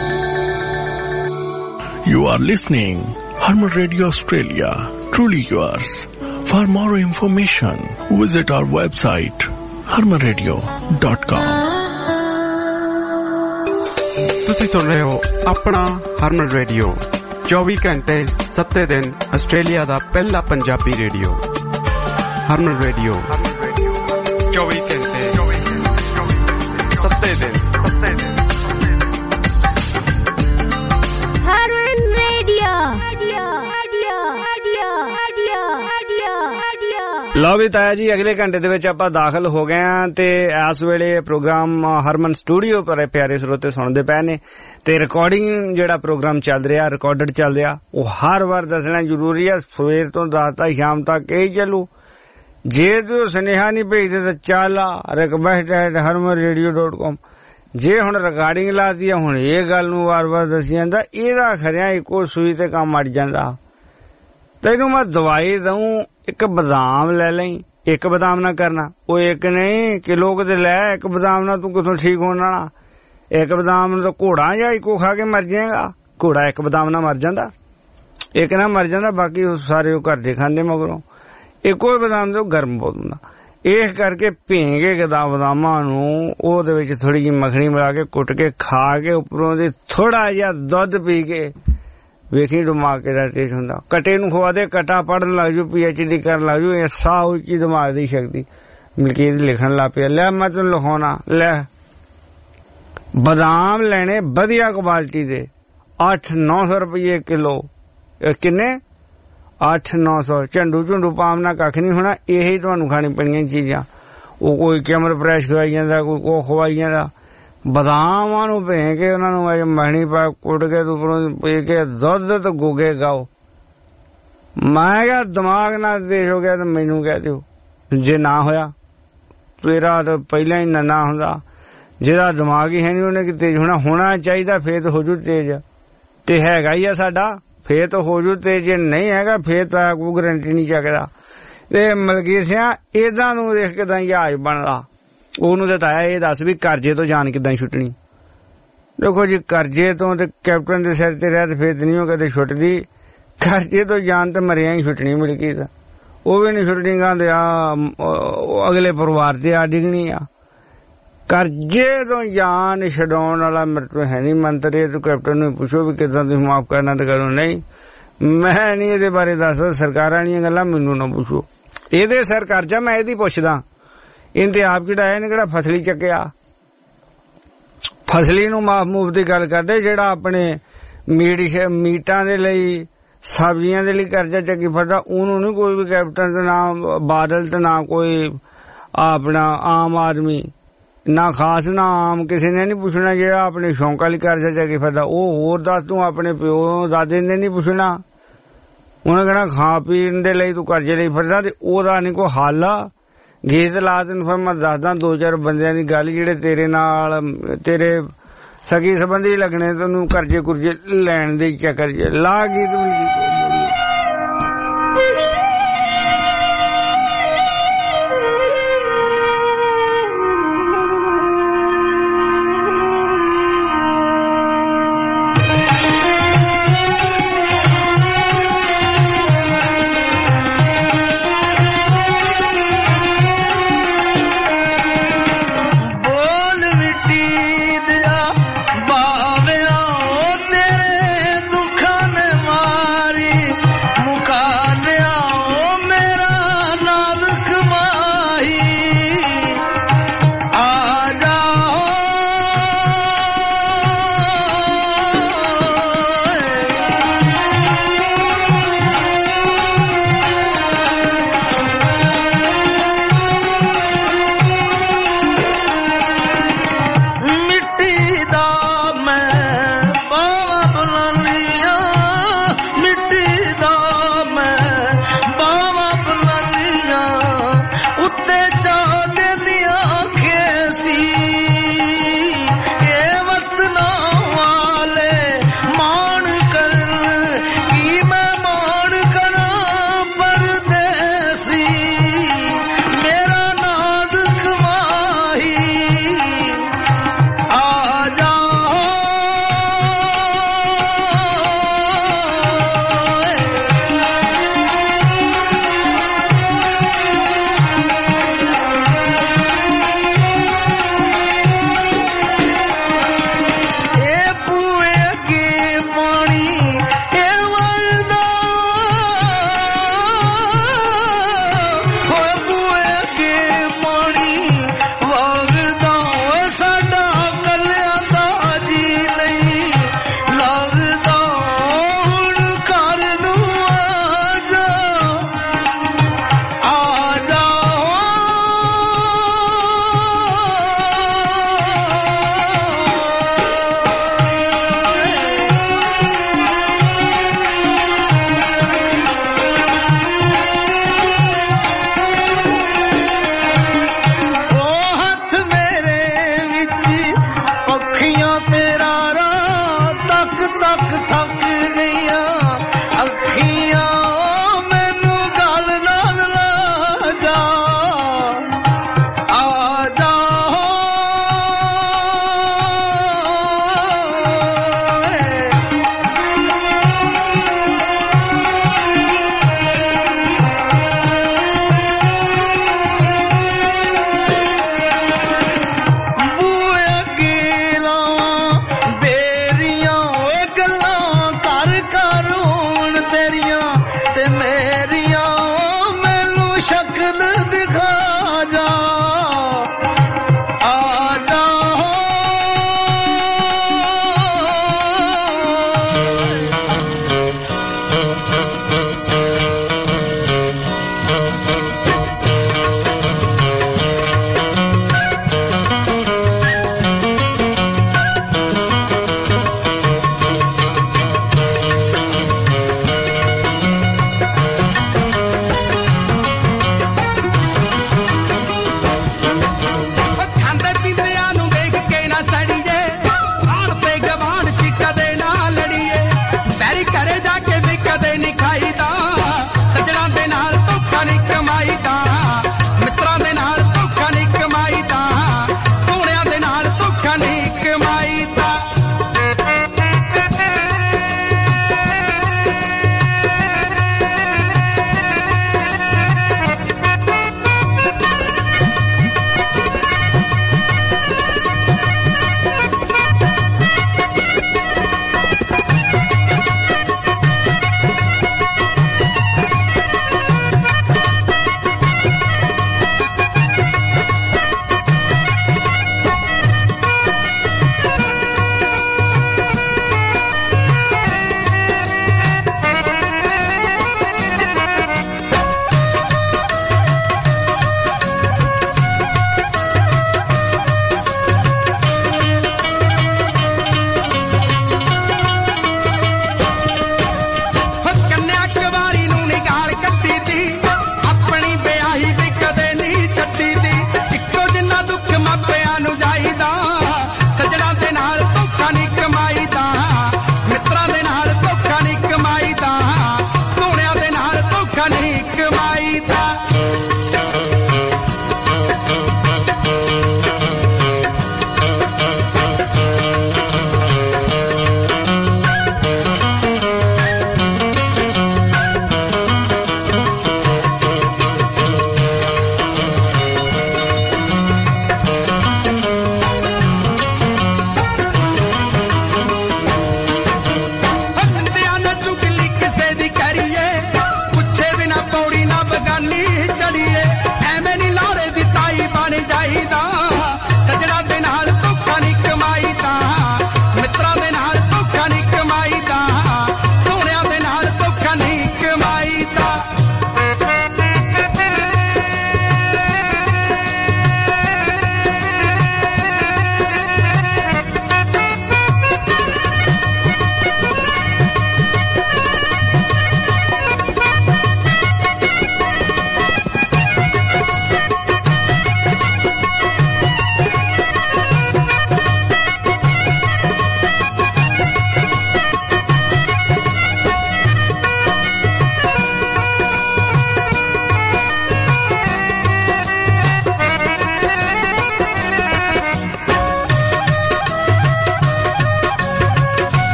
You are listening Harman Radio Australia, truly yours. For more information, visit our website harman radio dot com. ਤੁਸੀਂ ਸੁਣ ਰਹੇ ਹੋ ਆਪਣਾ ਹਰਮਨ radio, ਚੌਵੀ ਘੰਟੇ ਸੱਤੇ ਦਿਨ Australia ਦਾ ਪਹਿਲਾ ਪੰਜਾਬੀ ਰੇਡੀਓ। ਹਰਮਨ ਰੇਡੀਓ ਚੌਵੀ ਘੰਟੇ ਸੱਤੇ ਦਿਨ ਹਰਮਨ ਰੇਡੀਓ। ਲਓ ਵੀ ਤਾਇਆ ਜੀ, ਅਗਲੇ ਘੰਟੇ ਦੇ ਵਿੱਚ ਆਪਾਂ ਦਾਖਲ ਹੋ ਗਏ ਆ ਤੇ ਇਸ ਵੇਲੇ ਪ੍ਰੋਗਰਾਮ ਹਰਮਨ ਸਟੂਡੀਓ ਪਰ ਪਿਆਰੇ ਸਰੋਤੇ ਸੁਣਦੇ ਪਏ ਨੇ ਤੇ ਰਿਕਾਰਡਿੰਗ ਜਿਹੜਾ ਪ੍ਰੋਗਰਾਮ ਚੱਲ ਰਿਹਾ, ਰਿਕਾਰਡਡ ਚੱਲ ਰਿਹਾ, ਉਹ ਹਰ ਵਾਰ ਦੱਸਣਾ ਜ਼ਰੂਰੀ ਹੈ। ਸਵੇਰ ਤੋਂ ਦਸ ਸ਼ਾਮ ਤੱਕ ਇਹ ਚੱਲੂ। ਜੇ ਤੂੰ ਸੁਨੇਹਾ ਨਹੀਂ ਭੇਜਦੇ ਤਾਂ ਚੱਲ request at Harman radio dot com. ਜੇ ਹੁਣ ਰਿਕਾਰਡਿੰਗ ਲਾਤੀ ਆ, ਹੁਣ ਇਹ ਗੱਲ ਨੂੰ ਵਾਰ ਵਾਰ ਦੱਸੀ ਜਾਂਦਾ, ਇਹਦਾ ਖਰਿਆ ਇੱਕੋ ਸੂਈ ਤੇ ਕੰਮ ਅੜ ਜਾਂਦਾ। ਤੈਨੂੰ ਮੈਂ ਦਵਾਈ ਦਊਂ, ਇੱਕ ਬਦਾਮ ਲੈ ਲਈ, ਇੱਕ ਬਦਾਮ ਨਾ ਕਰਨਾ, ਉਹ ਇੱਕ ਨਹੀਂ ਕਿਲੋ ਕਿਤੇ ਲੈ, ਇੱਕ ਬਦਾਮ ਨਾਲ ਤੂੰ ਕਿਥੋਂ ਠੀਕ ਹੋਣ ਵਾਲਾ। ਇੱਕ ਬਦਾਮ ਤਾਂ ਘੋੜਾ ਜਾਂ ਇੱਕੋ ਖਾ ਕੇ ਮਰ ਜਾਏਗਾ। ਘੋੜਾ ਇੱਕ ਬਦਾਮ ਨਾਲ ਮਰ ਜਾਂਦਾ, ਇੱਕ ਨਾ ਮਰ ਜਾਂਦਾ, ਬਾਕੀ ਸਾਰੇ ਉਹ ਘਰ ਦੇ ਖਾਂਦੇ ਮਗਰੋਂ। ਇੱਕੋ ਹੀ ਬਦਾਮ ਤੇ ਉਹ ਗਰਮ ਬਹੁਤ ਹੁੰਦਾ। ਇਸ ਕਰਕੇ ਭੇਂਗੇ ਗਦਾ ਬਦਾਮਾਂ ਨੂੰ ਉਹਦੇ ਵਿੱਚ ਥੋੜੀ ਜਿਹੀ ਮੱਖਣੀ ਮਿਲਾ ਕੇ ਕੁੱਟ ਕੇ ਖਾ ਕੇ ਉੱਪਰੋਂ ਦੀ ਥੋੜਾ ਜਿਹਾ ਦੁੱਧ ਪੀ ਕੇ ਵੇਖੀ ਦਿਮਾਗ ਦਾ ਟੇਸਟ ਹੁੰਦਾ। ਕਟੇ ਨੂੰ ਖਵਾ ਦੇ, ਕਟਾ ਪੜ੍ਹਨ ਲੱਗ ਜੂ, ਪੀ ਐਚ ਡੀ ਕਰਨ ਲੱਗ ਜੂ। ਇਹ ਸਾਹ ਉੱਚੀ ਦਿਮਾਗ ਦੀ ਸ਼ਕਤੀ ਮਲਕੀਤ ਲਿਖਣ ਲੱਗ ਪਿਆ। ਲੈ ਮੈਂ ਤੈਨੂੰ ਲਿਖਾਉਣਾ, ਲੈ ਬਦਾਮ ਲੈਣੇ ਵਧੀਆ ਕੁਆਲਿਟੀ ਦੇ, ਅੱਠ ਨੌ ਸੌ ਰੁਪਈਏ ਕਿਲੋ। ਕਿੰਨੇ? ਅੱਠ ਨੌ ਸੌ। ਝੰਡੂ ਝੁੰਡੂ ਪਾਮ ਨਾਲ ਕੱਖ ਨਹੀਂ ਹੋਣਾ, ਇਹੀ ਤੁਹਾਨੂੰ ਖਾਣੀ ਪੈਣੀਆਂ ਚੀਜ਼ਾਂ। ਉਹ ਕੋਈ ਕੈਮਰ ਫਰੈਸ਼ ਖਵਾਈ ਜਾਂਦਾ, ਕੋਈ ਉਹ ਖਵਾਈ ਜਾਂਦਾ। ਬਦਾਮਾਂ ਨੂੰ ਭੇ ਕੇ ਉਹਨਾਂ ਨੂੰ ਅਜ ਮਹਣੀ ਪਾ ਕੁੱਟ ਕੇ ਉੱਪਰੋਂ ਪੀ ਕੇ ਦੁੱਧ ਤੇ ਗੋਗੇ ਗਾਓ। ਮੈਂ ਕਿਹਾ ਦਿਮਾਗ ਨਾਲ ਦੇਸ਼ ਹੋ ਗਿਆ ਤੇ ਮੈਨੂੰ ਕਹਿ ਦਿਓ, ਜੇ ਨਾ ਹੋਇਆ ਤੇਰਾ ਤਾਂ ਪਹਿਲਾਂ ਹੀ ਨੰਨਾ ਹੁੰਦਾ। ਜਿਹਦਾ ਦਿਮਾਗ ਹੀ ਹੈ ਨਹੀਂ ਉਹਨੇ ਕਿ ਤੇਜ਼ ਹੋਣਾ। ਹੋਣਾ ਚਾਹੀਦਾ, ਫੇਰ ਤਾਂ ਹੋ ਜੂ ਤੇਜ਼, ਤੇ ਹੈਗਾ ਹੀ ਆ ਸਾਡਾ, ਫੇਰ ਤਾਂ ਹੋ ਜੂ ਤੇਜ਼। ਜੇ ਨਹੀਂ ਹੈਗਾ ਫੇਰ ਤਾਂ ਕੋਈ ਗਰੰਟੀ ਨਹੀਂ ਚੱਕਦਾ। ਤੇ ਮਲਕੀਤ ਸਿੰਘ ਏਦਾਂ ਨੂੰ ਦੇਖ ਕਿਦਾਂ ਜਹਾਜ਼ ਬਣਦਾ। ਉਹਨੂੰ ਤਾਂ ਤਾਇਆ ਇਹ ਦੱਸ ਵੀ ਕਰਜ਼ੇ ਤੋਂ ਜਾਨ ਕਿੱਦਾਂ ਛੁੱਟਣੀ। ਦੇਖੋ ਜੀ, ਕਰਜ਼ੇ ਤੋਂ ਤੇ ਕੈਪਟਨ ਦੇ ਸਿਰ ਤੇ ਰਹਿ ਤੇ ਫੇਰ ਨਹੀਂ ਉਹ ਕਦੇ ਛੁੱਟਦੀ। ਕਰਜ਼ੇ ਤੋਂ ਜਾਨ ਤੇ ਮਰਿਆ ਹੀ ਛੁੱਟਣੀ। ਮਲਕੀਤ ਉਹ ਵੀ ਨਹੀਂ ਛੁੱਟਣੀ, ਕਹਿੰਦੇ ਆ ਅਗਲੇ ਪਰਿਵਾਰ ਤੇ ਆ ਡਿੱਗਣੀ ਆ। ਕਰਜ਼ੇ ਤੋਂ ਜਾਨ ਛਡਾਉਣ ਵਾਲਾ ਮੇਰੇ ਤੋਂ ਹੈ ਨਹੀਂ ਮੰਤਰ। ਇਹ ਤੂੰ ਕੈਪਟਨ ਨੂੰ ਪੁੱਛੋ ਵੀ ਕਿੱਦਾਂ ਤੁਸੀਂ ਮਾਫ਼ ਕਰਨਾ ਤੇ ਕਰੋ। ਨਹੀਂ, ਮੈਂ ਨਹੀਂ ਇਹਦੇ ਬਾਰੇ ਦੱਸਦਾ। ਸਰਕਾਰਾਂ ਦੀਆਂ ਗੱਲਾਂ ਮੈਨੂੰ ਨਾ ਪੁੱਛੋ। ਇਹਦੇ ਸਿਰ ਕਰਜ਼ਾ ਮੈਂ ਇਹਦੀ ਪੁੱਛਦਾ। ਇਹਨੇ ਆਪ ਕਿਹੜਾ ਇਹਨੇ ਕਿਹੜਾ ਫਸਲੀ ਚੱਕਿਆ। ਫਸਲੀ ਨੂੰ ਮਾਫ ਮੂਫ ਦੀ ਗੱਲ ਕਰਦੇ, ਜਿਹੜਾ ਆਪਣੇ ਮੀਟ ਮੀਟਾਂ ਦੇ ਲਈ ਸਬਜ਼ੀਆਂ ਦੇ ਲਈ ਕਰਜ਼ਾ ਚੱਕੀ ਫਿਰਦਾ, ਉਹਨੂੰ ਨਹੀਂ ਕੋਈ ਵੀ ਕੈਪਟਨ ਤੇ ਨਾ ਬਾਦਲ ਤੇ ਨਾ ਕੋਈ ਆਪਣਾ ਆਮ ਆਦਮੀ, ਨਾ ਖਾਸ ਨਾ ਆਮ, ਕਿਸੇ ਨੇ ਨਹੀਂ ਪੁੱਛਣਾ। ਜਿਹੜਾ ਆਪਣੇ ਸ਼ੌਂਕਾਂ ਲਈ ਕਰਜ਼ਾ ਚੱਕੀ ਫਿਰਦਾ ਉਹ ਹੋਰ ਦੱਸ, ਤੂੰ ਆਪਣੇ ਪਿਓ ਦਾਦੇ ਨੇ ਨਹੀਂ ਪੁੱਛਣਾ। ਉਹਨੇ ਕਹਿਣਾ ਖਾ ਪੀਣ ਦੇ ਲਈ ਤੂੰ ਕਰਜ਼ੇ ਲਈ ਫਿਰਦਾ, ਤੇ ਉਹਦਾ ਨਹੀਂ ਕੋਈ ਹੱਲ ਆ। ਗੀਤ ਲਾ ਤੈਨੂੰ ਫਿਰ ਮੈਂ ਦੱਸਦਾ ਦੋ ਚਾਰ ਬੰਦਿਆਂ ਦੀ ਗੱਲ ਜਿਹੜੇ ਤੇਰੇ ਨਾਲ ਤੇਰੇ ਸਗੀ ਸੰਬੰਧੀ ਲੱਗਣੇ, ਤੈਨੂੰ ਕਰਜ਼ੇ ਕੁਰਜ਼ੇ ਲੈਣ ਦੇ ਚੱਕਰ ਚ ਲਾ ਗੀਤ ਵੀ।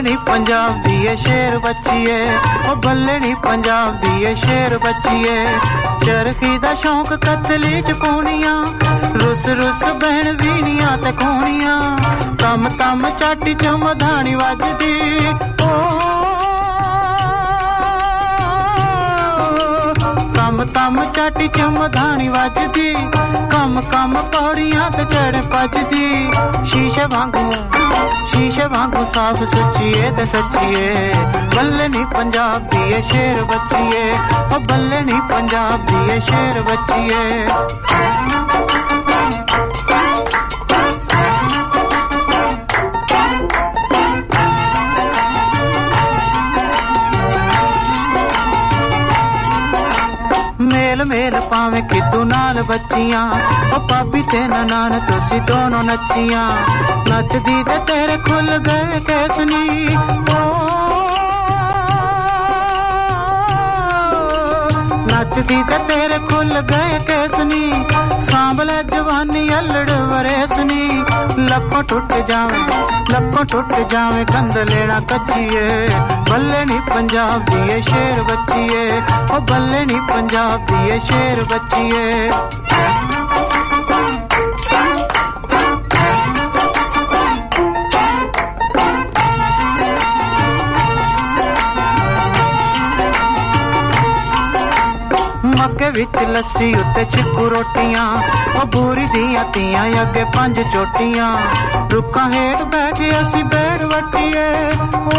नी पंजाब दी ये शेर बच्चीए ओ बल्ले नी पंजाब दी ये शेर बच्चीए चरखी दा शौक कतली च पूनियां रुस रुस बहन वीणियां ते कोणियां तम तम चाटी च मधानी वजदी ओ तम तम चाटी च मधानी वजदी कम कम पौड़ियां ते चढ़ भजदी शीशे वांगू शीशे वांगू साफ सुचिए ते सच्चिए बल्ले नी पंजाब दी ये शेर बच्चीए ओ बल्ले नी पंजाब दी ये शेर बच्चीए मेल पावे किदू नाल बच्चियां ओ पापी ते ननान तुसी दोनों नच्चियां नचदी ते तेरे खुल गए कैसनी ओ नचदी ते तेरे खुल गए कैसनी सांभले जवानी अल्लड़ वरेसनी लखों टुट जावे लखों टुट जावे कंद लेना कच्चिए बल्ले नी पंजाब दी ये शेर बच्चीए ओ बल्ले नी पंजाब दी ये शेर बच्चीए मक्के विच लस्सी उत्ते चिक्कू रोटियां ओ बूरी दियां तियां अगे पंज चोटियां रुक्कां हेठ बैठे असी बैठ वट्टिए ओ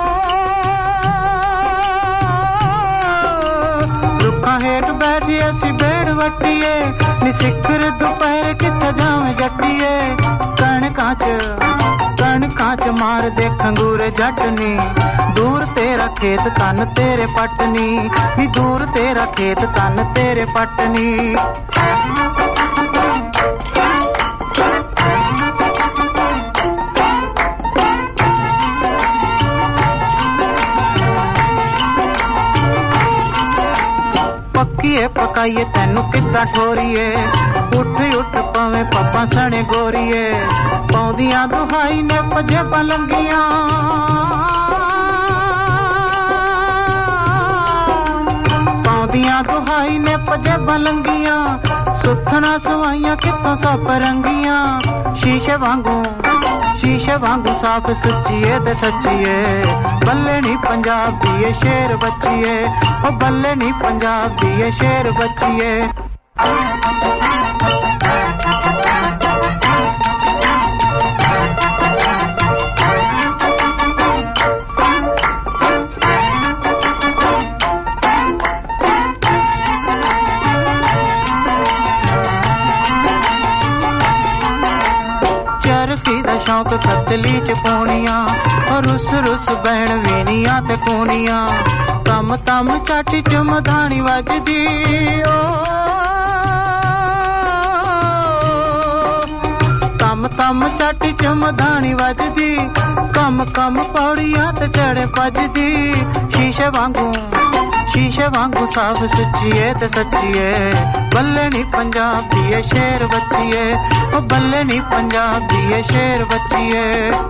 रुक्कां हेठ बैठे असी बैठ वट्टिए नी सिखर दोपहर किथे जावे जट्टिए कणकां च कणकां च मार दे खंगूर जटनी दूर तेरा खेत तन तेरे पटनी नी दूर तेरा खेत तन तेरे पटनी पक्कीए पकाइए तेनू किद्दां ठोरीए उठ उठ पवे पप्पा सने गोरीए पौंदियां दुहाई ने पजे पलंगियां दुहाई ने पजे बलंगियां सुथना सवाइयां कितों सब रंगियां शीशे वांगू शीशे वांगू साफ सुचिए ते सच्चिए बल्ले नी पंजाब दी ये शेर बच्चीए ओ बल्ले नी पंजाब दी ये शेर बच्चीए शौक कतली च पौनियां और रुस रुस बहन वीणियां ते कोणियां तम तम चाटी च मधानी वजदी ओ तम तम चाटी च मधानी वजदी कम कम पौड़ियां ते चढ़े भजदी शीशे वांगू शीशे वांगू साफ सुचिए ते सच्चिए बल्ले नी पंजाब दी ये शेर बच्चीए ओ बल्ले नी पंजाब दी ये शेर बच्चीए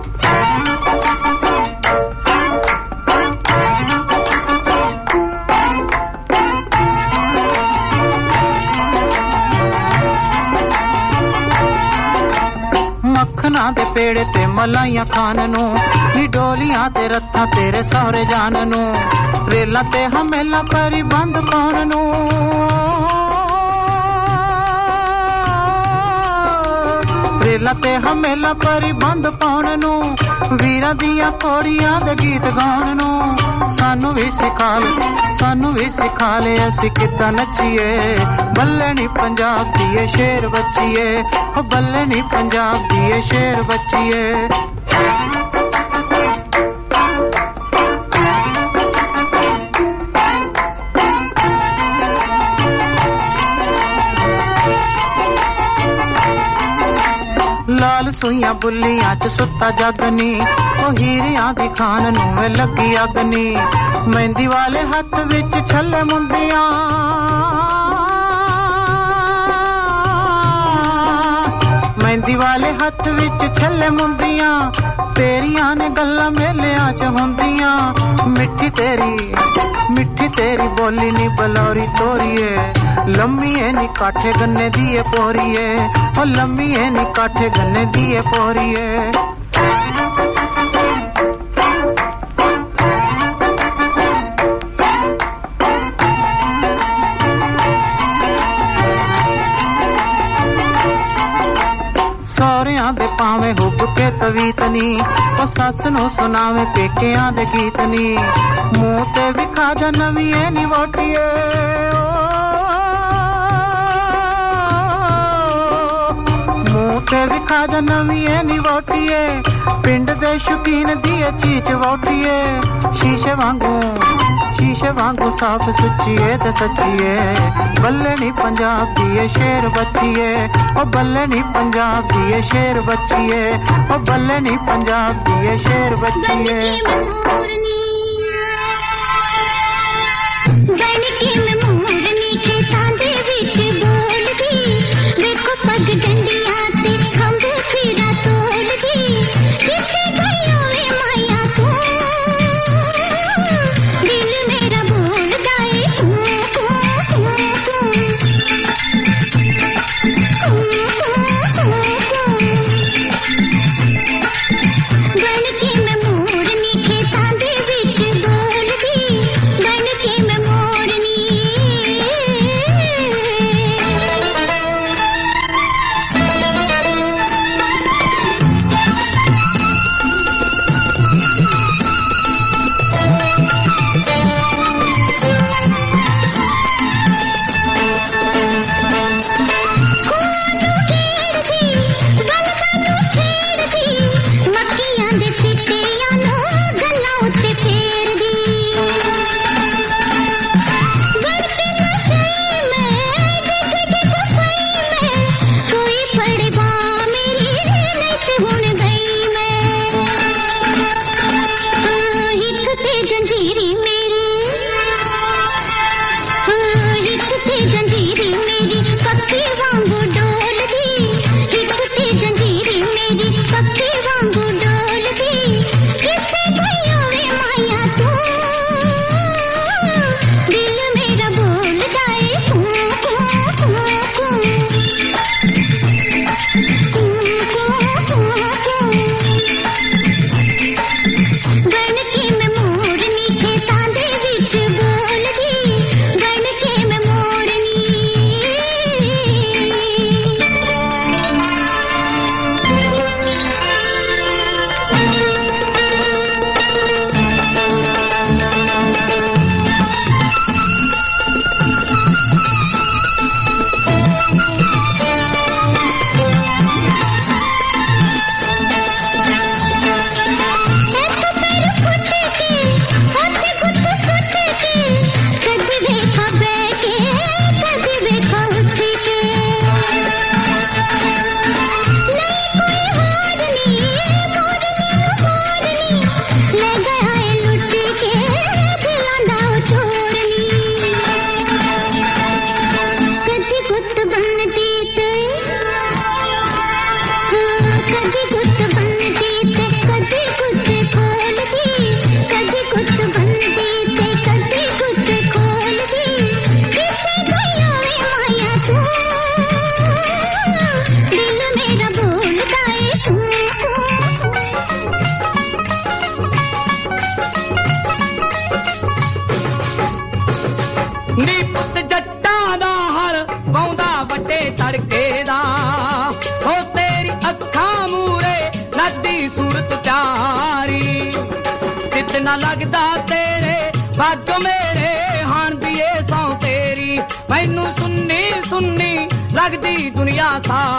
मखना दे पेड़े ते मलाइयां खान नू नी डोलियां ते रत्था तेरे सौरे जान नू रेला ते हमेला परी बंद कौन नू रेला ते हमेला परी बंद कौन नू वीरा दियां कोड़ियां दे गीत गाउन नू सानू भी सिखा ले सानू भी सिखा ले असी किद्दां नच्चीए बल्ले नी पंजाब दी ये शेर बच्चीए ओ बल्ले नी पंजाब दी ये शेर बच्चीए लाल सुइयां बुल्लियां च सुत्ता जगनी ओ हीरियां दी खान नू लगी अगनी मेहंदी वाले हथ विच छल्ले मुंदियां मेहंदी वाले हथ विच छल्ले मुंदियां तेरियां ने गल्लां मेलियां च हुंदियां मिठी तेरी मिठी तेरी बोली नी बलौरी तोरीए लम्मी है नी काठे गन्ने दिए पोरीए ओ लम्मी है नी काठे गन्ने दिए पोरीए दे पावे हुब के तवीतनी ओ सस नु सुनावे पेकियां दे गीतनी मुंह ते विखा जा नवी ए नी वोटिए मुंह ते विखा जा नवी ए नी वोटिए पिंड दे शौकीन दिए चीच वोटिए शीशे वांगू शीशे वांगू साफ सुचिए ते सचिए बल्ले नी पंजाब दी शेर बचिए ओ बल्ले नी पंजाब दी शेर बचिए ओ बल्ले नी पंजाब दी शेर बचिए बन के मैं मोरनी के तांदे विच बोलदी देखो पग डंडियां ते खंभ फिरा तोलदी किथे गई होवे माया तू दिल मेरा बोलदा ए तू बन के मैं मोरनी के तांदे विच बोलदी बन के मैं मोरनी ना लगदा तेरे बाजो मेरे हान दिए सौ तेरी मैनू सुन्नी सुन्नी लगदी दुनिया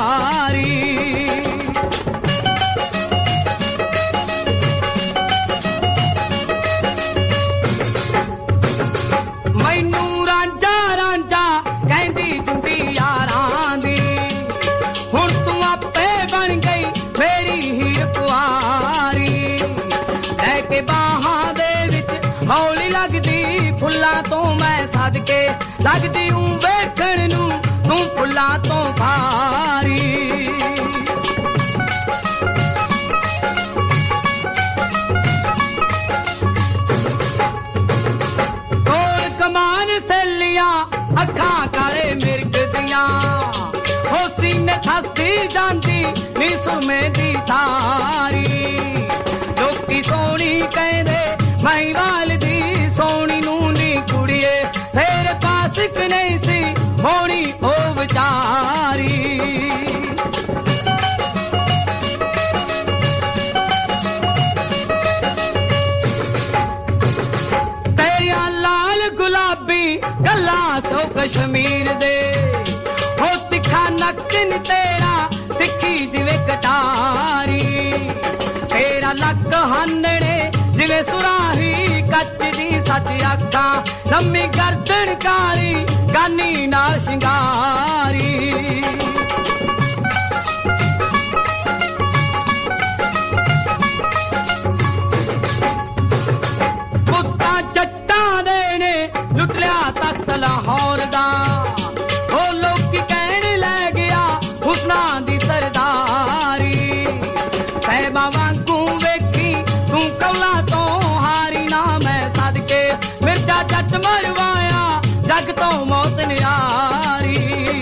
सारी मैनू रांझा रांझा कहंदी जुंदी यारां दी हुण तू आपे बन गई मेरी हीर कुआरी लेके बाहां दे विच हौली लगदी फुल्लां तो मैं सदके लगदी हूं वेखण नू तू फुल्लां तो भारी दुनिया हो सीने थसदी जांदी नी सुरमे दी तारी लोकी सोनी कहंदे महिवाल दी सोनी नूनी कुड़िए तेरे पास एक नहीं सी होनी ओ विचारी तेरिया लाल गुलाबी गल्ला सो कश्मीर दे हो तिखा नक्कन तेरा तिखी जिवे कटारी तेरा लक हन्नड़े जिवे सुराही कच्च दी सच अखां लम्मी गर्दन काली गानी ना शिंगारी पुत्ता जट्टा दे ने लुट लिया तख्त लाहौर दा ओ लोकी कहने ले गया हुस्ना दी सरदारी सहबा वांगू वेखी तू कौला तो हारी ना मैं सदके मिर्जा जट मरवाया जग तो मौत न्यारी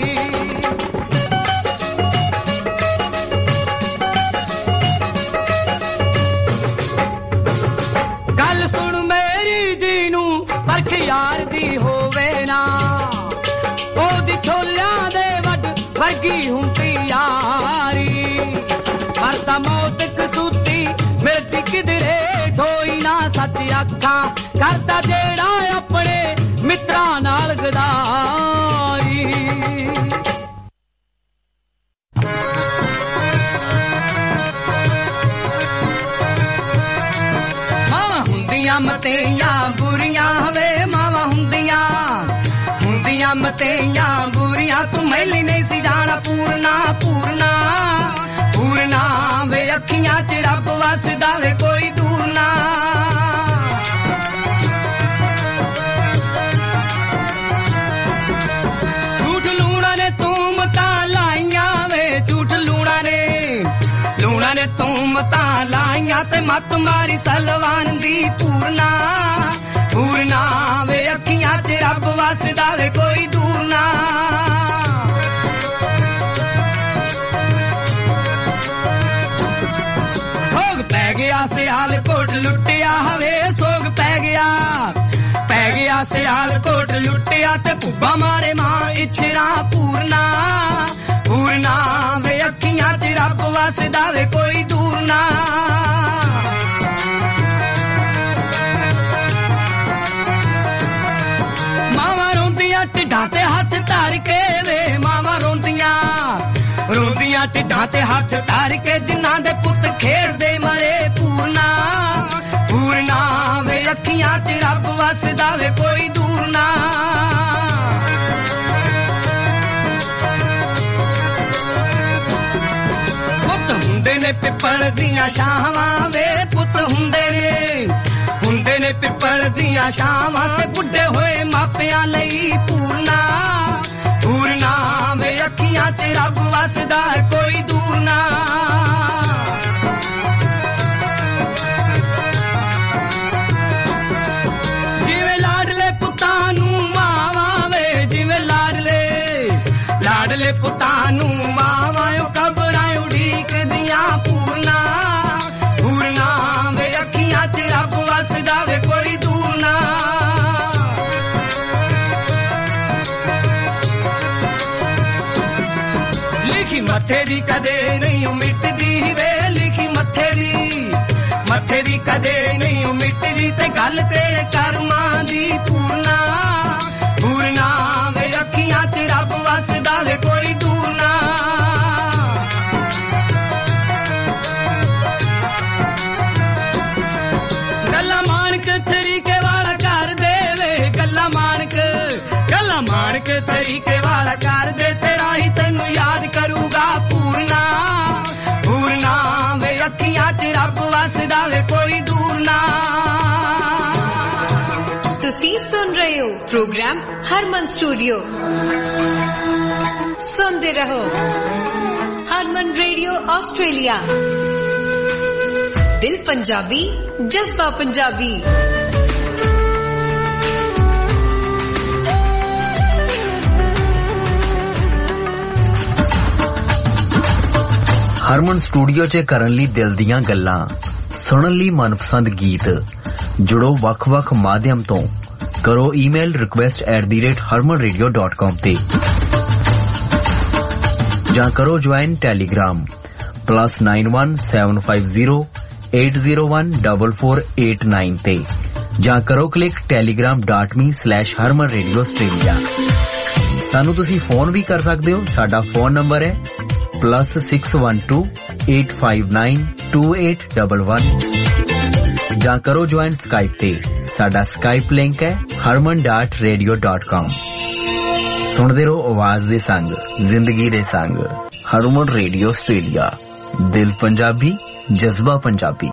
गल सुन मेरी जीनू परख यार दी होवे ना ओदी छोलिया दे वड वर्गी हुंदी यारी मरदा मौत कसूती मिलती किधरे ढोई ना सच अखां करदा जेड़ा अपने मित्रा नाल गदारी मावा हुंदियां मतेयां बुरियां वे मावा हुंदियां हुंदियां मतेयां बुरियां तू मैली नहीं सी जाना पूरना पूरना पूरना वे अखियां च रब वसदा वे कोई दूर ना झूठ लूणा ने तू मता लाइया वे झूठ लूणा ने लूणा ने तू मता लाइया ते मत मारी सलवान दी पूरना पूरना वे अखियां च रब वसदा वे कोई दूर ना पै गया सियाल कोट लुटिया हवे सोग पै गया पै गया सियाल कोट लुटिया ते भुब्बा मारे मां इछरा पूरना पूरना वे अखियां च रब वसदा वे कोई दूर ना मावा रोंदियां टिड्डां ते हथ धर के वे मावा रोंदियां रोंदियां टिड्डां ते हथ धर के जिन्हां दे पुत खेड़दे मरे पूरना पूरना वे अखियां च रब वसदा वे कोई दूर ना पुत हुंदे ने पिपल दियां छावां वे पुत हुंदे ने हुंदे ने पिपल दियां छावां ते बुढ़े होए मापियां लई पूरना पूरना वे अखियां च रब वसदा कोई दूर ना जिवे लाडले पुत्तां नूं मावां वे जिवे लाडले लाडले पुत्तां नूं मावां कबरां उड़ीक दियां पूरना पूरना वे अखियां च रब वसदा वे कोई दूर ना लिखी मथे दी कदे नहीं मिटदी वे लिखी मथे दी मथे दी कदे नहीं मिटदी ते गल तेरे कर्मां दी पूरना पूरना वे अखियां च रब वसदा वे कोई दूर ना गल्ला मानक तरीके वाला कर दे वे गल्ला मानक गल्ला मानक तरीके वाला कर दे तेरा ही तैनू याद करूगा पूरना पूरना वे अखियां च रब वसदा वे कोई दूर ना ਤੁਸੀਂ ਸੁਣ ਰਹੇ ਹੋ ਪ੍ਰੋਗਰਾਮ ਹਰਮਨ ਸਟੂਡੀਓ ਸੁਣਦੇ ਰਹੋ ਹਰਮਨ ਰੇਡੀਓ ਆਸਟ੍ਰੇਲੀਆ ਦਿਲ ਪੰਜਾਬੀ ਜਜ਼ਬਾ ਪੰਜਾਬੀ ਹਰਮਨ ਸਟੂਡੀਓ 'ਚ ਕਰਨ ਲਈ ਦਿਲ ਦੀਆਂ ਗੱਲਾਂ, ਸੁਣਨ ਲਈ ਮਨਪਸੰਦ ਗੀਤ। ਜੁੜੋ ਵੱਖ-ਵੱਖ ਮਾਧਿਅਮ ਤੋਂ। ਕਰੋ email request at the rate Harman radio dot com ਤੇ ਜਾਂ ਕਰੋ join Telegram plus nine one seven five zero eight zero one double four eight nine ਤੇ ਜਾਂ ਕਰੋ click Telegram dot me slash Harman radio Australia. ਸਾਨੂੰ ਤੁਸੀਂ ਫੋਨ ਵੀ ਕਰ ਸਕਦੇ ਹੋ। ਸਾਡਾ ਫੋਨ ਨੰਬਰ ਹੈ plus six one two eight five nine two eight double one ਜਾਂ ਕਰੋ ਜੁਆਇਨ ਸਕਾਈਪ ਤੇ। ਸਾਡਾ ਸਕਾਈਪ ਲਿੰਕ ਹੈ ਹਰਮਨ ਡਾਟ ਰੇਡੀਓ ਡਾਟ ਕਾਮ। ਸੁਣਦੇ ਰਹੋ ਆਵਾਜ਼ ਦੇ ਸੰਗ, ਜ਼ਿੰਦਗੀ ਦੇ ਸੰਗ। ਹਰਮਨ ਰੇਡੀਓ ਆਸਟ੍ਰੇਲੀਆ, ਦਿਲ ਪੰਜਾਬੀ, ਜਜ਼ਬਾ ਪੰਜਾਬੀ।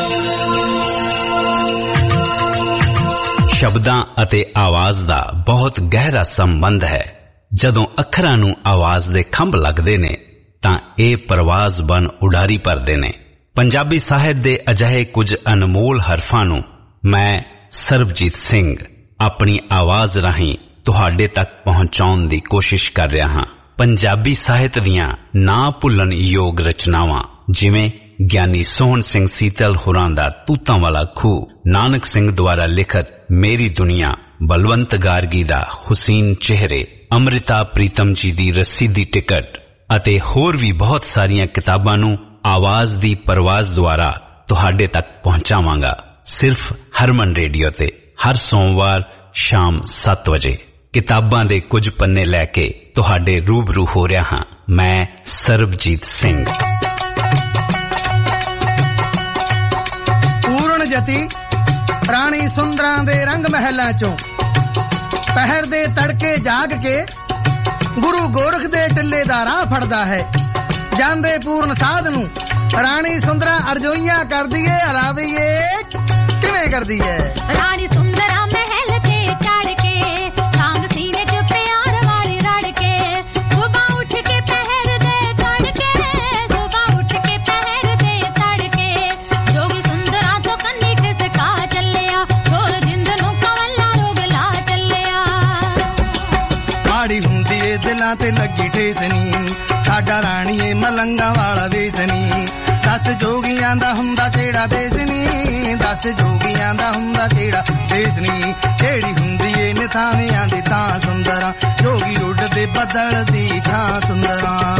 ਸ਼ਬਦਾਂ ਅਤੇ ਆਵਾਜ਼ ਦਾ ਬਹੁਤ ਗਹਿਰਾ ਸੰਬੰਧ ਹੈ। ਜਦੋਂ ਅੱਖਰਾਂ ਨੂੰ ਆਵਾਜ਼ ਦੇ ਖੰਭ ਲੱਗਦੇ ਨੇ ਤਾਂ ਇਹ ਪਰਵਾਜ਼ ਬਨ ਉਡਾਰੀ ਭਰਦੇ ਨੇ। ਪੰਜਾਬੀ ਸਾਹਿਤ ਦੇ ਅਜਿਹੇ ਕੁਝ ਅਨਮੋਲ ਹਰਫਾਂ ਨੂੰ ਮੈਂ ਸਰਬਜੀਤ ਸਿੰਘ ਆਪਣੀ ਆਵਾਜ਼ ਰਾਹੀਂ ਤੁਹਾਡੇ ਤੱਕ ਪਹੁੰਚਾਉਣ ਦੀ ਕੋਸ਼ਿਸ਼ ਕਰ ਰਿਹਾ ਹਾਂ। ਪੰਜਾਬੀ ਸਾਹਿਤ ਦੀਆਂ ਨਾ ਭੁੱਲਣ ਯੋਗ ਰਚਨਾਵਾਂ ਜਿਵੇਂ ਗਿਆਨੀ ਸੋਹਣ ਸਿੰਘ ਸੀਤਲ ਹੋਰਾਂ ਦਾ ਤੂਤਾਂ ਵਾਲਾ ਖੂਹ, ਨਾਨਕ ਸਿੰਘ ਦੁਆਰਾ ਲਿਖਤ ਮੇਰੀ ਦੁਨੀਆ, ਬਲਵੰਤ ਗਾਰਗੀ ਦਾ ਹੁਸੀਨ ਚਿਹਰੇ, ਅੰਮ੍ਰਿਤਾ ਪ੍ਰੀਤਮ ਜੀ ਦੀ ਰੱਸੀ ਦੀ ਟਿਕਟ ਅਤੇ ਹੋਰ ਵੀ ਬਹੁਤ ਸਾਰੀਆਂ ਕਿਤਾਬਾਂ ਨੂੰ ਆਵਾਜ਼ ਦੀ ਪਰਵਾਜ਼ ਦੁਆਰਾ ਤੁਹਾਡੇ ਤੱਕ ਪਹੁੰਚਾਵਾਂਗਾ ਸਿਰਫ ਹਰਮਨ ਰੇਡੀਓ ਤੇ ਹਰ ਸੋਮਵਾਰ ਸ਼ਾਮ ਸੱਤ ਵਜੇ। ਕਿਤਾਬਾਂ ਦੇ ਕੁਝ ਪੰਨੇ ਲੈ ਕੇ ਤੁਹਾਡੇ ਰੂਬਰੂ ਹੋ ਰਿਹਾ ਹਾਂ ਮੈਂ ਸਰਬਜੀਤ ਸਿੰਘ। ਪੂਰਨ ਜਤੀ ਰਾਣੀ ਸੁੰਦਰਾਂ ਦੇ ਰੰਗ ਮਹਿਲਾਂ ਚੋਂ ਪਹਿਰ ਦੇ ਤੜਕੇ ਜਾਗ ਕੇ ਗੁਰੂ ਗੋਰਖ ਦੇ ਟਿੱਲੇ ਦਾ ਰਾਹ ਫੜਦਾ ਹੈ। ਜਾਂਦੇ ਪੂਰਨ ਸਾਧ ਨੂੰ ਰਾਣੀ ਸੁੰਦਰਾਂ ਅਰਜ਼ੋਈਆਂ ਕਰਦੀ ਏ, ਅਲਾਵੀਏ ਕਿਵੇਂ ਕਰਦੀ ਏ। ਰਾਣੀ ਸੁੰਦਰਾਂ ਮਹਿਲ ਤੇ ਚੜ ਕੇ ਸੰਗ ਸੀਨੇ ਚ ਪਿਆਰ ਵਾਲੀ ਰੜ ਕੇ ਸੁਬਾ ਉੱਠ ਕੇ ਪਹਿਰ ਦੇ ਚੜ ਕੇ ਸੁਬਾ ਉੱਠ ਕੇ ਪਹਿਰ ਦੇ ਚੜ ਕੇ ਜੋਗੀ ਸੁੰਦਰਾਂ ਤੋਂ ਕੰਨੀ ਖਿਸਕਾ ਚੱਲਿਆ ਢੋਲ ਜਿੰਦ ਨੂੰ ਕਵੱਲਾ ਰੋਗ ਲਾ ਚੱਲਿਆ। ਮਾੜੀ ਹੁੰਦੀ ਏ ਦਿਲਾਂ ਤੇ ਲੱਗੀ ਠੇਸ ਨੀ ਸਾਡਾ ਰਾਣੀਏ ਮਲੰਗਾ ਵਾਲਾ ਵੇਸ ਨੀ। ਦਸ ਜੋਗੀਆਂ ਦਾ ਹੁੰਦਾ ਕਿਹੜਾ ਦੇਸ ਨੀ, ਦਸ ਜੋਗੀਆਂ ਦਾ ਹੁੰਦਾ ਕਿਹੜਾ ਦੇਸ ਨੀ। ਕਿਹੜੀ ਹੁੰਦੀ ਏ ਨਿਥਾਵਿਆਂ ਦੀ ਥਾਂ ਸੁੰਦਰਾਂ, ਜੋਗੀ ਉੱਡਦੇ ਬੱਦਲ ਦੀ ਥਾਂ ਸੁੰਦਰਾਂ।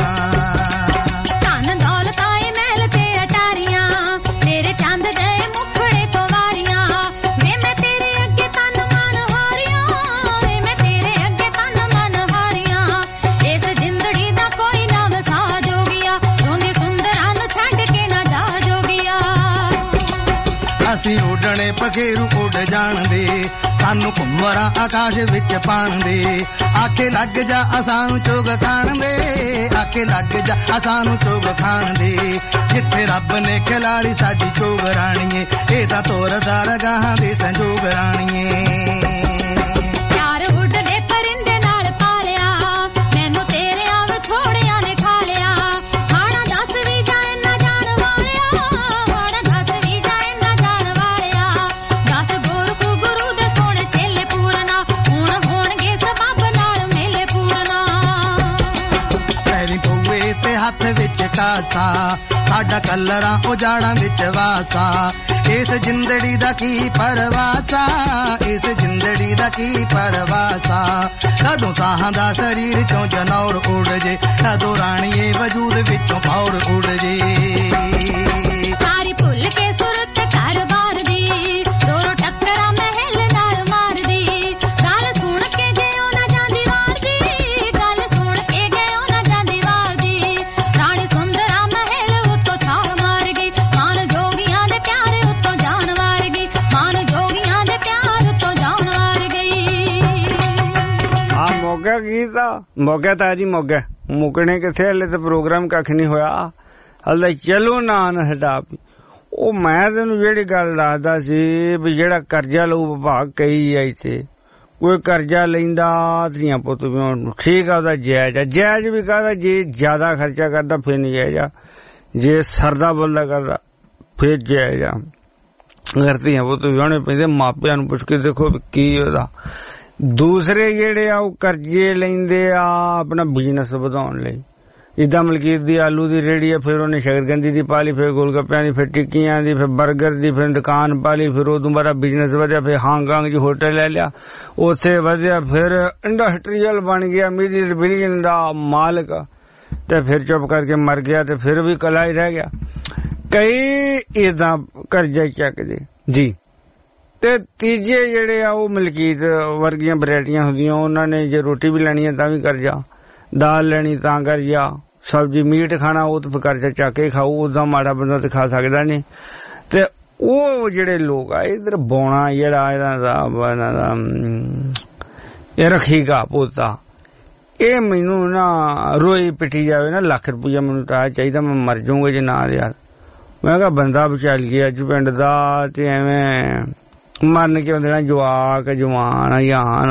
ਧਨ ਦੌਲਤ ਆਏ ਮਹਿਲ ਤੇ ਅਟਾਰੀਆਂ ਤੇਰੇ ਚੰਦ ਗਏ ਮੁਖੜੇ ਤੋਂ ਵਾਰੀਆਂ ਵੇ ਮੈਂ ਤੇਰੇ ਅੱਗੇ ਤਨ ਮਨ ਹਾਰੀਆਂ ਵੇ ਮੈਂ ਤੇਰੇ ਅੱਗੇ ਤਨ ਮਨ ਹਾਰੀਆਂ। ਇਸ ਜਿੰਦੜੀ ਦਾ ਕੋਈ ਨਾ ਵਸਾ ਜੋਗੀਆ ਰੋਂਦੀ ਸੁੰਦਰਾਂ ਨੂੰ ਛੱਡ ਕੇ ਨਾ ਜਾ ਜੋਗੀਆ। ਅਸੀਂ ਉੱਡਣੇ ਪਖੇਰੂ ਉੱਡ ਜਾਣਦੇ ਸਾਨੂੰ ਘੁੰਮਰਾਂ ਆਕਾਸ਼ ਵਿੱਚ ਪਾਣਦੇ। ਆਖੇ ਲੱਗ ਜਾ ਅਸਾਂ ਨੂੰ ਚੋਗ ਖਾਣ ਦੇ, ਆਖੇ ਲੱਗ ਜਾ ਅਸਾਂ ਨੂੰ ਚੋਗ ਖਾਣ ਦੇ। ਜਿੱਥੇ ਰੱਬ ਨੇ ਖਿਲਾੜੀ ਸਾਡੀ ਚੋਗ ਰਾਣੀਏ ਇਹ ਤਾਂ ਤੋਰਦਾ ਰਗਾਹਾਂ ਦੇ ਸੰਜੋਗ ਰਾਣੀਏ। ਪਿਆਰ ਉੱਡਦੇ ਪਰਿੰਦੇ ਨਾਲ ਪਾਲਿਆ ਮੈਨੂੰ ਤੇਰੇ ਆਵ ਥੋੜਿਆਂ ਨੇ ਖਾ ਲਿਆ। ਹਾਣਾ ਦੱਸ ਵੀ ਜਾਏ ਨਾ ਜਾਣ ਵਾਲਿਆ, ਹਾਣਾ ਦੱਸ ਵੀ ਜਾਏ ਨਾ ਜਾਣ ਵਾਲਿਆ। ਦੱਸ ਗੋਰਖੂ ਗੁਰੂ ਦੇ ਸੋਹਣੇ ਚੇਲੇ ਪੂਰਨਾ ਹੁਣ ਹੋਣਗੇ ਸਬੱਬ ਨਾਲ ਮੇਲੇ ਪੂਰਨਾ। ਪੈਰੀ ਪਊਏ ਤੇ ਹੱਥ ਵਿੱਚ ਕਾਸਾ ਸਾਡਾ ਕਲਰਾਂ ਉਜਾੜਾਂ ਵਿੱਚ ਵਾਸਾ। ਇਸ ਜਿੰਦੜੀ ਦਾ ਕੀ ਪਰਵਾਸਾ, ਇਸ ਜਿੰਦੜੀ ਦਾ ਕੀ ਪਰਵਾਸਾ। ਕਦੋਂ ਸਾਹਾਂ ਦਾ ਸਰੀਰ ਚੋਂ ਜਨੌਰ ਉੱਡ ਜੇ, ਕਦੋਂ ਰਾਣੀਏ ਵਜੂਦ ਵਿੱਚੋਂ ਪੌਰ ਉੱਡ ਜੇ। ਸਾਰੀ ਭੁੱਲ ਕੇ ਸੁਰਤ ਘਰ ਬਾਰ ਦੀ ਰੋ ਰੋ ਟੱਕਰਾਂ ਮਹਿਲ ਨਾਲ ਮਾਰਦੀ। ਗੱਲ ਸੁਣ ਕੇ ਜਿਉ ਨਾ ਜਾਂਦੀ ਵਾਰ ਦੀ, ਗੱਲ ਸੁਣ ਕੇ ਜਿਉ ਨਾ ਜਾਂਦੀ ਵਾਰ ਦੀ। ਰਾਣੀ ਸੁੰਦਰਾਂ ਮਹਿਲ ਉੱਤੋਂ ਛਾਲ ਮਾਰ ਗਈ ਮਾਨ ਜੋਗੀਆਂ ਦੇ ਪਿਆਰ ਉੱਤੋਂ ਜਾਨ ਵਾਰ ਗਈ, ਮਾਨ ਜੋਗੀਆਂ ਦੇ ਪਿਆਰ ਉੱਤੋਂ ਜਾਨ ਵਾਰ ਗਈ। ਆ ਮੋਗਾ ਗੀਤ ਆ ਮੋਗਾ ਤਾਂ ਜੀ ਮੋਗਾ ਮੁਕਣੇ ਕਿੱਥੇ ਹਲੇ ਤੇ ਪ੍ਰੋਗਰਾਮ ਕੱਖ ਨਹੀਂ ਹੋਇਆ ਹਲੇ। ਚਲੋ ਨਾ ਹਟਾ ਉਹ ਮੈਂ ਤੈਨੂੰ ਜਿਹੜੀ ਗੱਲ ਦੱਸਦਾ ਸੀ ਵੀ ਜਿਹੜਾ ਕਰਜ਼ਾ ਲਊ ਵਿਭਾਗ ਕਈ ਆ ਇੱਥੇ ਕੋਈ ਕਰਜ਼ਾ ਲੈਂਦਾ ਧੀਆਂ ਪੁੱਤ ਵੀ ਠੀਕ ਆ ਉਹਦਾ ਜਾਇਜ਼ ਆ। ਜਾਇਜ਼ ਵੀ ਕਹਦਾ ਜੇ ਜ਼ਿਆਦਾ ਖਰਚਾ ਕਰਦਾ ਫਿਰ ਨਹੀਂ ਜਾਇਜ਼ ਆ, ਜੇ ਸਰਦਾ ਬੋਲਦਾ ਕਰਦਾ ਫਿਰ ਜਾਇਜ਼ ਆ। ਅਗਰ ਧੀਆਂ ਪੁੱਤ ਵਿਆਹਣੇ ਪੈਂਦੇ ਮਾਪਿਆਂ ਨੂੰ ਪੁੱਛ ਕੇ ਦੇਖੋ ਕੀ ਉਹਦਾ। ਦੂਸਰੇ ਜਿਹੜੇ ਆ ਉਹ ਕਰਜ਼ੇ ਲੈਂਦੇ ਆ ਆਪਣਾ ਬਿਜ਼ਨਸ ਵਧਾਉਣ ਲਈ, ਜਿੱਦਾਂ ਮਲਕੀਤ ਦੀ ਆਲੂ ਦੀ ਰੇਹੜੀ ਹੈ, ਫਿਰ ਉਹਨੇ ਸ਼ਕਰਕੰਦੀ ਦੀ ਪਾ ਲਈ, ਫਿਰ ਗੋਲਗੱਪਿਆਂ ਦੀ, ਫਿਰ ਟਿੱਕੀਆਂ ਦੀ, ਫਿਰ 버ਗਰ ਦੀ, ਫਿਰ ਦੁਕਾਨ ਪਾ ਲਈ, ਫਿਰ ਉਦੋਂ ਬਾਅਦ ਬਿਜ਼ਨਸ ਵਧਿਆ, ਫਿਰ ਹਾਂਗਕਾਂਗ 'ਚ ਹੋਟਲ ਲੈ ਲਿਆ, ਉੱਥੇ ਵਧਿਆ, ਫਿਰ ਇੰਡਸਟਰੀਅਲ ਬਣ ਗਿਆ, ਮਿਲੀਅਨ ਬਿਲੀਅਨ ਦਾ ਮਾਲਕ, ਤੇ ਫਿਰ ਚੁੱਪ ਕਰਕੇ ਮਰ ਗਿਆ, ਤੇ ਫਿਰ ਵੀ ਕਲਾ ਹੀ ਰਹਿ ਗਿਆ। ਕਈ ਏਦਾਂ ਕਰਜ਼ਾ ਚੱਕਦੇ ਜੀ। ਤੇ ਤੀਜੇ ਜਿਹੜੇ ਆ ਉਹ ਮਲਕੀਤ ਵਰਗੀਆਂ ਵੈਰਾਈਟੀਆਂ ਹੁੰਦੀਆਂ, ਉਹਨਾਂ ਨੇ ਜੇ ਰੋਟੀ ਵੀ ਲੈਣੀ ਹੈ ਤਾਂ ਵੀ ਕਰਜ਼ਾ, ਦਾਲ ਲੈਣੀ ਤਾਂ ਕਰਜ਼ਾ, ਸਬਜ਼ੀ ਮੀਟ ਖਾਣਾ ਉਹ ਤਾਂ ਕਰਜ਼ਾ ਚੱਕ ਕੇ ਖਾਓ, ਉਦਾਂ ਮਾੜਾ ਬੰਦਾ ਤੇ ਖਾ ਸਕਦਾ ਨਹੀਂ। ਤੇ ਉਹ ਜਿਹੜੇ ਲੋਕ ਆ ਇਧਰ ਬੌਣਾ ਜਿਹੜਾ ਇਹਨਾਂ ਦਾ ਇਹਨਾਂ ਦਾ ਇਹ ਰੱਖੀਗਾ ਪੋਤਾ, ਇਹ ਮੈਨੂੰ ਨਾ ਰੋਈ ਪਿੱਟੀ ਜਾਵੇ ਨਾ ਲੱਖ ਰੁਪਈਆ ਮੈਨੂੰ ਤਾਂ ਚਾਹੀਦਾ, ਮੈਂ ਮਰ ਜਾਊਂਗਾ ਜੇ ਨਾ ਯਾਰ। ਮੈਂ ਕਿਹਾ ਬੰਦਾ ਬਚਾ ਗਿਆ ਅੱਜ ਪਿੰਡ ਦਾ, ਤੇ ਐਵੇਂ ਮਰਨ ਕਿਉਂ ਦੇਣਾ, ਜਵਾਕ ਜਵਾਨ ਯਾਨ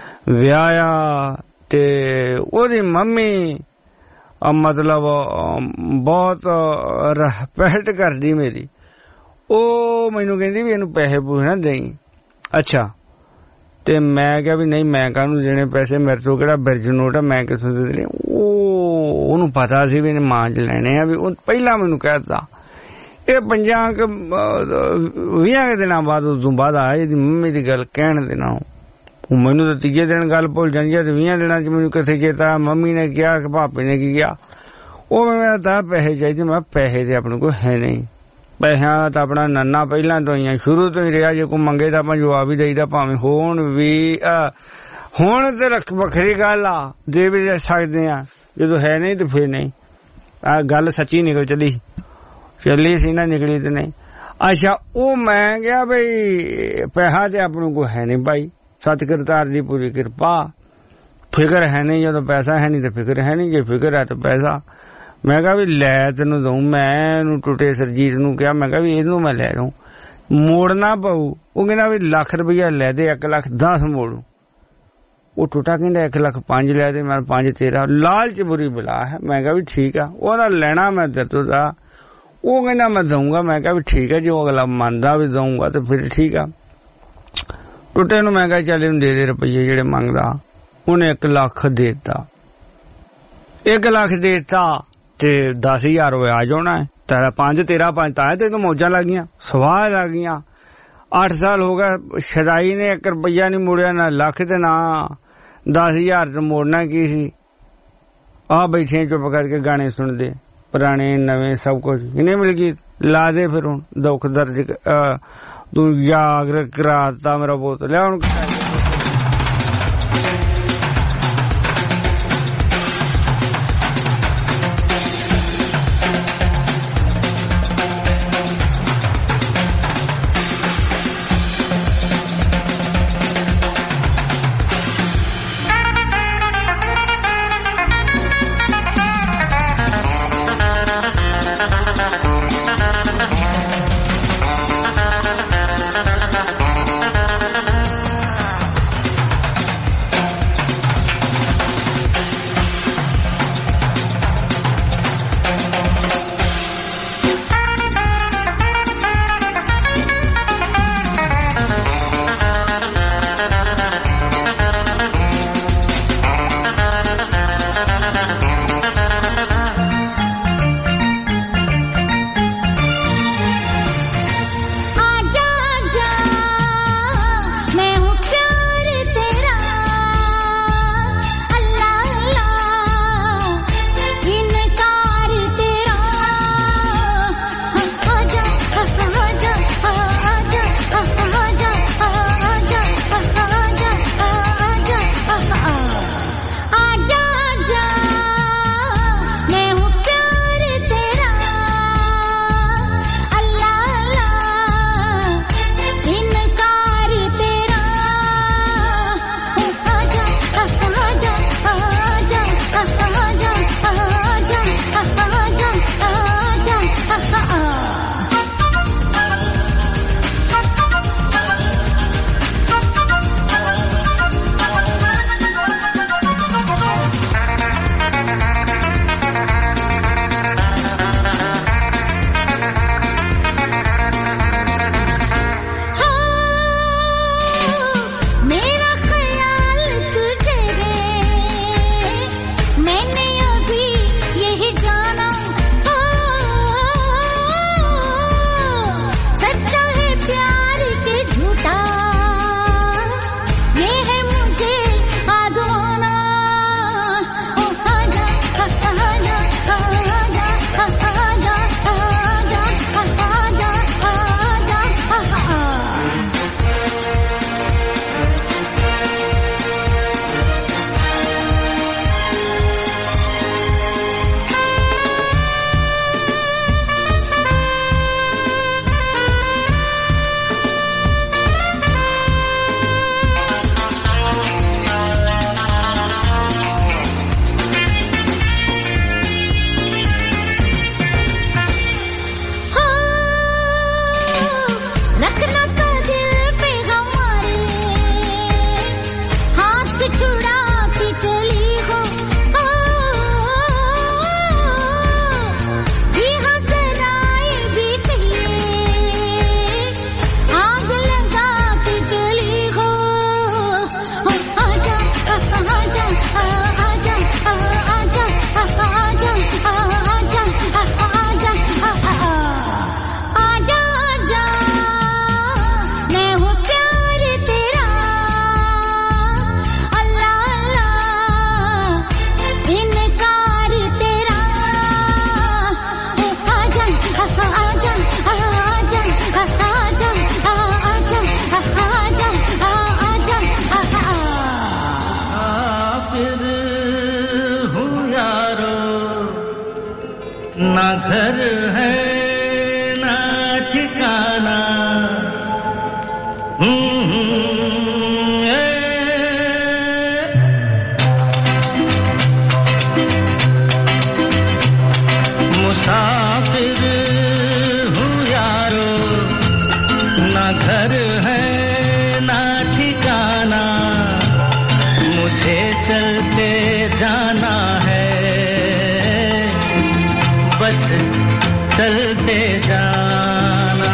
ਵਿਆਹਿਆ, ਤੇ ਉਹਦੀ ਮੰਮੀ ਮਤਲਬ ਬਹੁਤ ਰਹਿਪਹਿਟ ਕਰਦੀ ਮੇਰੀ, ਉਹ ਮੈਨੂੰ ਕਹਿੰਦੀ ਵੀ ਇਹਨੂੰ ਪੈਸੇ ਪੂਸੇ ਨਾ ਦੇਈ। ਅੱਛਾ, ਤੇ ਮੈਂ ਕਿਹਾ ਵੀ ਨਹੀਂ ਮੈਂ ਕਾਹਨੂੰ ਦੇਣੇ ਪੈਸੇ, ਮੇਰੇ ਤੋਂ ਕਿਹੜਾ ਬਿਰਜ ਨੋਟ ਆ, ਮੈਂ ਕਿਥੋਂ ਦੇ ਦੇਣੇ। ਉਹ ਉਹਨੂੰ ਪਤਾ ਸੀ ਵੀ ਇਹਨੇ ਮਾਂ ਚ ਲੈਣੇ ਆ, ਵੀ ਉਹ ਪਹਿਲਾਂ ਮੈਨੂੰ ਕਹਿ ਦਿੱਤਾ। ਇਹ ਪੰਜਾਂ ਕੁ ਵੀਹਾਂ ਦਿਨਾਂ ਬਾਅਦ ਉਦੋਂ ਬਾਅਦ ਆਇਆ ਇਹਦੀ ਮੰਮੀ ਦੀ ਗੱਲ ਕਹਿਣ ਦੇਣਾ। ਮੈਨੂੰ ਤਾਂ ਤੀਜੇ ਦਿਨ ਗੱਲ ਭੁੱਲ ਜਾਂਦੀ ਹੈ, ਤੇ ਵੀਹਾਂ ਦਿਨਾਂ ਚ ਮੈਨੂੰ ਕਿੱਥੇ ਚੇਤਾ ਮੰਮੀ ਨੇ ਕਿਹਾ ਕਿ ਭਾਪੇ ਨੇ ਕੀ ਕਿਹਾ। ਉਹ ਮੈਂ ਤਾਂ ਪੈਸੇ ਚਾਹੀਦੇ, ਮੈਂ ਪੈਸੇ ਤੇ ਆਪਣੇ ਕੋਲ ਹੈ ਨਹੀਂ, ਪੈਸਿਆਂ ਦਾ ਤਾਂ ਆਪਣਾ ਨੰਨਾ ਪਹਿਲਾਂ ਤੋਂ ਹੀ ਸ਼ੁਰੂ ਤੋਂ ਹੀ ਰਿਹਾ, ਜੇ ਕੋਈ ਮੰਗੇ ਤਾਂ ਆਪਾਂ ਜਵਾਬ ਹੀ ਦੇਈਦਾ, ਭਾਵੇਂ ਹੋਣ ਵੀ ਹੁਣ ਤੇ ਰੱਖ ਵੱਖਰੀ ਗੱਲ ਆ, ਦੇ ਵੀ ਸਕਦੇ ਆ, ਜਦੋਂ ਹੈ ਨਹੀਂ ਤੇ ਫਿਰ ਨਹੀਂ। ਆਹ ਗੱਲ ਸੱਚੀ ਨਿਕਲ ਚੱਲੀ ਚੱਲੀ ਸੀ ਨਾ, ਨਿਕਲੀ ਤੇ ਨਹੀਂ। ਅੱਛਾ, ਉਹ ਮੈਂ ਕਿਹਾ ਬਈ ਪੈਸਾ ਤੇ ਆਪਣੇ ਕੋਲ ਹੈ ਨਹੀਂ ਭਾਈ, ਸਤ ਕਰਤਾਰ ਦੀ ਪੂਰੀ ਕਿਰਪਾ, ਫਿਕਰ ਹੈ ਨਹੀਂ, ਜਦੋਂ ਪੈਸਾ ਹੈ ਨਹੀਂ ਤੇ ਫਿਕਰ ਹੈ ਨਹੀਂ, ਜੇ ਫਿਕਰ ਹੈ ਤਾਂ ਪੈਸਾ। ਮੈਂ ਕਿਹਾ ਵੀ ਲੈ ਤੈਨੂੰ ਦਊਂ, ਮੈਂ ਇਹਨੂੰ ਟੁੱਟੇ ਸਰਜੀਤ ਨੂੰ ਕਿਹਾ, ਮੈਂ ਕਿਹਾ ਵੀ ਇਹਨੂੰ ਮੈਂ ਲੈ ਦਊਂ, ਮੋੜਨਾ ਪਊ। ਉਹ ਕਹਿੰਦਾ ਵੀ ਲੱਖ ਰੁਪਈਆ ਲੈ ਦੇ, ਇੱਕ ਲੱਖ ਦਸ ਮੋੜੂ। ਉਹ ਟੁੱਟਾ ਕਹਿੰਦਾ ਇੱਕ ਲੱਖ ਪੰਜ ਲੈ ਦੇ, ਮੈਂ ਪੰਜ ਤੇਰਾ, ਲਾਲਚ ਬੁਰੀ ਬਲਾ ਹੈ। ਮੈਂ ਕਿਹਾ ਵੀ ਠੀਕ ਆ, ਉਹਦਾ ਲੈਣਾ ਮੈਂ ਤੇ ਤੂੰ ਦਾ। ਉਹ ਕਹਿੰਦਾ ਮੈਂ ਦਊਂਗਾ, ਮੈਂ ਕਿਹਾ ਵੀ ਠੀਕ ਹੈ, ਜੇ ਉਹ ਅਗਲਾ ਮੰਨਦਾ ਵੀ ਦਊਂਗਾ ਤੇ ਫਿਰ ਠੀਕ ਆ। ਟੁੱਟੇ ਨੂੰ ਮੈਂ ਕਿਹਾ ਚੱਲ ਇਹਨੂੰ ਦੇ ਦੇ ਰੁਪਈਏ ਜਿਹੜੇ ਮੰਗਦਾ। ਉਹਨੇ ਇੱਕ ਲੱਖ ਦੇ ਦਿੱਤਾ, ਇੱਕ ਲੱਖ ਦੇ ਦਿੱਤਾ ਤੇ ਦਸ ਹਜ਼ਾਰ ਵਿਆਜ ਹੋਣਾ ਹੈ, ਤੇਰਾ ਪੰਜ ਤੇਰਾ ਪੰਜ, ਤਾਂ ਤੈਨੂੰ ਮੌਜਾਂ ਲੱਗ ਗਈਆਂ, ਸਵਾਹ ਲੱਗ ਗਈਆਂ। ਅੱਠ ਸਾਲ ਹੋ ਗਏ ਸ਼ਰਾਈ ਨੇ ਇੱਕ ਰੁਪਈਆ ਨਹੀਂ ਮੋੜਿਆ, ਨਾ ਲੱਖ ਤੇ ਨਾ ਦਸ ਹਜ਼ਾਰ ਤੇ ਮੋੜਨਾ ਕੀ ਸੀ। ਆਹ ਬੈਠੇ ਚੁੱਪ ਕਰਕੇ ਗਾਣੇ ਸੁਣਦੇ, ਪੁਰਾਣੇ ਨਵੇਂ ਸਭ ਕੁਝ ਇਹਨੇ ਮਿਲ ਗਈ। ਲਾ ਦੇ ਫਿਰ ਹੁਣ ਦੁੱਖ ਦਰਦ ਤੂੰ ਯਾਦ ਕਰਾਤਾ ਮੇਰਾ ਬਹੁਤ ਲਿਆ ਹੁਣ। चलते जाना है बस चलते जाना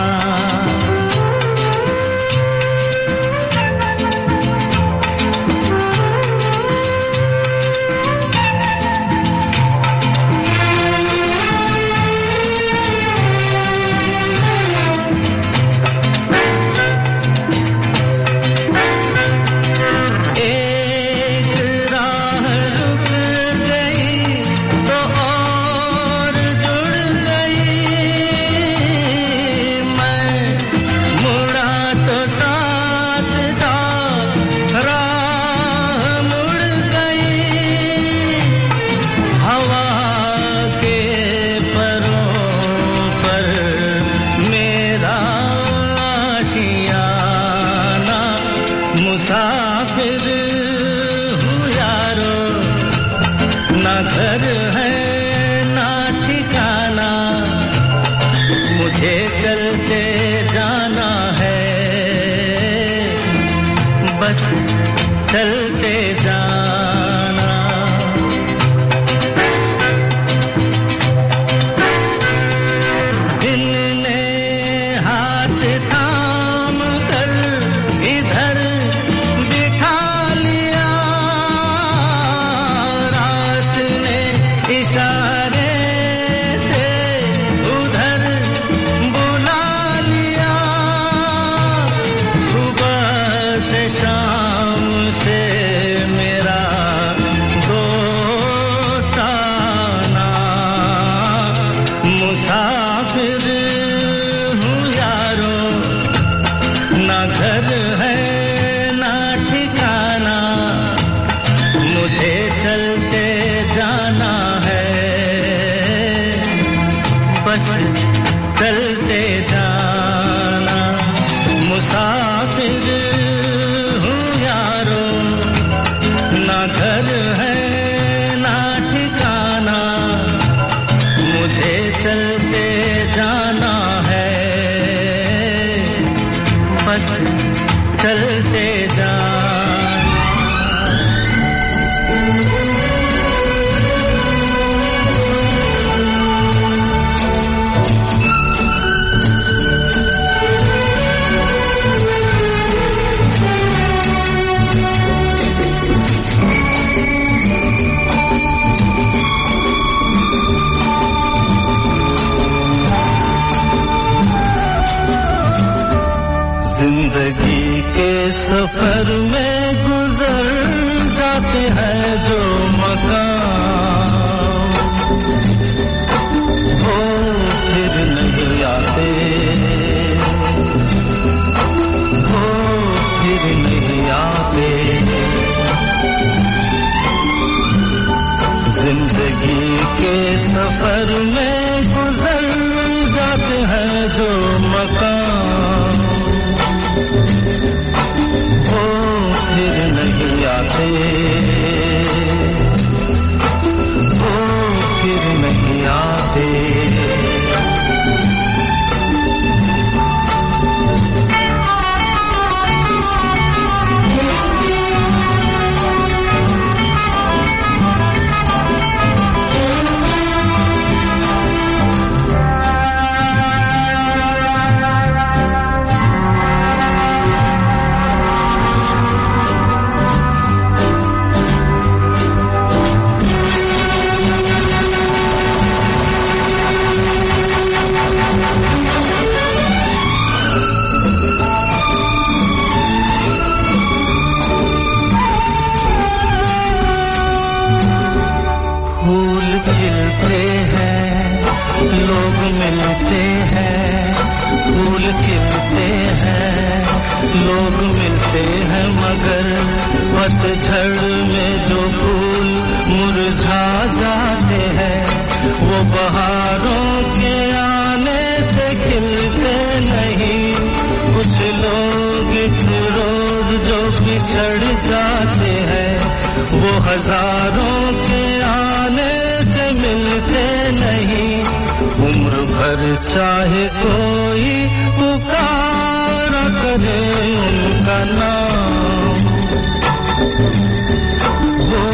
चलते जाना दिल ने हाथ थाम कर इधर बिठा लिया रात ने इशारे से उधर बुला लिया सुबह से शाम से मेरा दोस्ताना मुसाफिर हूँ यारो ना घर है ना ठिकाना मुझे चलते जाना है बस चलते जाना मुसाफिर ना घर है ना ठिकाना मुझे चलते जाना है बस चलते जाना जिंदगी के सफर में गुजर जाते हैं जो मकाम वो फिर नहीं आते वो फिर नहीं आते जिंदगी के सफर में गुजर जाते हैं जो मकाम वो फिर नहीं आते वो फिर नहीं आते मिलते हैं फूल खिलते हैं लोग मिलते हैं मगर पतझड़ में जो फूल मुरझा जाते हैं वो बहारों के आने से खिलते नहीं कुछ लोग एक रोज जो बिछड़ जाते हैं वो हजारों के आने से मिलते नहीं उम्र भर चाहे कोई पुकारा करे उनका नाम वो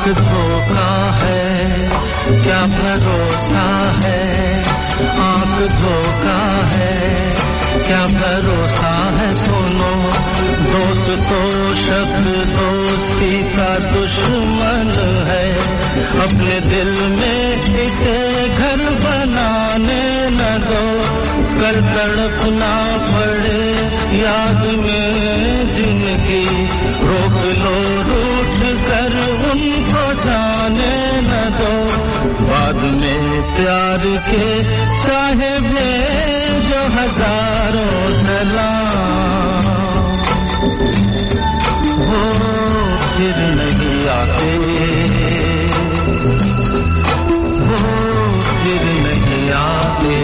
आंख धोखा है क्या भरोसा है, आंख धोखा है क्या भरोसा है। सुनो दोस्त तो शब्द दोस्ती का दुश्मन है, अपने दिल में इसे घर बनाने न दो, कल तड़पना पड़े याद में जिंदगी। रोक लो रूठ कर उनको जाने न दो, बाद में प्यार के चाहे भेजो हजारों सलाम, वो फिर नहीं आते, वो फिर नहीं आते।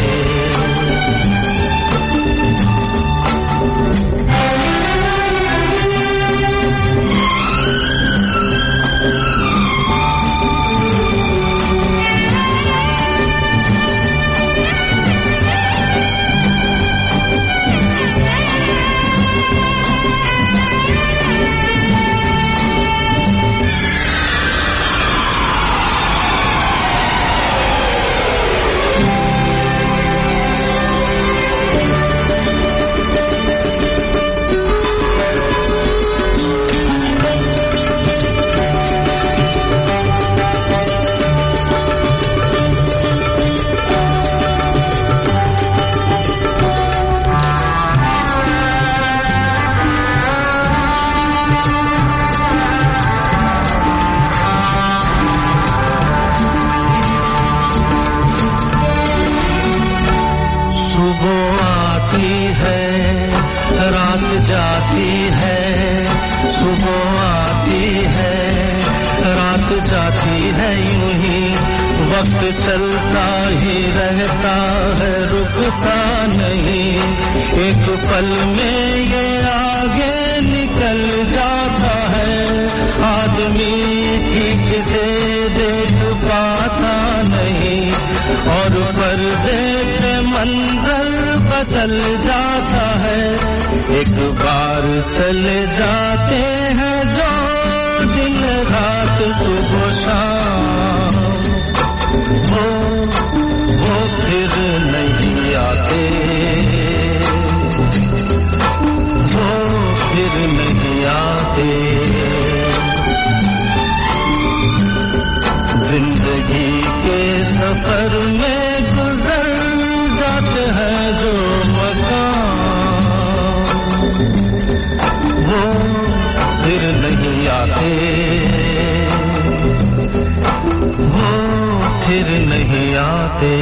जाती है सुबह आती है रात जाती है, यूं ही वक्त चलता ही रहता है रुकता नहीं। एक पल में ये आगे निकल जाता है, आदमी ठीक से देख पाता नहीं और पर्दे पे मंजर बदल जाता है। एक बार चले जाते हैं जो दिन रात सुबह शाम, वो वो फिर नहीं आते, वो फिर नहीं आते। जिंदगी के सफर में गुजर जाते हैं जो मकाम, वो फिर नहीं आते, वो फिर नहीं आते।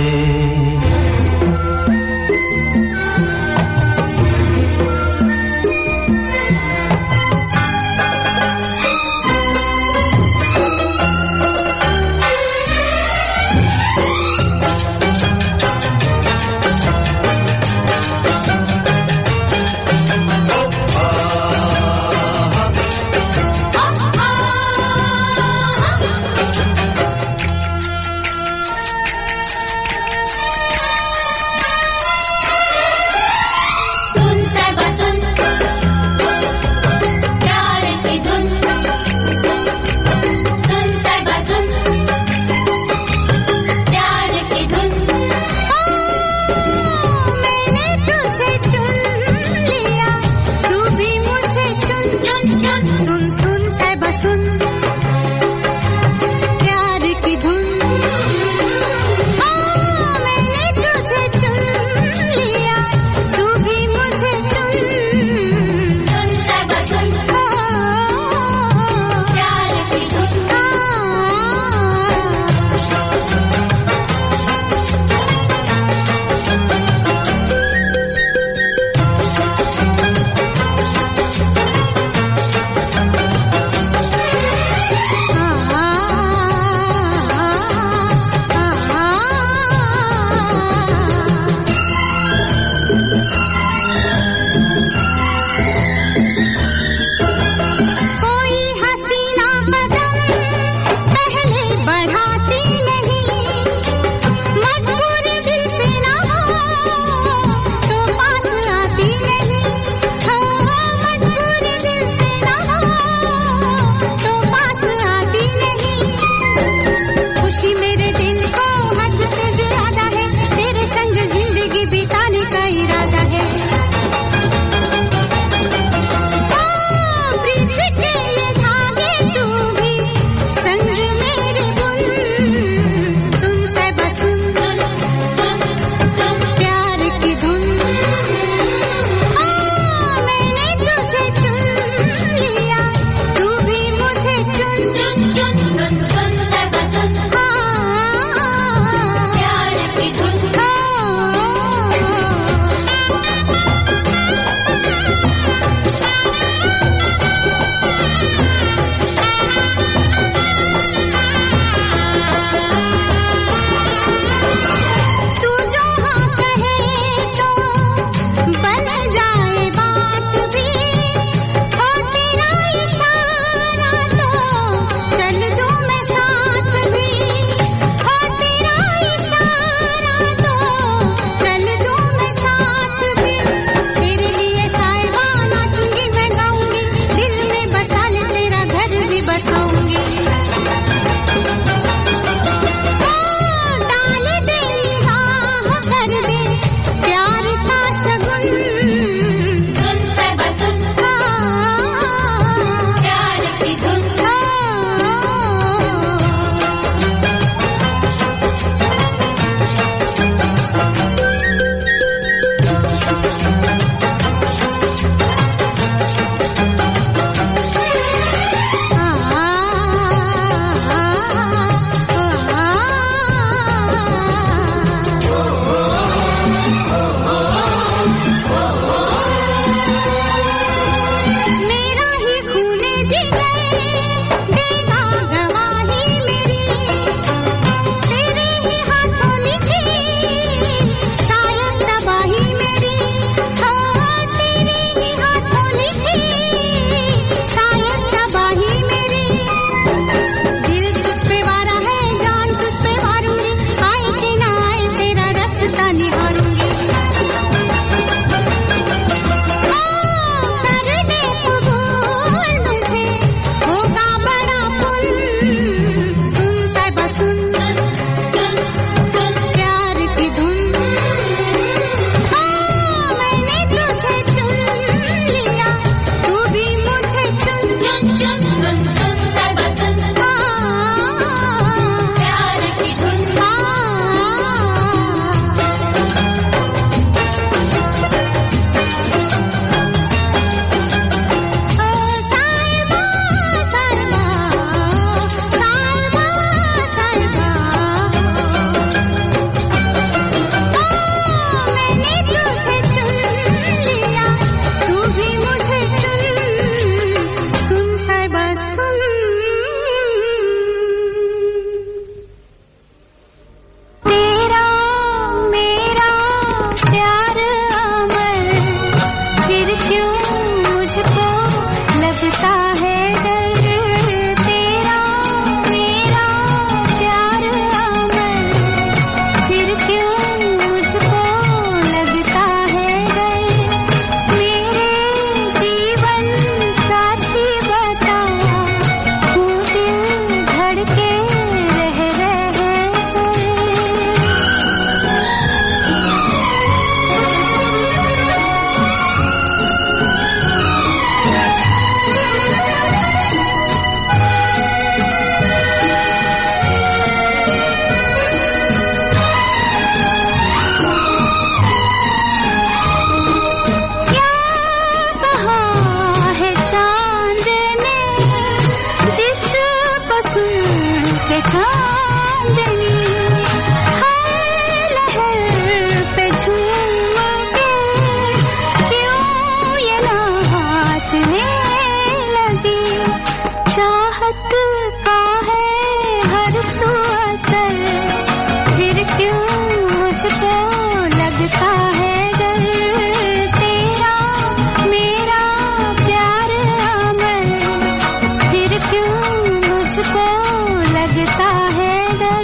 लगता है डर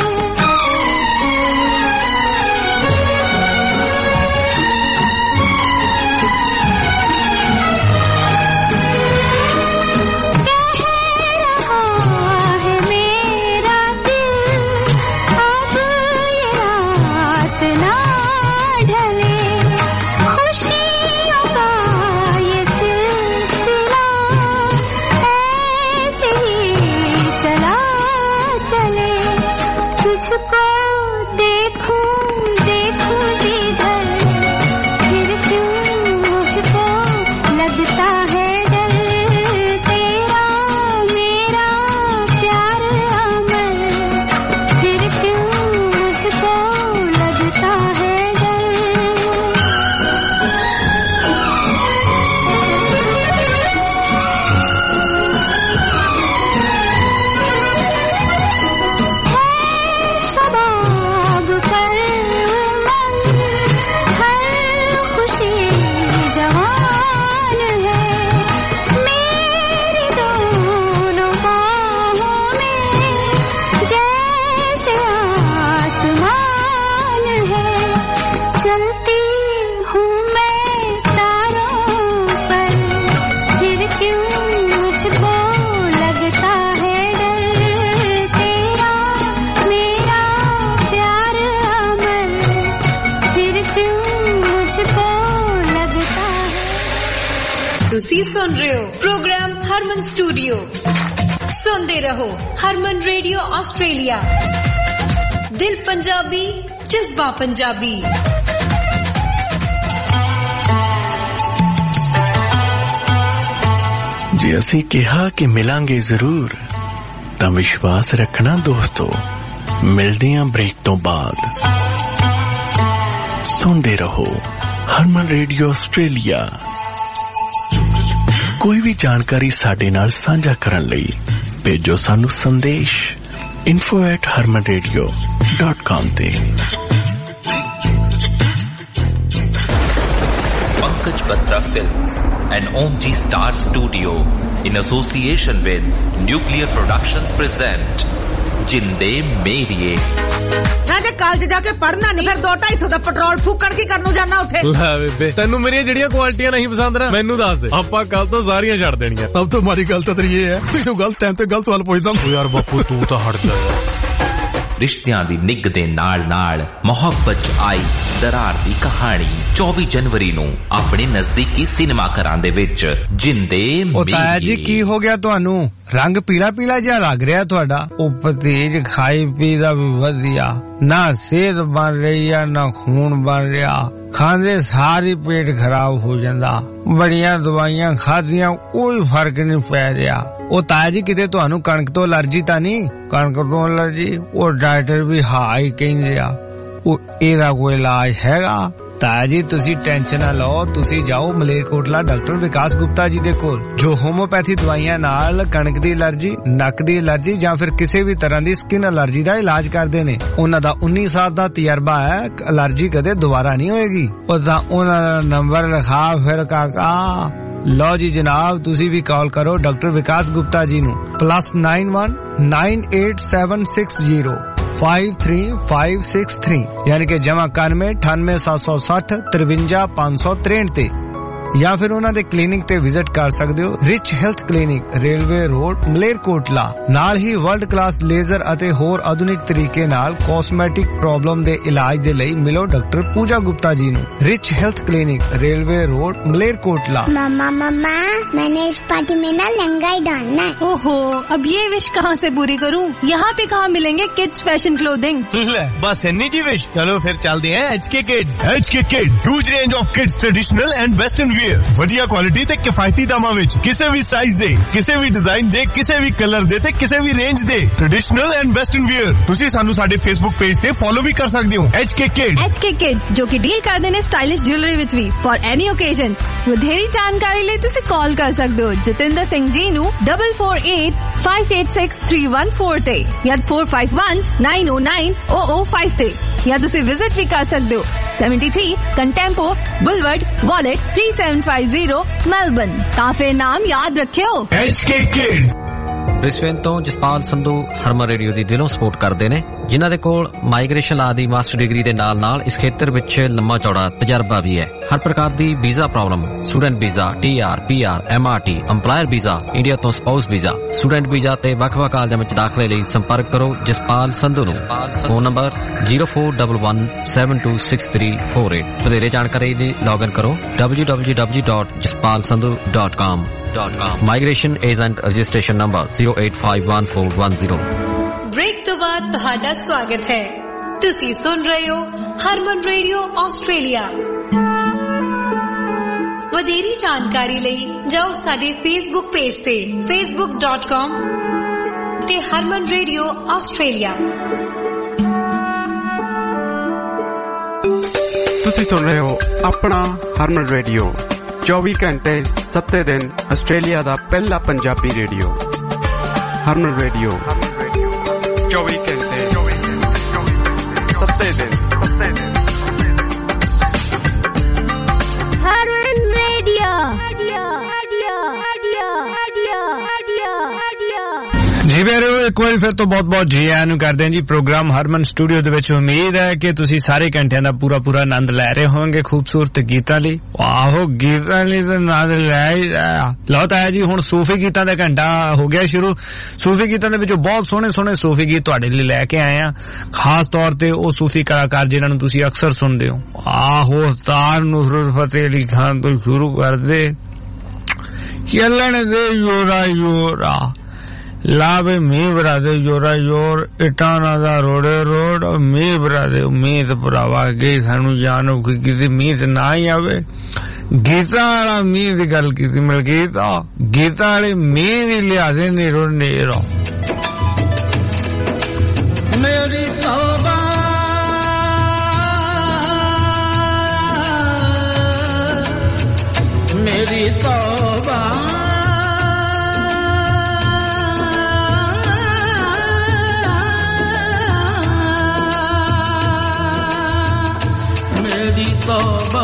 ਤੁਸੀਂ ਸੁਣ ਰਹੇ ਹੋ ਪ੍ਰੋਗਰਾਮ ਹਰਮਨ ਸਟੂਡੀਓ ਸੁਣਦੇ ਰਹੋ ਹਰਮਨ ਰੇਡੀਓ ਆਸਟ੍ਰੇਲੀਆ ਦਿਲ ਪੰਜਾਬੀ ਜਜ਼ਬਾ ਪੰਜਾਬੀ ਜੇ ਅਸੀਂ ਕਿਹਾ ਕਿ ਮਿਲਾਂਗੇ ਜ਼ਰੂਰ ਤਾਂ ਵਿਸ਼ਵਾਸ ਰੱਖਣਾ ਦੋਸਤੋ ਮਿਲਦੇ ਆਂ ਬ੍ਰੇਕ ਤੋਂ ਬਾਅਦ ਸੁਣਦੇ ਰਹੋ ਹਰਮਨ ਰੇਡੀਓ ਆਸਟ੍ਰੇਲੀਆ ਕੋਈ ਵੀ ਜਾਣਕਾਰੀ ਸਾਡੇ ਨਾਲ ਸਾਂਝਾ ਕਰਨ ਲਈ ਭੇਜੋ ਸਾਨੂੰ ਸੰਦੇਸ਼ info at harman radio dot com ਤੇ Pankaj Batra Films and Om G Star Studio in association with Nuclear Productions present जिंदे मेरिए राजे कॉलेज जाके पढ़ना नहीं फिर दो ढाई सौ का पेट्रोल फूकण की करनू जाना उत्थे लै बेबे तैनू मेरी ਜਿਹੜੀਆਂ ਕੁਆਲਿਟੀਆਂ ਨਹੀਂ ਪਸੰਦ ਨਾ ਮੈਨੂੰ ਦੱਸ ਦੇ ਆਪਾਂ ਕੱਲ ਤੋਂ ਸਾਰੀਆਂ ਛੱਡ ਦੇਣੀਆਂ अब तो हमारी गलत तो ये है तू गलत टाइम पे गलत सवाल पूछदा ओ यार बापू तू तो हट जा ਰਿਸ਼ਤਿਆਂ ਦੀ ਨਿੱਘ ਦੇ ਨਾਲ ਨਾਲ ਮੁਹੱਬਤ ਚ ਆਈ ਦਰਾਰ ਦੀ ਕਹਾਣੀ ਚੌਵੀ ਜਨਵਰੀ ਨੂੰ ਆਪਣੇ ਨਜ਼ਦੀਕੀ ਸਿਨੇਮਾ ਘਰਾਂ ਦੇ ਵਿੱਚ ਜਿੰਦੇ ਉਹ ਤਾਇਆ ਜੀ ਕੀ ਹੋ ਗਿਆ ਤੁਹਾਨੂੰ ਰੰਗ ਪੀਲਾ ਪੀਲਾ ਜਿਹਾ ਲੱਗ ਰਿਹਾ ਤੁਹਾਡਾ ਉਹ ਪਤੀਜ ਖਾਈ ਪੀ ਦਾ ਵੀ ਵਧੀਆ ਨਾ ਸਿਹਤ ਬਣ ਰਹੀ ਆ ਨਾ ਖੂਨ ਬਣ ਰਿਹਾ ਖਾਂਦੇ ਸਾਰੀ ਪੇਟ ਖਰਾਬ ਹੋ ਜਾਂਦਾ ਬੜੀਆਂ ਦਵਾਈਆਂ ਖਾਧੀਆਂ ਕੋਈ ਫਰਕ ਨਹੀਂ ਪੈ ਰਿਹਾ ਉਹ ਤਾਇਆ ਜੀ ਕਿਤੇ ਤੁਹਾਨੂੰ ਕਣਕ ਤੋਂ ਅਲਰਜੀ ਤਾਂ ਨਹੀਂ ਕਣਕ ਤੋਂ ਅਲਰਜੀ ਉਹ ਡਾਕਟਰ ਵੀ ਹਾਂ ਹੀ ਕਹਿੰਦੇ ਆ ਉਹ ਇਹਦਾ ਕੋਈ ਇਲਾਜ ਹੈਗਾ ਤਾਇਆ ਜੀ ਤੁਸੀਂ ਟੈਨਸ਼ਨ ਨਾ ਲਓ ਤੁਸੀਂ ਜਾਓ ਮਲੇਰਕੋਟਲਾ ਡਾਕਟਰ ਵਿਕਾਸ ਗੁਪਤਾ ਜੀ ਦੇ ਕੋਲ ਜੋ ਹੋਮੋਪੈਥੀ ਦਵਾਈਆਂ ਨਾਲ ਕਣਕ ਦੀ ਅਲਰਜੀ ਨੱਕ ਦੀ ਅਲਰਜੀ ਜਾਂ ਫਿਰ ਕਿਸੇ ਵੀ ਤਰ੍ਹਾਂ ਦੀ ਸਕਿਨ ਅਲਰਜੀ ਦਾ ਇਲਾਜ ਕਰਦੇ ਨੇ ਉਹਨਾਂ ਦਾ ਉੱਨੀ ਸਾਲ ਦਾ ਤਜਰਬਾ ਹੈ ਅਲਰਜੀ ਕਦੇ ਦੁਬਾਰਾ ਨਹੀਂ ਹੋਏਗੀ ਉਹ ਤਾਂ ਉਹਨਾਂ ਦਾ ਨੰਬਰ ਲਿਖਾ ਫਿਰ ਕਾਕਾ ਲਓ ਜੀ ਜਨਾਬ ਤੁਸੀਂ ਵੀ ਕਾਲ ਕਰੋ ਡਾਕਟਰ ਵਿਕਾਸ ਗੁਪਤਾ ਜੀ ਨੂੰ plus nine one nine eight seven six zero five three five six three यानी कि जमा इक्यानवे अठानवे सात सौ साठ तिरवंजा पांच सौ तिरसठ ते ਜਾਂ ਫਿਰ ਉਹਨਾਂ ਦੇ ਕਲੀਨਿਕ ਤੇ ਵਿਜ਼ਿਟ ਕਰ ਸਕਦੇ ਹੋ rich health clinic railway road Malerkotla ਨਾਲ ਹੀ ਵਰਲਡ ਕਲਾਸ ਲੇਜ਼ਰ ਅਤੇ ਹੋਰ ਆਧੁਨਿਕ ਤਰੀਕੇ ਨਾਲ ਕਾਸਮੈਟਿਕ ਪ੍ਰੋਬਲਮ ਦੇ ਇਲਾਜ ਦੇ ਲਈ ਮਿਲੋ ਡਾਕਟਰ ਪੂਜਾ ਗੁप्ता जी ਨੂੰ rich health clinic railway road Malerkotla. मामा मामा मैंने इस पार्टी में ना लहंगा ही डालना है। ओहो अब ये विश कहाँ से पूरी करूँ यहाँ पे कहाँ मिलेंगे किड्स फैशन क्लोथिंग। बस इन्नी जी विश चलो फिर चलते हैं H K Kids. H K Kids huge range of kids traditional and western wear ਵਧੀਆ ਕੁਆਲਿਟੀ ਤੇ ਕਿਫਾਇਤੀ ਦਾਮਾਂ ਵਿੱਚ ਕਿਸੇ ਵੀ ਸਾਈਜ਼ ਦੇ ਕਿਸੇ ਵੀ ਡਿਜ਼ਾਈਨ ਦੇ ਕਿਸੇ ਵੀ ਕਲਰ ਦੇ ਤੇ ਕਿਸੇ ਵੀ ਰੇਂਜ ਦੇ ਟ੍ਰੈਡੀਸ਼ਨਲ ਐਂਡ ਵੈਸਟਰਨ ਵੇਅਰ ਤੁਸੀਂ ਸਾਨੂੰ ਸਾਡੇ ਫੇਸਬੁੱਕ ਪੇਜ ਤੇ ਫੋਲੋ ਵੀ ਕਰ ਸਕਦੇ ਹੋ H K Kids. H K Kids ਜੋ ਕਿ ਡੀਲ ਕਰਦੇ ਨੇ ਸਟਾਈਲਿਸ਼ ਜੁਐਲਰੀ ਵਿੱਚ ਵੀ ਫॉर ਐਨੀ ਓਕੇਜ਼ਨ। ਵਧੇਰੀ ਜਾਣਕਾਰੀ ਲਈ ਤੁਸੀਂ ਕਾਲ ਕਰ ਸਕਦੇ ਹੋ ਜਤਿੰਦਰ ਸਿੰਘ ਜੀ ਨੂੰ double four eight five eight six three one four ਤੇ ਜਾਂ four five one nine O nine O O five ਤੇ ਜਾਂ ਤੁਸੀਂ ਵਿਜ਼ਿਟ ਵੀ ਕਰ ਸਕਦੇ ਹੋ seventy three Contempo Boulevard Wollert three seven five zero Melbourne. काफी नाम याद रखे हो एच के किड्स। ਬ੍ਰਿਸਬੇਨ ਤੋਂ ਜਸਪਾਲ ਸੰਧੂ ਹਰਮਨ ਰੇਡੀਓ ਦੀ ਦਿਲੋਂ ਸਪੋਰਟ ਕਰਦੇ ਨੇ, ਜਿਨ੍ਹਾਂ ਦੇ ਕੋਲ ਮਾਈਗ੍ਰੇਸ਼ਨ ਲਾ ਦੀ ਮਾਸਟਰ ਡਿਗਰੀ ਦੇ ਨਾਲ ਨਾਲ ਇਸ ਖੇਤਰ ਵਿੱਚ ਲੰਮਾ ਚੌੜਾ ਤਜਰਬਾ ਵੀ ਹੈ। ਹਰ ਪ੍ਰਕਾਰ ਦੀ visa problem, student visa, T R, P R, M R T, employer visa, India ਤੋਂ ਸਪਾਊਸ ਵੀਜ਼ਾ, ਸਟੂਡੈਂਟ ਵੀਜ਼ਾ ਤੇ ਵੱਖ-ਵੱਖ ਕਾਲਜਾਂ ਵਿੱਚ ਦਾਖਲੇ ਲਈ ਸੰਪਰਕ ਕਰੋ ਜਸਪਾਲ ਸੰਧੂ ਨੂੰ। ਫੋਨ ਨੰਬਰ ਜ਼ੀਰੋ ਫੋਰ ਇੱਕ ਇੱਕ seven two six three four eight. ਵਧੇਰੇ ਜਾਣਕਾਰੀ ਲਈ ਲੌਗਇਨ ਕਰੋ W W W dot Jaspal Sandhu dot com. Migration agent registration number zero eight five one four one zero. Break ਤੋਂ ਬਾਅਦ ਤੁਹਾਡਾ ਸਵਾਗਤ ਹੈ। ਤੁਸੀਂ ਸੁਣ ਰਹੇ ਹੋ ਹਰਮਨ ਰੇਡੀਓ ਆਸਟ੍ਰੇਲੀਆ। ਵਧੇਰੀ ਜਾਣਕਾਰੀ ਲਈ ਜਾਓ ਸਾਡੇ ਫੇਸਬੁੱਕ ਪੇਜ ਤੇ facebook dot com ਤੇ ਹਰਮਨ ਰੇਡੀਓ ਆਸਟ੍ਰੇਲੀਆ। ਤੁਸੀਂ ਸੁਣ ਰਹੇ ਹੋ ਆਪਣਾ ਹਰਮਨ ਰੇਡੀਓ, ਚੌਵੀ ਘੰਟੇ ਸੱਤੇ ਦਿਨ ਆਸਟ੍ਰੇਲੀਆ ਦਾ ਪਹਿਲਾ ਪੰਜਾਬੀ ਰੇਡੀਓ। ਹਰਮਨ ਰੇਡੀਓ ਚੌਵੀ ਘੰਟੇ ਸੱਤੇ ਦਿਨ ਹਰਮਨ ਰੇਡੀਓ। ਜੀ ਮੇਰੇ ਇੱਕ ਵਾਰੀ ਫਿਰ ਤੋਂ ਬਹੁਤ ਬਹੁਤ ਜੀ ਆਇਆਂ ਨੂੰ ਕਰਦੇ ਹਾਂ ਜੀ ਪ੍ਰੋਗਰਾਮ ਹਰਮਨ ਸਟੂਡੀਓ ਦੇ ਵਿੱਚ। ਉਮੀਦ ਹੈ ਕਿ ਤੁਸੀਂ ਸਾਰੇ ਘੰਟਿਆਂ ਦਾ ਪੂਰਾ ਪੂਰਾ ਆਨੰਦ ਲੈ ਰਹੇ ਹੋਵੋਗੇ ਖੂਬਸੂਰਤ ਗੀਤਾਂ ਲਈ। ਆਹੋ ਗੀਤਾਂ ਲਈ ਤਾਂ ਆਨੰਦ ਲੈ ਹੀ ਲਓ ਤਾਂ ਹੈ ਜੀ। ਹੁਣ ਸੂਫੀ ਗੀਤਾਂ ਦਾ ਘੰਟਾ ਹੋ ਗਿਆ ਸ਼ੁਰੂ। ਸੂਫੀ ਗੀਤਾਂ ਦੇ ਵਿੱਚੋਂ ਬਹੁਤ ਸੋਹਣੇ ਸੋਹਣੇ ਸੂਫੀ ਗੀਤ ਤੁਹਾਡੇ ਲਈ ਲੈ ਕੇ ਆਏ ਆ, ਖਾਸ ਤੌਰ ਤੇ ਉਹ ਸੂਫੀ ਕਲਾਕਾਰ ਜਿਨ੍ਹਾਂ ਨੂੰ ਤੁਸੀਂ ਅਕਸਰ ਸੁਣਦੇ ਹੋ। ਆਹੋ ਤਾਰ ਨੁਸਰਤ ਫਤਿਹ ਅਲੀ ਖਾਨ ਤੋਂ ਸ਼ੁਰੂ ਕਰਦੇ ਚੱਲਣ ਦੇ ਯੋਰਾ ਯੋਰਾ, ਲਾਵੇ ਮੀਂਹ ਬਰਾ ਦੇ ਜੋਰਾ ਜੋਰ, ਇਟਾਨਾ ਦਾ ਰੋੜੇ ਰੋਡ, ਮੀਂਹ ਬਰਾ ਦੇ ਮੀਂਹ ਤੇ ਭਰਾਵਾ ਅੱਗੇ ਸਾਨੂੰ ਜਾਣੋ ਕਿ ਕਿਤੇ ਮੀਂਹ ਤੇ ਨਾ ਹੀ ਆਵੇ। ਗੀਤਾਂ ਵਾਲਾ ਮੀਂਹ ਦੀ ਗੱਲ ਕੀਤੀ ਮਲਕੀਤ, ਗੀਤਾਂ ਵਾਲੇ ਮੀਂਹ ਦੀ ਲਿਆਦੇ ਨੇਰੋ ਨੇਰੋ। ਮੇਰੀ ਤੌਬਾ ਮੇਰੀ ਤੌਬਾ मेरी तौबा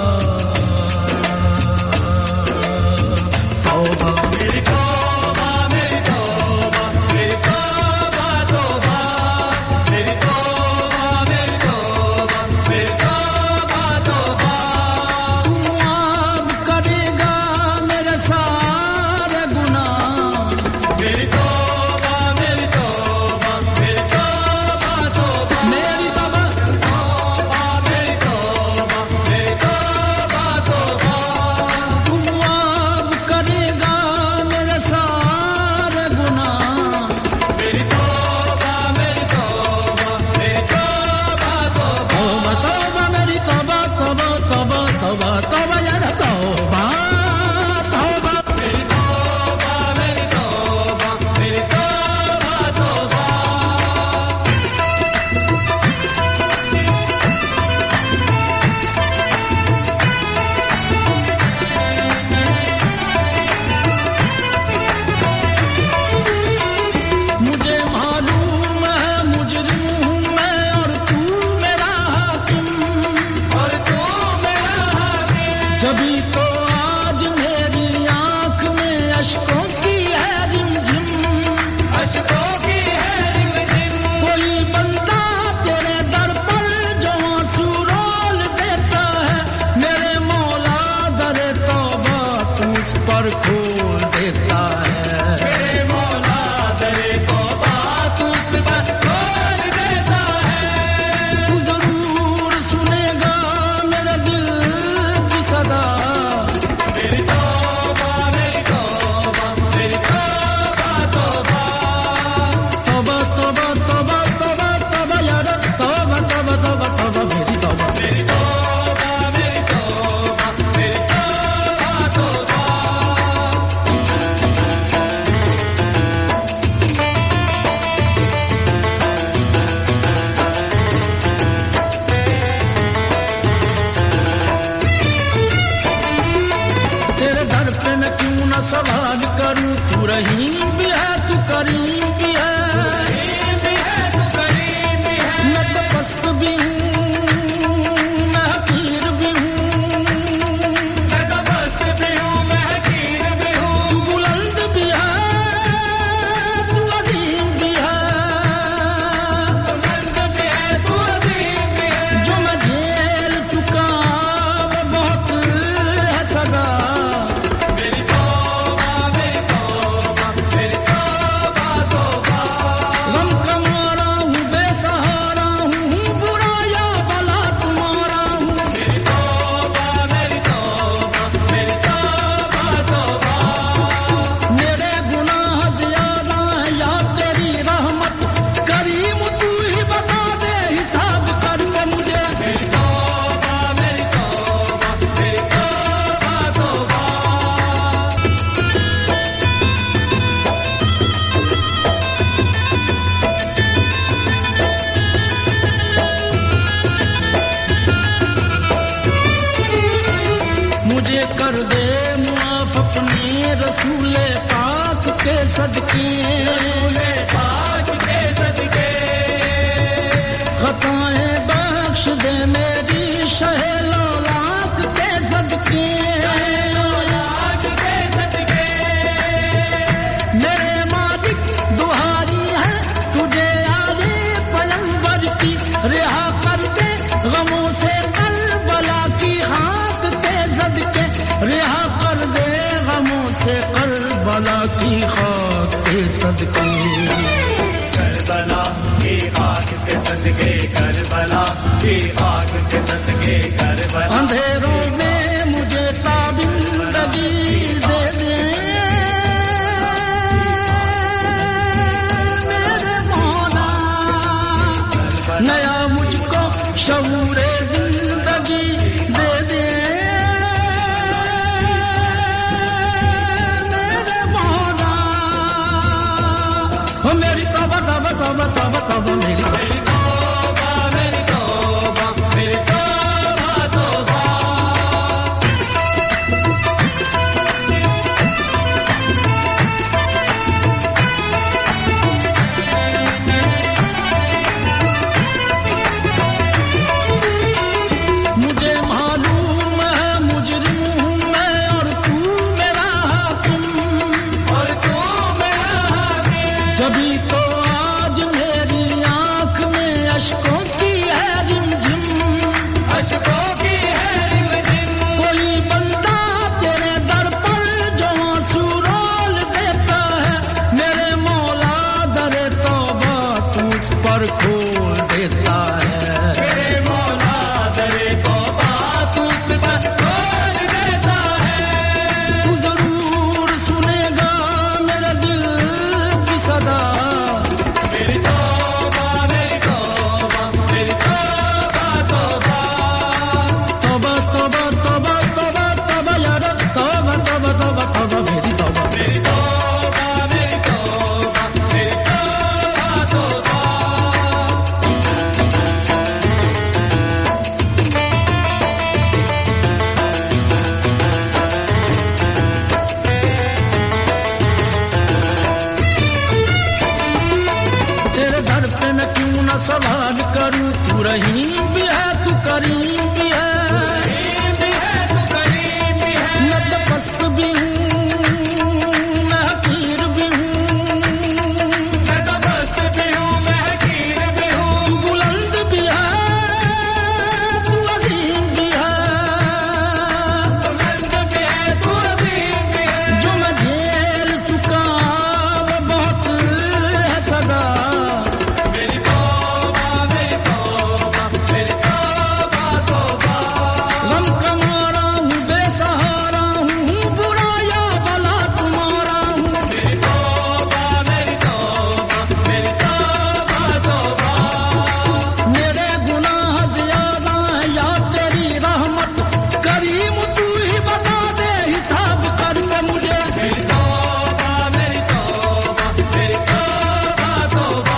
तौबा मेरी तौबा मेरी तौबा मेरी तौबा तौबा मेरी तौबा मेरी तौबा मेरी तौबा तौबा तू माफ करेगा सदके रसूले पाक के सदके खताएं बख्श दे मेरी शहे लौलाक के सदके लौलाक के सदके मेरे मालिक दुहारी है तुझे आले पैगंबर की रिहा कर दे गमों से करबला की खाक के सदके रिहा कर दे गमों से करबला की खाक के सदके करबला की खाक के सदके करबला की खाक के सदके करबला अंधेरों में मुझे ताबिंदगी दे दे मेरे मौला नया मुझको शऊरे जिंदगी दे दे मेरे मौला हो मेरी तौबा तौबा तौबा तौबा तौबा मेरी मेरी तौबा मेरी तौबा मेरी तौबा तौबा मुझे मालूम है मुजरिम हूँ मैं और तू मेरा हाकिम और तू मेरा हाकिम जभी तो आज मेरी आंख में अश्कों की है रिमझिम अश्कों की है रिमझिम कोई बंदा तेरे दर पर जो आंसू रोल देता है मेरे मौला दरे तौबा तू उस पर खोल देता है मेरे मौला दरे तौबा तू उस पर खोल देता है तू जरूर सुनेगा मेरे दिल की सदा मेरी तौबा मेरी तौबा मेरी तौबा तौबा तौबा तौबा तौबा तौबा तौबा यार तौबा तौबा तौबा तौबा मेरी तौबा मेरी तौबा मेरी तौबा मेरी तौबा तौबा तेरे दर पे मैं क्यों न सवाल करूं तू रहीम भी है तू करीम भी है मैं तो पस्त भी हूँ मैं हकीर भी हूँ मैं तो पस्त भी हूँ मैं हकीर भी हूँ तू बुलंद भी है तू अजीम भी है बुलंद भी है तू अजीम भी है जो मैं झेल चुका वो बहुत है सदा मेरी तौबा मेरी तौबा मेरी तौबा तौबा गम का मारा हूँ बेसहारा हूँ बुरा या भला तुम्हारा हूँ मेरी तौबा मेरी तौबा मेरी तौबा तौबा मेरे गुनाह ज्यादा है या तेरी रहमत करीम तू ही बता दे हिसाब करके मुझे मेरी तौबा मेरी तौबा मेरी तौबा तौबा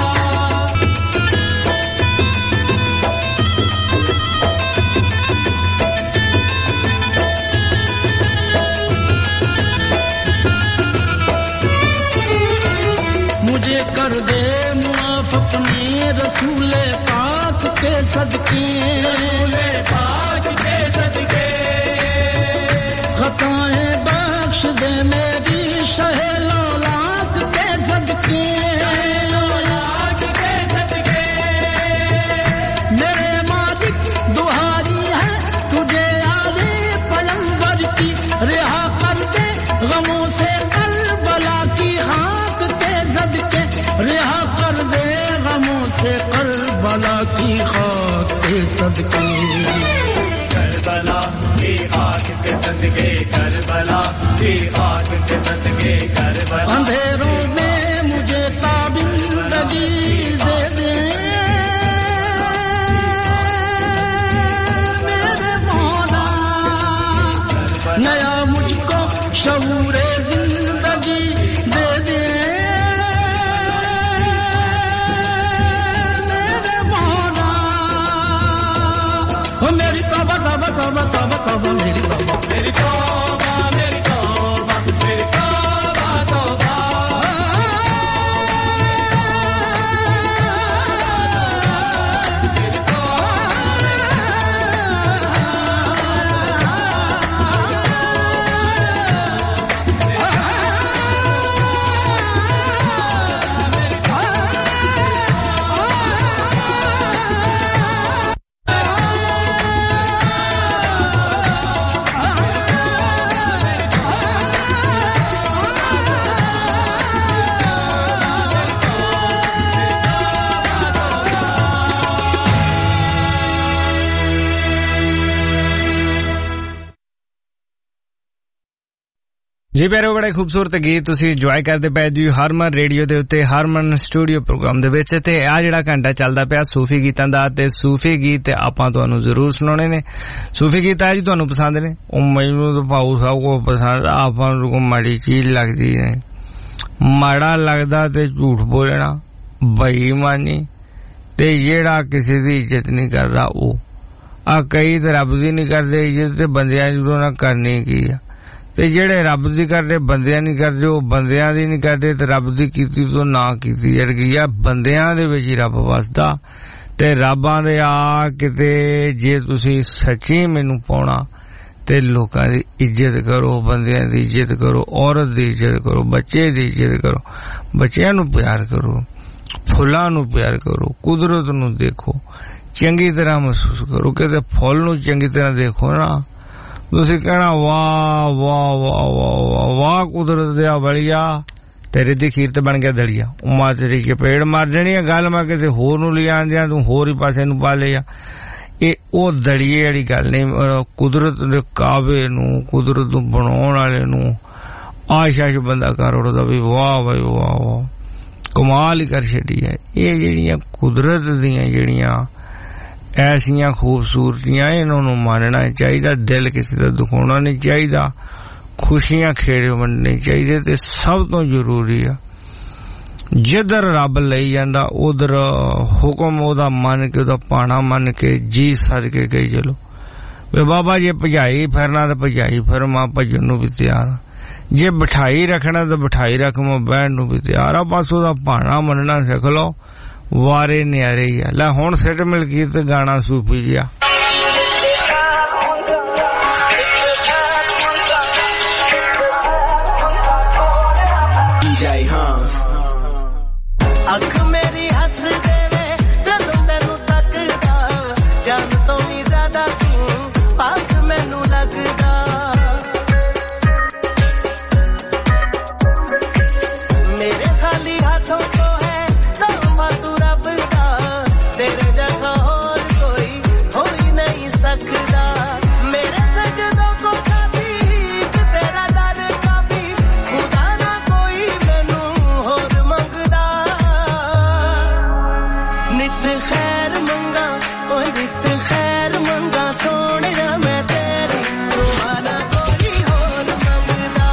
मुझे कर दे मुआफ अपने रसूले पाक के सदके रसूले पाक के सदके खताएं बख्श दे मेरी शहे लौलाक के सदके लौलाक के सदके मेरे मालिक दुहारी है तुझे आले पैगंबर की रिहा कर दे गमों से करबला की खाक के सदके रिहा कर दे गमों से करबला की खाक के सदके करबला की खाक के सदके करबला की खाक के सदके करबला अंधेरों में मुझे ताबिंदगी दे दे मेरे मौला नया मुझको शऊरे जिंदगी दे दे मेरे मौला हो मेरी तौबा तौबा तौबा तौबा तौबा मेरी तौबा मेरी तौबा मेरी तौबा मेरी तौबा तौबा ਜੀ ਪਿਆਰੇ ਬੜੇ ਖੂਬਸੂਰਤ ਗੀਤ ਤੁਸੀਂ ਇੰਜੋਏ ਕਰਦੇ ਪਏ ਜੀ ਹਰਮਨ ਰੇਡੀਓ ਦੇ ਉੱਤੇ ਹਰਮਨ ਸਟੂਡੀਓ ਪ੍ਰੋਗਰਾਮ ਦੇ ਵਿੱਚ ਤੇ ਆ ਜਿਹੜਾ ਘੰਟਾ ਚੱਲਦਾ ਪਿਆ ਸੂਫੀ ਗੀਤਾਂ ਦਾ ਤੇ ਸੂਫੀ ਗੀਤ ਆਪਾਂ ਤੁਹਾਨੂੰ ਜ਼ਰੂਰ ਸੁਣਾਉਣੇ ਨੇ ਸੂਫੀ ਗੀਤ ਆ ਜੀ ਤੁਹਾਨੂੰ ਪਸੰਦ ਨੇ ਉਹ ਮੈਨੂੰ ਤਾਂ ਭਾਊ ਸਭ ਕੋ ਪਸੰਦ ਆਪਾਂ ਨੂੰ ਕੋ ਮਾੜੀ ਚੀਜ਼ ਲੱਗਦੀ ਹੈ ਮਾੜਾ ਲੱਗਦਾ ਤੇ ਝੂਠ ਬੋਲਣਾ ਬੇਈਮਾਨੀ ਤੇ ਜਿਹੜਾ ਕਿਸੇ ਦੀ ਇੱਜ਼ਤ ਨਹੀਂ ਕਰਦਾ ਉਹ ਆ ਕਈ ਤੇ ਰੱਬ ਦੀ ਨਹੀਂ ਕਰਦੇ ਇੱਜ਼ਤ ਤੇ ਬੰਦਿਆਂ ਦੀ ਉਹਨਾਂ ਕਰਨੀ ਕੀ ਆ ਤੇ ਜਿਹੜੇ ਰੱਬ ਦੀ ਕਰਦੇ ਬੰਦਿਆਂ ਨਹੀਂ ਕਰਦੇ ਉਹ ਬੰਦਿਆਂ ਦੀ ਨਹੀਂ ਕਰਦੇ ਤੇ ਰੱਬ ਦੀ ਕੀਤੀ ਤੋਂ ਨਾ ਕੀਤੀ ਜਰਗੀ ਆ ਬੰਦਿਆਂ ਦੇ ਵਿੱਚ ਹੀ ਰੱਬ ਵਸਦਾ ਤੇ ਰੱਬਾਂ ਦੇ ਆ ਕਿਤੇ ਜੇ ਤੁਸੀਂ ਸੱਚੀ ਮੈਨੂੰ ਪਾਉਣਾ ਤੇ ਲੋਕਾਂ ਦੀ ਇੱਜ਼ਤ ਕਰੋ ਬੰਦਿਆਂ ਦੀ ਇੱਜ਼ਤ ਕਰੋ ਔਰਤ ਦੀ ਇੱਜ਼ਤ ਕਰੋ ਬੱਚੇ ਦੀ ਇੱਜ਼ਤ ਕਰੋ ਬੱਚਿਆਂ ਨੂੰ ਪਿਆਰ ਕਰੋ ਫੁੱਲਾਂ ਨੂੰ ਪਿਆਰ ਕਰੋ ਕੁਦਰਤ ਨੂੰ ਦੇਖੋ ਚੰਗੀ ਤਰ੍ਹਾਂ ਮਹਿਸੂਸ ਕਰੋ ਕਿ ਫੁੱਲ ਨੂੰ ਚੰਗੀ ਤਰ੍ਹਾਂ ਦੇਖੋ ਨਾ ਤੁਸੀਂ ਕਹਿਣਾ ਵਾਹ ਵਾਹ ਵਾਹ ਵਾਹ ਵਾਹ ਕੁਦਰਤ ਦਿਆ ਬੜੀਆ ਤੇਰੇ ਦੀ ਖੀਰ ਤੇ ਬਣ ਗਿਆ ਦਲੀਆ ਉਮਾ ਤੇਰੀ ਕੇ ਪੇੜ ਮਾਰ ਦੇਣੀ ਆ ਗੱਲ ਮੈਂ ਕਿਸੇ ਹੋਰ ਨੂੰ ਲਿਆ ਆਂਦਿਆਂ ਤੂੰ ਹੋਰ ਹੀ ਪਾਸੇ ਨੂੰ ਪਾ ਲਿਆ ਇਹ ਉਹ ਦਲੀਏ ਵਾਲੀ ਗੱਲ ਨਹੀਂ ਕੁਦਰਤ ਦੇ ਕਾਬੇ ਨੂੰ ਕੁਦਰਤ ਨੂੰ ਬਣਾਉਣ ਵਾਲੇ ਨੂੰ ਆਸ਼ਾ ਚ ਬੰਦਾ ਕਰ ਉੜਦਾ ਵੀ ਵਾਹ ਬਈ ਵਾਹ ਵਾਹ ਕਮਾਲ ਹੀ ਕਰ ਛੱਡੀ ਹੈ ਇਹ ਜਿਹੜੀਆਂ ਕੁਦਰਤ ਦੀਆਂ ਜਿਹੜੀਆਂ ਐਸੀਆਂ ਖੂਬਸੂਰਤੀਆਂ ਇਹਨਾਂ ਨੂੰ ਮੰਨਣਾ ਚਾਹੀਦਾ ਦਿਲ ਕਿਸੇ ਦਾ ਦੁਖਾਉਣਾ ਨਹੀਂ ਚਾਹੀਦਾ ਖੁਸ਼ੀਆਂ ਖੇੜੇ ਵੰਡਣੇ ਚਾਹੀਦੇ ਤੇ ਸਭ ਤੋਂ ਜ਼ਰੂਰੀ ਆ ਜਿੱਧਰ ਰੱਬ ਲਈ ਜਾਂਦਾ ਉਧਰ ਹੁਕਮ ਉਹਦਾ ਮੰਨ ਕੇ ਉਹਦਾ ਪਾਣਾ ਮੰਨ ਕੇ ਜੀ ਸੱਜ ਕੇ ਗਈ ਚਲੋ ਵੇ ਬਾਬਾ ਜੇ ਭਜਾਈ ਫਿਰਨਾ ਤੇ ਭਜਾਈ ਫਿਰ ਮੈਂ ਭਜਣ ਨੂੰ ਵੀ ਤਿਆਰ ਜੇ ਬਿਠਾਈ ਰੱਖਣਾ ਤਾਂ ਬਿਠਾਈ ਰੱਖ ਮੈਂ ਬਹਿਣ ਨੂੰ ਵੀ ਤਿਆਰ ਆ ਬਸ ਉਹਦਾ ਪਾਣਾ ਮੰਨਣਾ ਸਿੱਖ ਲਓ ਵਾਰੇ ਨਿਆਰੇ ਹੀ ਆ ਲੈ ਹੁਣ ਸਿੱਟ ਮਿਲ ਗਈ ਤੇ ਗਾਣਾ ਸੂਫੀ ਜਿਹਾ ਅੱਖ ਮੇਰੀ ਹੱਸ ਦੇਵੇ ਜਦੋਂ ਤੈਨੂੰ ਤੱਕਦਾ ਜਾਨ ਤੋਂ ਵੀ ਜ਼ਿਆਦਾ ਤੂੰ ਪਾਸ ਮੈਨੂੰ ਲੱਗਦਾ ਮੇਰੇ ਖਾਲੀ ਹੱਥੋਂ ਤੋਂ ਹੈ ਤਲਵਾ ਤੂੰ ਰੱਬ ਦਾ ਤੇਰੇ ਜੈਸਾ ਹੋਰ ਕੋਈ ਹੋ ਹੀ ਨਹੀਂ ਸਕਦਾ ਮੇਰੇ ਸਜਦੋਂ ਕੋ ਕਾਫੀ ਤੇਰਾ ਦਰ ਕਾਫੀ ਖੁਦਾ ਨਾ ਕੋਈ ਮੈਨੂੰ ਹੋਰ ਮੰਗਦਾ ਨਿਤ ਖੈਰ ਮੰਗਾ ਉਹ ਨਿਤ ਖੈਰ ਮੰਗਾ ਸੋਹਣਿਆ ਮੈਂ ਤੇਰੀ ਦੁਆਨਾ ਕੋਈ ਹੋਰ ਮੰਗਦਾ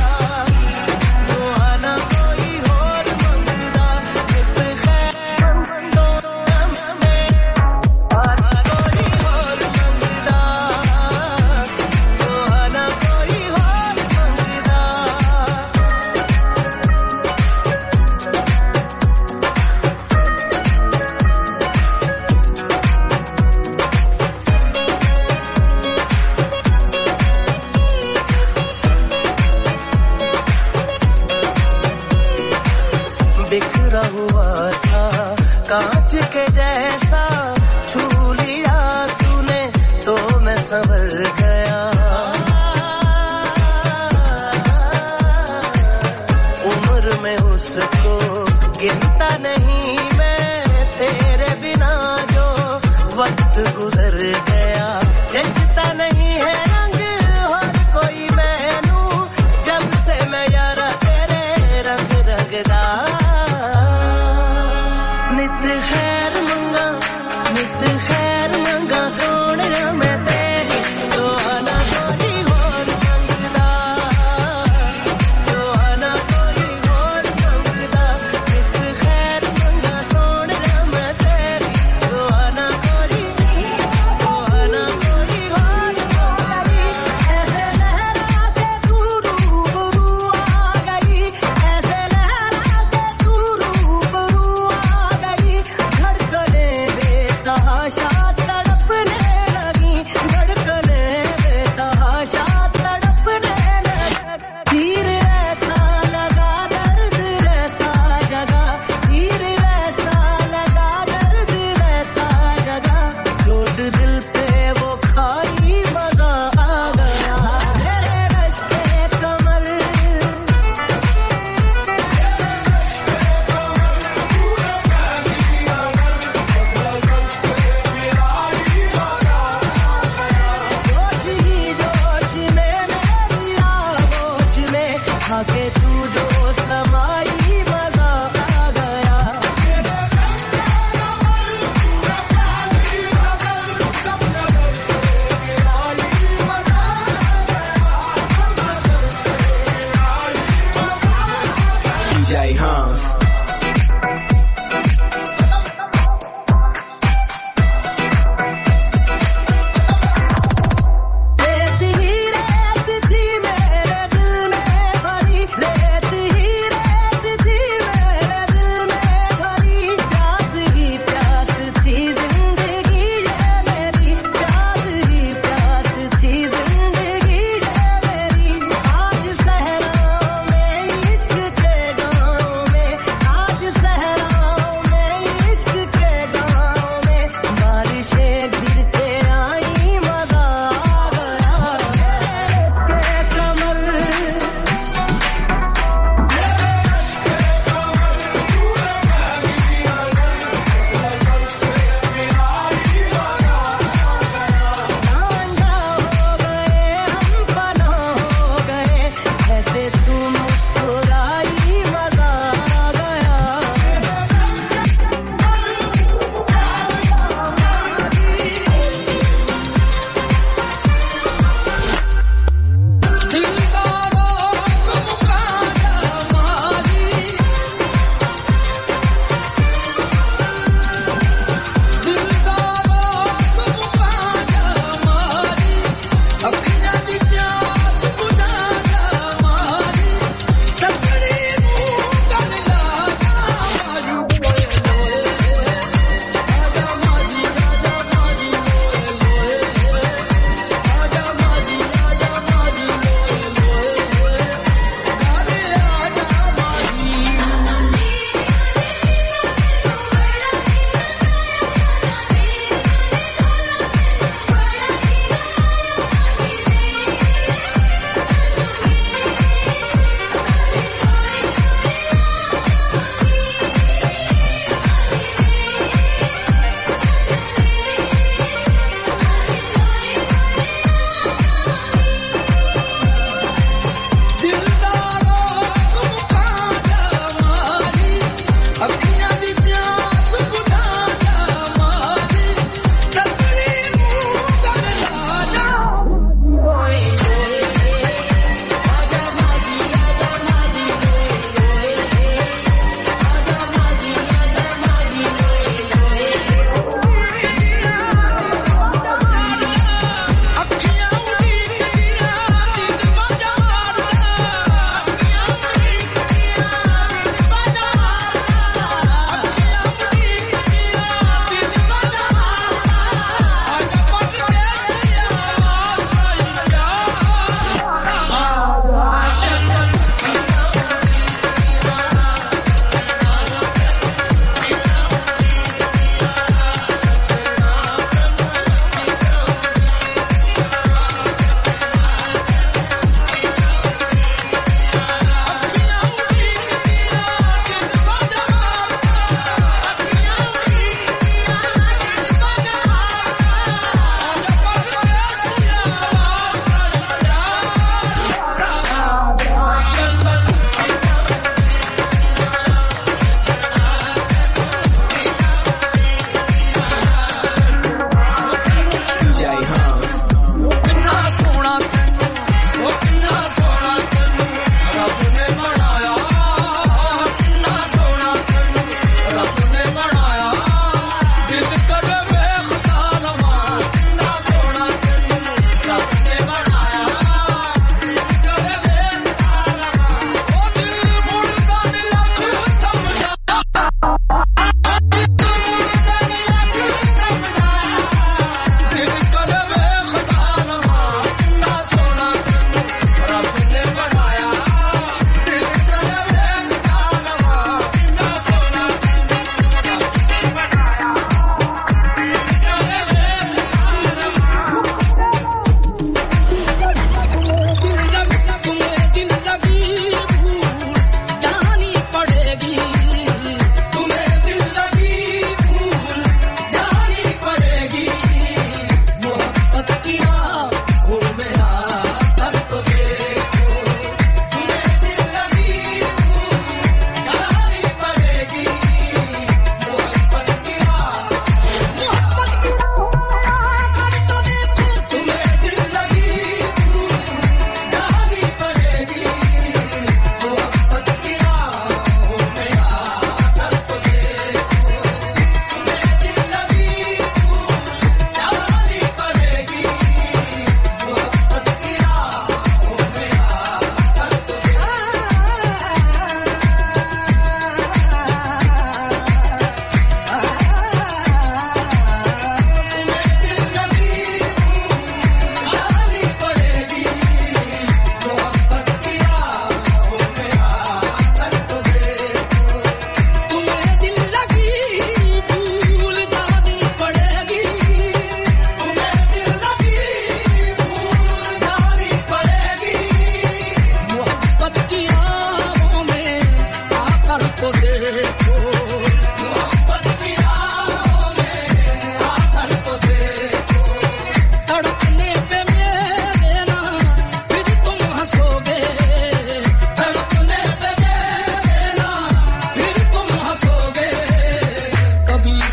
ਦੁਆਨਾ ਕੋਈ ਹੋਰ ਮੰਗਦਾ ਨਿਤ ਖੈਰ ਮੰਗਾ ਮੈਂ ਕੋਈ ਹੋਰ ਮੰਗਦਾ ਦੁਆਨਾ ਕੋਈ ਹੋਰ ਮੰਗਦਾ बिखरा हुआ था कांच के जैसा छू लिया तूने तो मैं संभल गया उम्र में उसको गिनता नहीं मैं तेरे बिना जो वक्त गुजर गया जचता नहीं है रंग और कोई मैनू जब से मैं यारा तेरे रंग रंगदा नित खैर मंगा नित खैर मंगा सोहणिया मैं तेरी दुआना कोई होर मंगदा दुआना कोई होर मंगदा नित खैर मंगा सोहणिया मैं तेरी दुआना कोई दुआना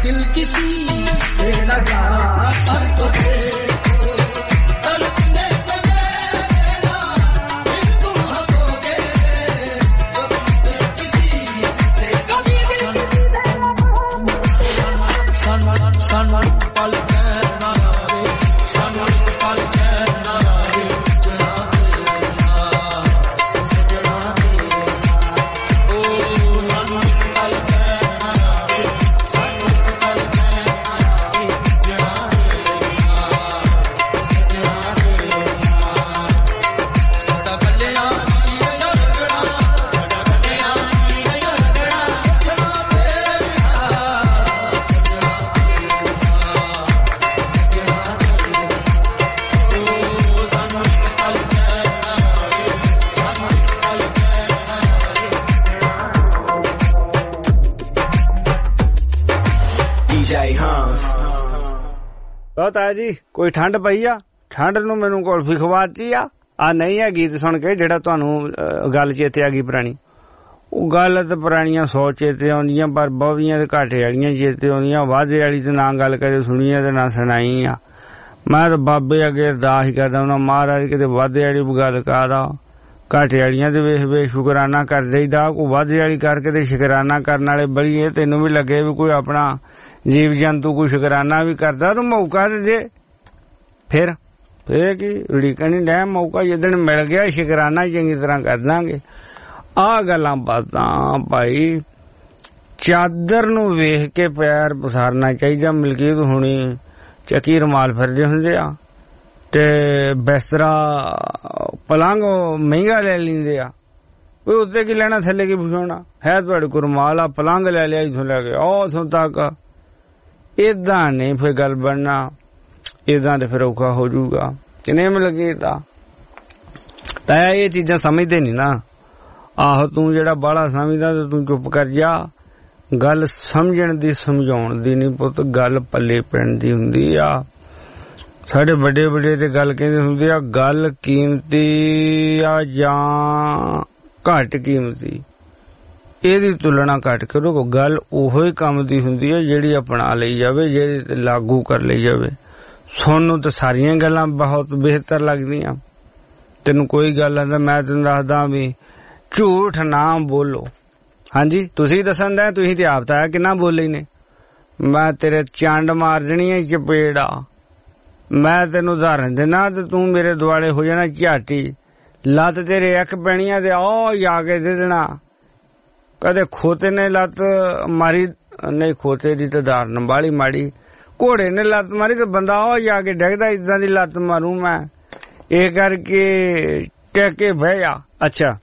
दिल किसी से लगा कर तो देखो तड़पने पे मेरा फिर तुम हंसोगे किसी से कभी सन सन पल कहना रे सन पल कहना रे जना तेरा सजना तेरा ओ सन पल कहना रे सन पल कहना रे जना तेरा सजना तेरा सदा गलियां नी रगड़ा सदा गलियां नी रगड़ा जना तेरा ਬਹੁਤ ਆ ਜੀ ਕੋਈ ਠੰਡ ਪਈ ਆ ਠੰਡ ਨੂੰ ਮੈਨੂੰ ਕੁਲਫੀ ਖਵਾਤੀ ਆ ਆ ਨਹੀਂ ਆ ਗੀਤ ਸੁਣ ਕੇ ਜਿਹੜਾ ਤੁਹਾਨੂੰ ਗੱਲ ਚੇਤੇ ਆ ਗਈ ਪੁਰਾਣੀ ਉਹ ਗੱਲ ਤੇ ਪੁਰਾਣੀਆਂ ਸੌ ਚੇਤੇ ਆਉਂਦੀਆਂ ਪਰ ਬਹੁਵੀਆਂ ਤੇ ਘਾਟੇ ਵਾਲੀਆਂ ਚੇਤੇ ਆਉਂਦੀਆਂ ਵਾਧੇ ਵਾਲੀ ਤੇ ਨਾ ਗੱਲ ਕਰੇ ਸੁਣੀ ਤੇ ਨਾ ਸੁਣਾਈ ਆ ਮੈਂ ਤਾਂ ਬਾਬੇ ਅੱਗੇ ਅਰਦਾਸ ਹੀ ਕਰਦਾ ਉਹਨਾਂ ਮਹਾਰਾਜ ਕਿਤੇ ਵਾਧੇ ਵਾਲੀ ਗੱਲ ਕਰ ਆ ਘਾਟੇ ਵਾਲੀਆਂ ਤੇ ਵੇਖ ਵੇਖ ਸ਼ੁਕਰਾਨਾ ਕਰ ਦੇਈਦਾ ਕੋਈ ਵਾਧੇ ਵਾਲੀ ਕਰਕੇ ਤੇ ਸ਼ੁਕਰਾਨਾ ਕਰਨ ਵਾਲੇ ਬੜੀ ਇਹ ਤੈਨੂੰ ਵੀ ਲੱਗੇ ਵੀ ਕੋਈ ਆਪਣਾ ਜੀਵ ਜੰਤੂ ਕੋਈ ਸ਼ੁਕਰਾਨਾ ਵੀ ਕਰਦਾ ਤੂੰ ਮੌਕਾ ਤੇ ਦੇ ਫਿਰ ਫੇਰ ਕੀ ਉਡੀਕਣ ਨਹੀਂ ਡੈ ਮੌਕਾ ਜਿੱਦਣ ਮਿਲ ਗਿਆ ਸ਼ੁਕਰਾਨਾ ਚੰਗੀ ਤਰ੍ਹਾਂ ਕਰ ਦਾਂਗੇ ਆਹ ਗੱਲਾਂ ਬਾਤਾਂ ਭਾਈ ਚਾਦਰ ਨੂੰ ਵੇਖ ਕੇ ਪੈਰ ਪਸਾਰਨਾ ਚਾਹੀਦਾ ਮਲਕੀਤ ਹੁਣੀ ਚੱਕੀ ਰੁਮਾਲ ਫਿਰਦੇ ਹੁੰਦੇ ਆ ਤੇ ਬਿਸਤਰਾ ਪਲੰਘ ਮਹਿੰਗਾ ਲੈ ਲੈਂਦੇ ਆ ਉਹ ਉੱਤੇ ਕੀ ਲੈਣਾ ਥੱਲੇ ਕੀ ਵਿਛਾਉਣਾ ਹੈ ਤੁਹਾਡੇ ਕੋਲ ਰੁਮਾਲ ਆ ਪਲੰਘ ਲੈ ਲਿਆ ਇੱਥੋਂ ਲੈ ਕੇ ਉੱਥੋਂ ਤੱਕ ਏਦਾਂ ਨਹੀਂ ਫਿਰ ਗੱਲ ਬਣਨਾ ਏਦਾਂ ਤੇ ਫਿਰ ਔਖਾ ਹੋ ਜਾਊਗਾ ਕਿਨੇ ਮ ਲੱਗੇ ਤਾਂ ਤਾਂ ਇਹ ਚੀਜ਼ਾਂ ਸਮਝਦੇ ਨਹੀਂ ਨਾ ਆਹੋ ਤੂੰ ਜਿਹੜਾ ਬਾਹਲਾ ਸਮਝਦਾ ਤੇ ਤੂੰ ਚੁੱਪ ਕਰ ਜਾ ਗੱਲ ਸਮਝਣ ਦੀ ਸਮਝਾਉਣ ਦੀ ਨਹੀਂ ਪੁੱਤ ਗੱਲ ਪੱਲੇ ਪੈਣ ਦੀ ਹੁੰਦੀ ਆ ਸਾਡੇ ਵੱਡੇ ਵੱਡੇ ਤੇ ਗੱਲ ਕਹਿੰਦੇ ਹੁੰਦੇ ਆ ਗੱਲ ਕੀਮਤੀ ਆ ਜਾਂ ਘੱਟ ਕੀਮਤੀ ਇਹਦੀ ਤੁਲਨਾ ਘੱਟ ਕਰੋ ਗੱਲ ਉਹੋ ਹੀ ਕੰਮ ਦੀ ਹੁੰਦੀ ਹੈ ਜਿਹੜੀ ਅਪਣਾ ਲਈ ਜਾਵੇ ਜਿਹੜੀ ਤੇ ਲਾਗੂ ਕਰ ਲਈ ਜਾਵੇ ਸੁਣਨ ਨੂੰ ਤਾਂ ਸਾਰੀਆਂ ਗੱਲਾਂ ਬਹੁਤ ਬਿਹਤਰ ਲੱਗਦੀਆਂ ਤੈਨੂੰ ਕੋਈ ਗੱਲ ਆਂਦਾ ਮੈਂ ਤੈਨੂੰ ਦੱਸਦਾ ਵੀ ਝੂਠ ਨਾ ਬੋਲੋ ਹਾਂਜੀ ਤੁਸੀਂ ਦੱਸਣ ਦਾ ਤੁਸੀਂ ਤੇ ਆਪ ਤਾਂ ਕਿੰਨਾ ਬੋਲੇ ਨੇ ਮੈਂ ਤੇਰੇ ਚੰਡ ਮਾਰ ਦੇਣੀ ਹੈ ਚਪੇੜਾ ਮੈਂ ਤੈਨੂੰ ਉਦਾਹਰਨ ਦੇਣਾ ਤੇ ਤੂੰ ਮੇਰੇ ਦੁਆਲੇ ਹੋ ਜਾਣਾ ਝਾਟੀ ਲੱਤ ਤੇਰੇ ਇੱਕ ਪੈਣੀਆਂ ਤੇ ਉਹ ਜਾ ਕੇ ਦੇ ਦੇਣਾ ਕਦੇ ਖੋਤੇ ਨੇ ਲੱਤ ਮਾਰੀ ਨਹੀਂ ਖੋਤੇ ਦੀ ਤਾਂ ਧਾਰਨ ਬਾਲੀ ਮਾੜੀ ਘੋੜੇ ਨੇ ਲੱਤ ਮਾਰੀ ਤੇ ਬੰਦਾ ਉਹ ਜਾ ਕੇ ਡਿੱਗਦਾ ਇਦਾਂ ਦੀ ਲੱਤ ਮਾਰੂ ਮੈਂ ਇਹ ਕਰਕੇ ਟਿਕ ਕੇ ਬਹਿ ਜਾ ਅੱਛਾ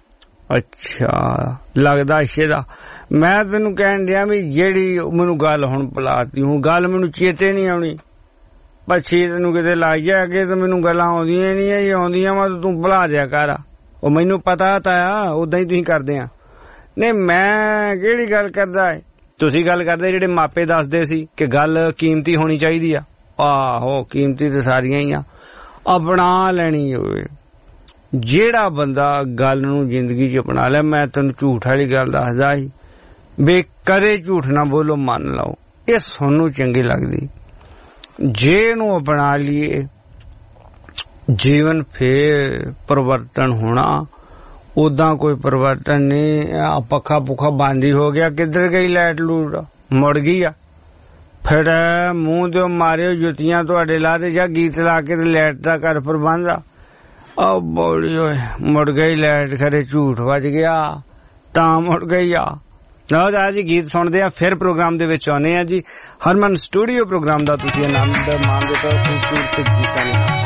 ਅੱਛਾ ਲੱਗਦਾ ਸ਼ੇਦਾ ਮੈਂ ਤੈਨੂੰ ਕਹਿਣ ਡਿਆ ਵੀ ਜਿਹੜੀ ਮੈਨੂੰ ਗੱਲ ਹੁਣ ਭੁਲਾਤੀ ਹੂੰ ਗੱਲ ਮੈਨੂੰ ਚੇਤੇ ਨਹੀਂ ਆਉਣੀ ਪੱਛੀ ਤੈਨੂੰ ਕਿਤੇ ਲੱਗ ਜਾ ਅੱਗੇ ਤਾਂ ਮੈਨੂੰ ਗੱਲਾਂ ਆਉਂਦੀਆਂ ਨਹੀਂ ਇਹ ਆਉਂਦੀਆਂ ਵਾ ਤੂੰ ਭੁਲਾ ਦਿਆ ਕਰ ਉਹ ਮੈਨੂੰ ਪਤਾ ਤਾਂ ਆ ਉਦਾਂ ਹੀ ਤੁਸੀਂ ਕਰਦੇ ਆ ਨਹੀਂ ਮੈਂ ਕਿਹੜੀ ਗੱਲ ਕਰਦਾ ਹੈ ਤੁਸੀਂ ਗੱਲ ਕਰਦੇ ਜਿਹੜੇ ਮਾਪੇ ਦੱਸਦੇ ਸੀ ਕਿ ਗੱਲ ਕੀਮਤੀ ਹੋਣੀ ਚਾਹੀਦੀ ਆ ਆਹੋ ਕੀਮਤੀ ਤੇ ਸਾਰੀਆਂ ਹੀ ਆ ਅਪਣਾ ਲੈਣੀ ਹੋਵੇ ਜਿਹੜਾ ਬੰਦਾ ਗੱਲ ਨੂੰ ਜ਼ਿੰਦਗੀ 'ਚ ਅਪਣਾ ਲਿਆ ਮੈਂ ਤੈਨੂੰ ਝੂਠ ਵਾਲੀ ਗੱਲ ਦੱਸਦਾ ਸੀ ਵੀ ਕਦੇ ਝੂਠ ਨਾ ਬੋਲੋ ਮੰਨ ਲਓ ਇਹ ਸਾਨੂੰ ਚੰਗੀ ਲੱਗਦੀ ਜੇ ਇਹਨੂੰ ਅਪਣਾ ਲਈਏ ਜੀਵਨ ਫੇਰ ਪਰਿਵਰਤਨ ਹੋਣਾ ਉਦਾਂ ਕੋਈ ਪਰਿਵਰਤਨ ਨਹੀਂ ਆ ਪੱਖਾ ਪੁੱਖਾ ਬੰਦ ਹੀ ਹੋ ਗਿਆ ਕਿੱਧਰ ਗਈ ਲਾਈਟ ਲੂਟ ਮੁੜ ਗਈ ਆ ਫਿਰ ਮੂੰਹ ਤੇ ਮਾਰਿਓ ਜੁੱਤੀਆਂ ਤੁਹਾਡੇ ਲਾ ਤੇ ਜਾਂ ਗੀਤ ਲਾ ਕੇ ਤੇ ਲਾਈਟ ਦਾ ਘਰ ਪ੍ਰਬੰਧ ਆ ਆ ਬੋਲੀ ਓਏ ਮੁੜ ਗਈ ਲਾਈਟ ਖਰੇ ਝੂਠ ਵੱਜ ਗਿਆ ਤਾਂ ਮੁੜ ਗਈ ਆ ਲਓ ਜੀ ਗੀਤ ਸੁਣਦੇ ਆ ਫਿਰ ਪ੍ਰੋਗਰਾਮ ਦੇ ਵਿੱਚ ਆਉਨੇ ਆ ਜੀ ਹਰਮਨ ਸਟੂਡੀਓ ਪ੍ਰੋਗਰਾਮ ਦਾ ਤੁਸੀਂ ਆਨੰਦ ਮਾਣਦੇ ਹੋ ਖੂਬਸੂਰਤ ਗੀਤਾਂ ਨਾਲ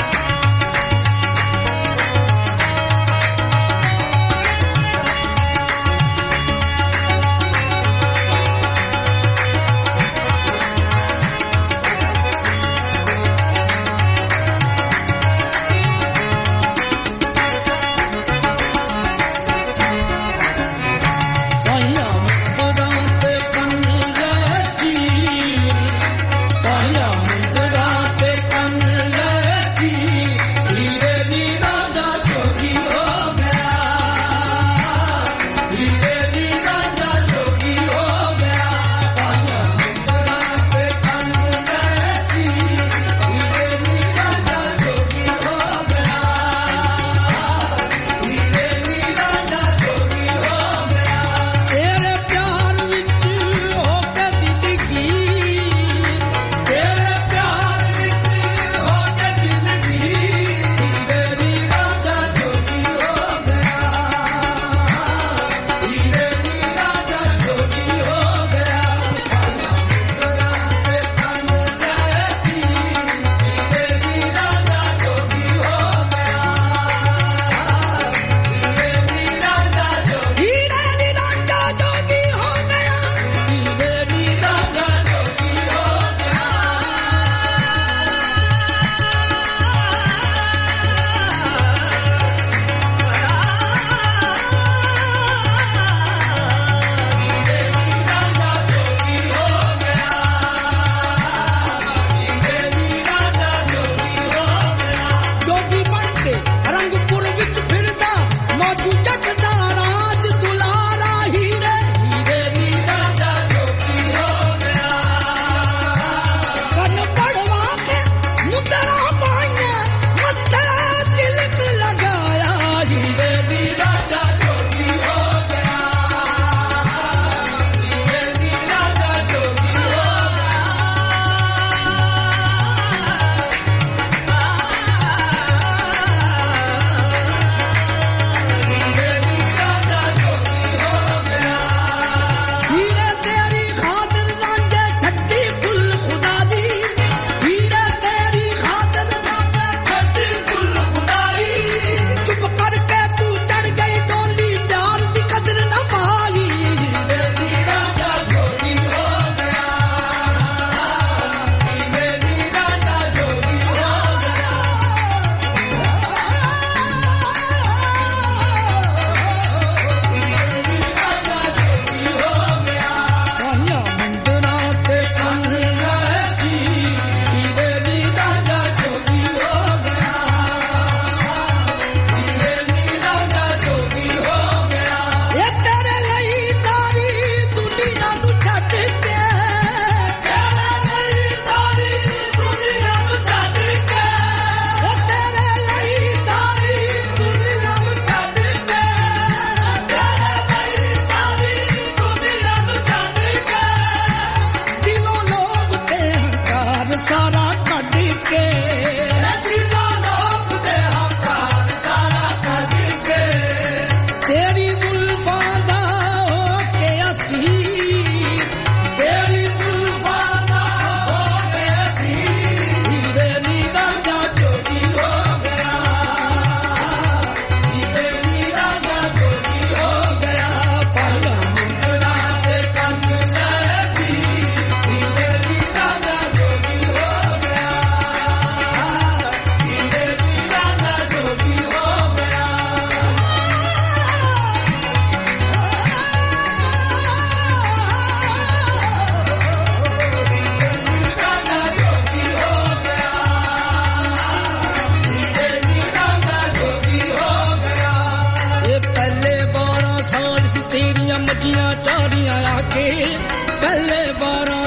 Thank you.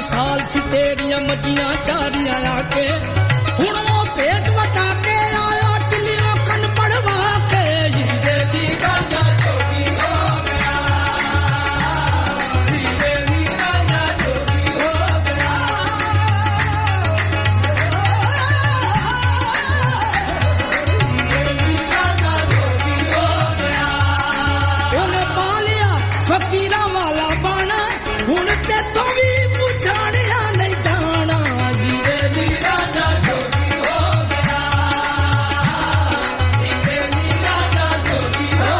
साल सी तेरिया मचियां चारियां आके हुण वो भेद वटा के आया दिलियों कन पड़वा के हीरे दी राजा जोगी हो गया हीरे दी राजा जोगी हो गया हीरे दी राजा जोगी हो गया उन्हें पालिया फकीरा वाला बना हुण ते तो भी पुछाणिया नहीं जाना हीरे दी राजा जोगी हो गया हीरे दी राजा जोगी हो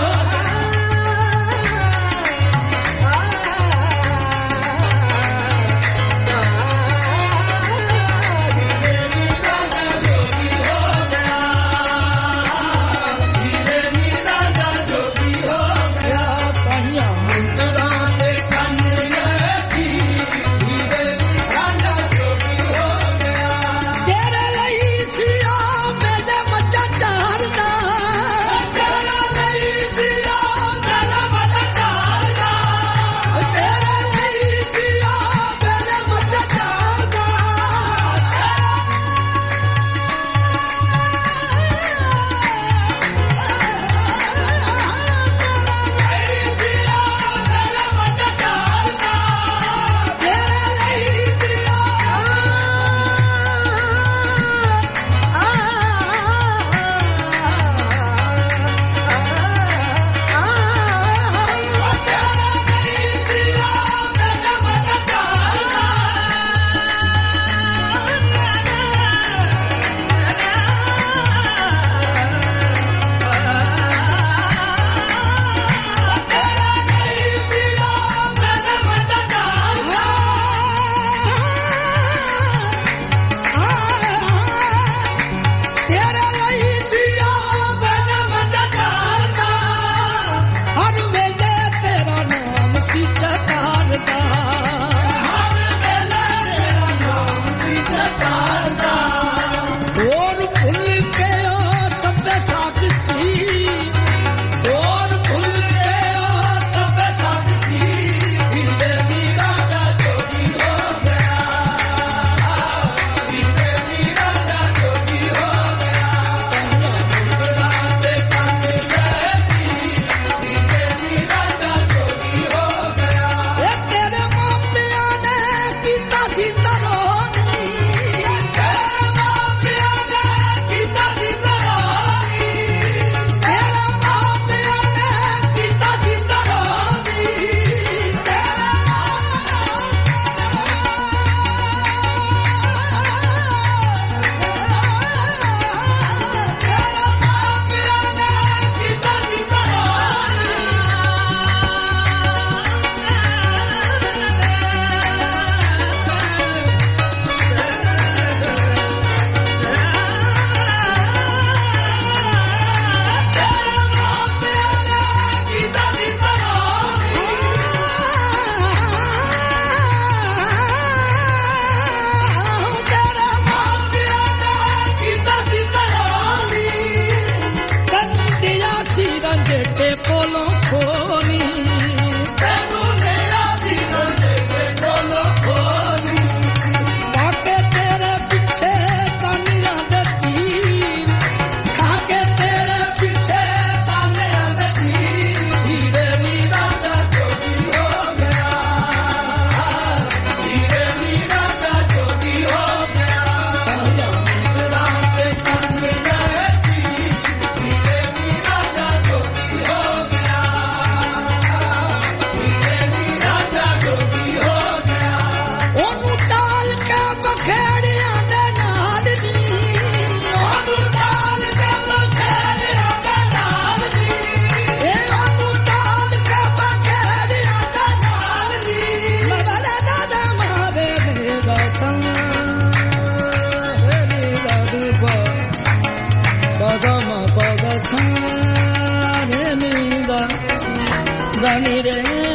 Gani re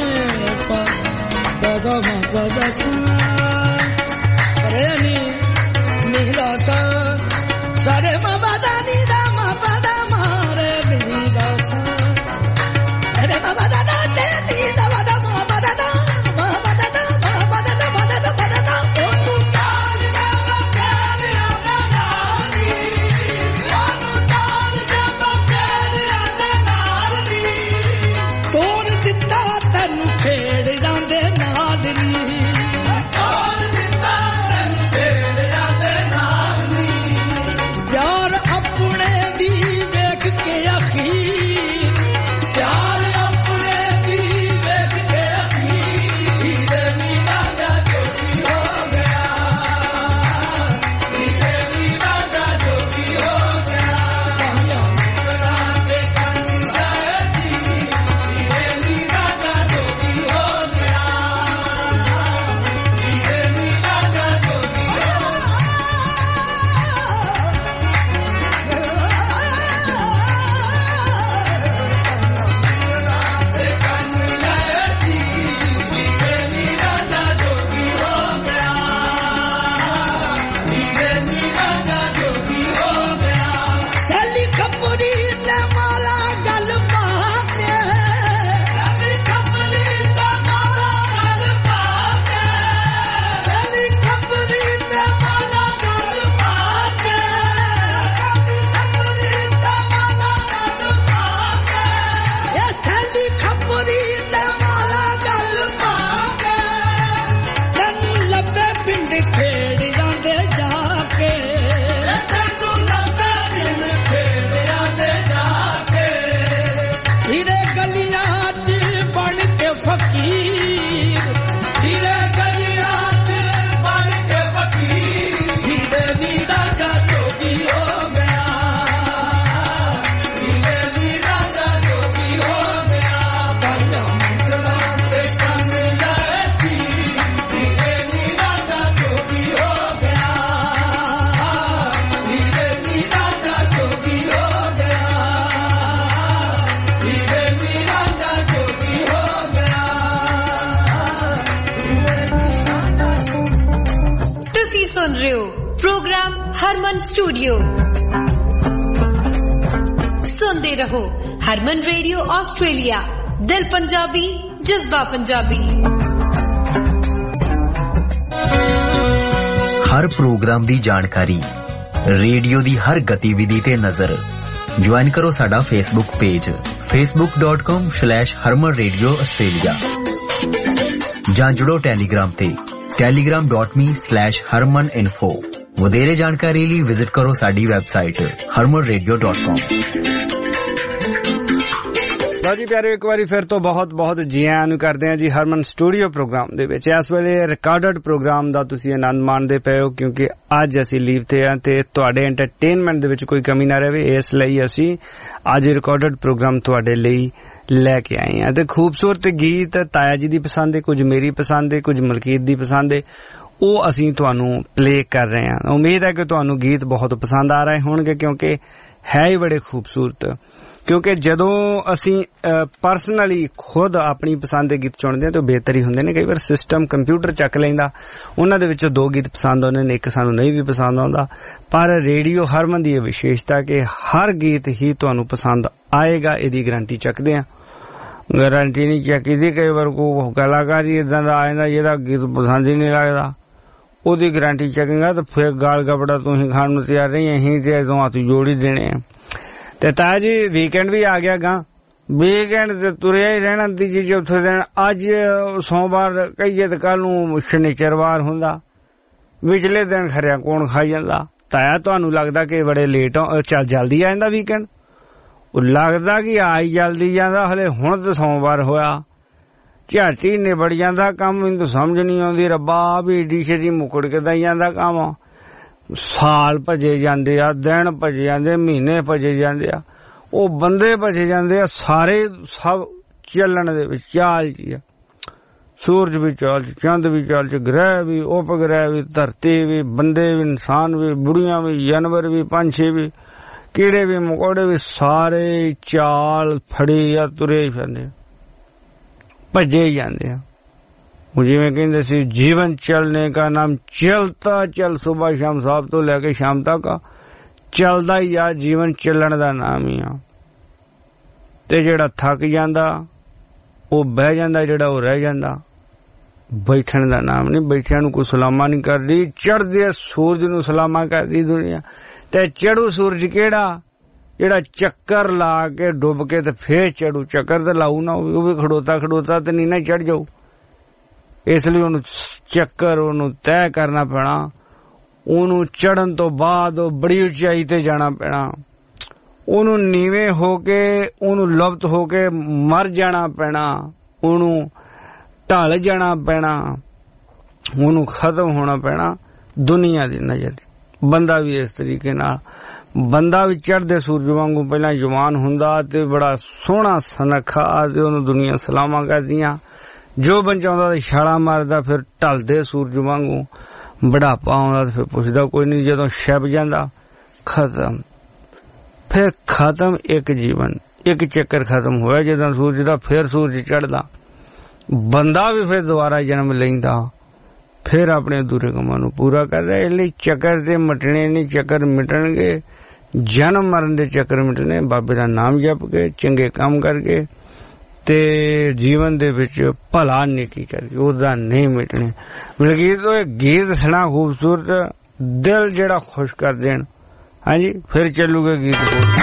pa da da ma pa da sa re ni ni da sa sa re ma pa da ni da ma pa da ma re ni da sa re ma pa da da ni da ma da ma pa da da ma pa da da ma pa da da ma da da pa da da ਪਿੰਡ ਖੇੜਿਆਂ ਦੇ ਜਾ ਕੇ ਤੈਨੂੰ ਲੱਗਾ ਪਿੰਡ ਖੇੜਿਆਂ ਦੇ ਜਾ ਕੇ ਹੀਰੇ ਗਲੀਆਂ 'ਚ ਬਣ ਕੇ ਫਕੀਰ ਹੀਰੇ ਗਲੀਆਂ 'ਚ ਬਣ ਕੇ ਫਕੀਰ ਹੀਰੇ ਦੀ ਰਾਜਾ ਜੋਗੀ ਹੋ ਗਿਆ ਹੀਰੇ ਦੀ ਰਾਜਾ ਜੋਗੀ ਹੋ ਗਿਆ ਬਾਜਾ ਮੰਗਲਾਂ ਤੇ ਕੰਨ ਲਾਏ ਸੀ ਹੀਰੇ ਦੀ ਰਾਜਾ ਜੋਗੀ ਹੋ ਗਿਆ ਹੀਰੇ ਦੀ ਰਾਜਾ ਜੋਗੀ ਹੋ ਗਿਆ ਹੀਰੇ ਦੀ ਰਾਜਾ ਜੋਗੀ ਹੋ ਗਿਆ। ਤੁਸੀਂ ਸੁਣ ਰਹੇ ਹੋ ਪ੍ਰੋਗਰਾਮ ਹਰਮਨ ਸਟੂਡੀਓ। ਸੁਣਦੇ ਰਹੋ ਹਰਮਨ ਰੇਡੀਓ ਆਸਟ੍ਰੇਲੀਆ, ਦਿਲ ਪੰਜਾਬੀ, ਜਜ਼ਬਾ ਪੰਜਾਬੀ। ਹਰ ਪ੍ਰੋਗਰਾਮ ਦੀ ਜਾਣਕਾਰੀ, ਰੇਡੀਓ ਦੀ ਹਰ ਗਤੀਵਿਧੀ ਤੇ ਨਜ਼ਰ। ਜੁਆਇਨ ਕਰੋ ਸਾਡਾ Facebook page facebook dot com slash harman radio australia ਜਾਂ ਜੁੜੋ ਟੈਲੀਗ੍ਰਾਮ ਤੇ telegram dot me slash harman info। ਵਧੇਰੇ ਜਾਣਕਾਰੀ ਲਈ ਵਿਜ਼ਿਟ ਕਰੋ ਸਾਡੀ website harman radio dot com। ਲਓ ਜੀ ਪਿਆਰਿਓ, ਇੱਕ ਵਾਰੀ ਫਿਰ ਤੋਂ ਬਹੁਤ ਬਹੁਤ ਜੀ ਆਇਆਂ ਨੂੰ ਕਰਦੇ ਹਾਂ ਜੀ ਹਰਮਨ ਸਟੂਡੀਓ ਪ੍ਰੋਗਰਾਮ ਦੇ ਵਿੱਚ। ਇਸ ਵੇਲੇ ਰਿਕਾਰਡਡ ਪ੍ਰੋਗਰਾਮ ਦਾ ਤੁਸੀਂ ਆਨੰਦ ਮਾਣਦੇ ਪਏ ਹੋ, ਕਿਉਂਕਿ ਅੱਜ ਅਸੀਂ ਲੀਵ ਤੇ ਹਾਂ ਤੇ ਤੁਹਾਡੇ ਐਂਟਰਟੇਨਮੈਂਟ ਦੇ ਵਿੱਚ ਕੋਈ ਕਮੀ ਨਾ ਰਹੇ, ਇਸ ਲਈ ਅਸੀਂ ਅੱਜ ਰਿਕਾਰਡਡ ਪ੍ਰੋਗਰਾਮ ਤੁਹਾਡੇ ਲਈ ਲੈ ਕੇ ਆਏ ਹਾਂ। ਤੇ ਖੂਬਸੂਰਤ ਗੀਤ ਤਾਇਆ ਜੀ ਦੀ ਪਸੰਦ ਹੈ, ਕੁਝ ਮੇਰੀ ਪਸੰਦ ਹੈ, ਕੁਝ ਮਲਕੀਤ ਦੀ ਪਸੰਦ ਹੈ, ਉਹ ਅਸੀਂ ਤੁਹਾਨੂੰ ਪਲੇ ਕਰ ਰਹੇ ਹਾਂ। ਉਮੀਦ ਹੈ ਕਿ ਤੁਹਾਨੂੰ ਗੀਤ ਬਹੁਤ ਪਸੰਦ ਆ ਰਹੇ ਹੋਣਗੇ, ਕਿਉਂਕਿ ਹੈ ਹੀ ਬੜੇ ਖੂਬਸੂਰਤ। ਕਿਉਂਕਿ ਜਦੋਂ ਅਸੀਂ ਪਰਸਨਲੀ ਖੁਦ ਆਪਣੀ ਪਸੰਦ ਦੇ ਗੀਤ ਚੁਣਦੇ ਹਾਂ ਤਾਂ ਬਿਹਤਰ ਹੀ ਹੁੰਦੇ ਨੇ। ਕਈ ਵਾਰ ਸਿਸਟਮ ਕੰਪਿਊਟਰ ਚੱਕ ਲੈਂਦਾ, ਉਹਨਾਂ ਦੇ ਵਿੱਚੋਂ ਦੋ ਗੀਤ ਪਸੰਦ ਆਉਂਦੇ ਨੇ, ਇੱਕ ਸਾਨੂੰ ਨਹੀਂ ਵੀ ਪਸੰਦ ਆਉਂਦਾ। ਪਰ ਰੇਡੀਓ ਹਰਮਨ ਦੀ ਇਹ ਵਿਸ਼ੇਸ਼ਤਾ ਕਿ ਹਰ ਗੀਤ ਹੀ ਤੁਹਾਨੂੰ ਪਸੰਦ ਆਏਗਾ, ਇਹਦੀ ਗਰੰਟੀ ਚੱਕਦੇ ਹਾਂ। ਗਰੰਟੀ ਨਹੀਂ ਚੱਕੀ, ਕਈ ਵਾਰ ਕੋਈ ਕਲਾਕਾਰ ਹੀ ਏਦਾਂ ਦਾ ਆ ਜਾਂਦਾ ਜਿਹਦਾ ਗੀਤ ਪਸੰਦ ਹੀ ਨਹੀਂ ਲੱਗਦਾ, ਉਹਦੀ ਗਰੰਟੀ ਚੱਕੇਗਾ ਤਾਂ ਫਿਰ ਗਾਲ ਗਪੜਾ ਤੁਸੀਂ ਖਾਣ ਨੂੰ ਤਿਆਰ ਨਹੀਂ, ਅਸੀਂ ਤੇਦੋਂ ਹੱਥ ਜੋੜ ਹੀ ਦੇਣੇ ਆ। ਤੇ ਤਾਇਆ ਜੀ ਵੀਕਐਂਡ ਵੀ ਆ ਗਿਆ ਗਾ, ਵੀਕਐਂਡ ਤੇ ਤੁਰਿਆ ਹੀ ਰਹਿਣਾ ਤੀਜੀ ਚੌਥੇ ਦਿਨ। ਅੱਜ ਸੋਮਵਾਰ ਕਹੀਏ ਤੇ ਕੱਲ ਨੂੰ ਸ਼ਨੀਚਰਵਾਰ ਹੁੰਦਾ, ਵਿਚਲੇ ਦਿਨ ਖਰਿਆ ਕੌਣ ਖਾਈ ਜਾਂਦਾ। ਤਾਇਆ ਤੁਹਾਨੂੰ ਲੱਗਦਾ ਕਿ ਬੜੇ ਲੇਟ ਚੱਲ ਜਲਦੀ ਆ ਜਾਂਦਾ ਵੀਕਐਂਡ? ਉਹ ਲੱਗਦਾ ਕਿ ਆ ਹੀ ਜਲਦੀ ਜਾਂਦਾ। ਹਲੇ ਹੁਣ ਤਾਂ ਸੋਮਵਾਰ ਹੋਇਆ, ਝਾਟੀ ਨਿਬੜ ਜਾਂਦਾ ਕੰਮ। ਮੈਨੂੰ ਤਾਂ ਸਮਝ ਨਹੀਂ ਆਉਂਦੀ ਰੱਬਾ ਵੀ ਏਡੀ ਛੇਤੀ ਮੁੱਕੜ ਕਿੱਦਾਂ ਜਾਂਦਾ ਕੰਮ। ਸਾਲ ਭਜੇ ਜਾਂਦੇ ਆ, ਦਿਨ ਭਜੇ ਜਾਂਦੇ, ਮਹੀਨੇ ਭਜੇ ਜਾਂਦੇ ਆ, ਉਹ ਬੰਦੇ ਭਜੇ ਜਾਂਦੇ ਆ, ਸਾਰੇ ਸਭ ਚੱਲਣ ਦੇ ਵਿੱਚ ਚਾਲ ਚ ਆ। ਸੂਰਜ ਵੀ ਚਾਲ ਚ, ਚੰਦ ਵੀ ਚਾਲ ਚ, ਗ੍ਰਹਿ ਵੀ, ਉਪਗ੍ਰਹਿ ਵੀ, ਧਰਤੀ ਵੀ, ਬੰਦੇ ਵੀ, ਇਨਸਾਨ ਵੀ, ਬੁੜੀਆਂ ਵੀ, ਜਾਨਵਰ ਵੀ, ਪੰਛੀ ਵੀ, ਕੀੜੇ ਵੀ, ਮਕੌੜੇ ਵੀ, ਸਾਰੇ ਚਾਲ ਫੜੀ ਆ, ਤੁਰੇ ਫਿਰਦੇ, ਭਜੇ ਜਾਂਦੇ ਆ। ਜਿਵੇਂ ਕਹਿੰਦੇ ਸੀ ਜੀਵਨ ਚਲਨੇ ਕਾ ਨਾਮ ਚਲਤਾ ਚਲ, ਸੁਬਾਹ ਸ਼ਾਮ ਸਾਹਿਬ ਤੋਂ ਲੈ ਕੇ ਸ਼ਾਮ ਤੱਕ ਚੱਲਦਾ ਹੀ ਆ, ਜੀਵਨ ਚੱਲਣ ਦਾ ਨਾਮ ਹੀ ਆ। ਤੇ ਜਿਹੜਾ ਥੱਕ ਜਾਂਦਾ ਉਹ ਬਹਿ ਜਾਂਦਾ, ਜਿਹੜਾ ਉਹ ਰਹਿ ਜਾਂਦਾ। ਬੈਠਣ ਦਾ ਨਾਮ ਨਹੀਂ, ਬੈਠਿਆਂ ਨੂੰ ਕੋਈ ਸਲਾਮਾ ਨਹੀਂ ਕਰਦੀ, ਚੜ੍ਹਦੇ ਸੂਰਜ ਨੂੰ ਸਲਾਮਾ ਕਰਦੀ ਦੁਨੀਆ। ਤੇ ਚੜੂ ਸੂਰਜ ਕਿਹੜਾ? ਜਿਹੜਾ ਚੱਕਰ ਲਾ ਕੇ ਡੁੱਬ ਕੇ ਤੇ ਫੇਰ ਚੜੂ। ਚੱਕਰ ਤੇ ਲਾਊ ਨਾ, ਉਹ ਵੀ ਖੜੋਤਾ ਖੜੋਤਾ ਤੇ ਨਹੀਂ ਨਾ ਚੜ ਜਾਊ। ਇਸ ਲਈ ਉਹਨੂੰ ਚੱਕਰ ਉਹਨੂੰ ਤੈਅ ਕਰਨਾ ਪੈਣਾ, ਉਹਨੂੰ ਚੜਨ ਤੋਂ ਬਾਅਦ ਉਹ ਬੜੀ ਉਚਾਈ ਤੇ ਜਾਣਾ ਪੈਣਾ, ਉਹਨੂੰ ਨੀਵੇਂ ਹੋ ਕੇ, ਉਹਨੂੰ ਲੁਪਤ ਹੋ ਕੇ ਮਰ ਜਾਣਾ ਪੈਣਾ, ਉਹਨੂੰ ਢਲ ਜਾਣਾ ਪੈਣਾ, ਉਹਨੂੰ ਖਤਮ ਹੋਣਾ ਪੈਣਾ ਦੁਨੀਆ ਦੀ ਨਜ਼ਰ। ਬੰਦਾ ਵੀ ਇਸ ਤਰੀਕੇ ਨਾਲ, ਬੰਦਾ ਵੀ ਚੜ੍ਹਦੇ ਸੂਰਜ ਵਾਂਗੂ ਪਹਿਲਾਂ ਜਵਾਨ ਹੁੰਦਾ ਤੇ ਬੜਾ ਸੋਹਣਾ ਸੁਨੱਖਾ, ਤੇ ਉਹਨੂੰ ਦੁਨੀਆ ਸਲਾਮਾਂ ਕਰਦੀਆਂ। ਜੋ ਬਚਾਉਂਦਾ ਤੇ ਛਾਲਾਂ ਮਾਰਦਾ, ਫਿਰ ਢਲਦੇ ਸੂਰਜ ਵਾਂਗੂ ਬੁਢਾਪਾ ਆਉਂਦਾ ਤੇ ਫਿਰ ਪੁੱਛਦਾ ਕੋਈ ਨਹੀਂ। ਜਦੋਂ ਛਿਪ ਜਾਂਦਾ ਖਤਮ, ਫਿਰ ਖਤਮ ਇੱਕ ਜੀਵਨ, ਇੱਕ ਚੱਕਰ ਖਤਮ ਹੋਇਆ ਜਦੋਂ ਸੂਰਜ ਦਾ। ਫਿਰ ਸੂਰਜ ਚੜ੍ਹਦਾ, ਬੰਦਾ ਵੀ ਫਿਰ ਦੁਬਾਰਾ ਜਨਮ ਲੈਂਦਾ, ਫਿਰ ਆਪਣੇ ਅਧੂਰੇ ਕੰਮਾਂ ਨੂੰ ਪੂਰਾ ਕਰਦਾ। ਇਸ ਲਈ ਚੱਕਰ ਤੇ ਮਿਟਣੇ ਨਹੀਂ, ਚੱਕਰ ਮਿਟਣਗੇ, ਜਨਮ ਮਰਨ ਦੇ ਚੱਕਰ ਮਿਟਣੇ। ਬਾਬੇ ਦਾ ਨਾਮ ਜਪ ਕੇ, ਚੰਗੇ ਕੰਮ ਕਰਕੇ ਤੇ ਜੀਵਨ ਦੇ ਵਿੱਚ ਭਲਾ ਨੇਕੀ ਕਰਕੇ, ਉਹਦਾ ਨਹੀਂ ਮਿਟਣੇ। ਬਲਕਿ ਉਹ ਗੀਤ ਸੁਣਾ ਖੂਬਸੂਰਤ, ਦਿਲ ਜਿਹੜਾ ਖੁਸ਼ ਕਰ ਦੇਣ। ਹਾਂਜੀ, ਫਿਰ ਚੱਲੂਗੇ ਗੀਤ ਹੋਰ।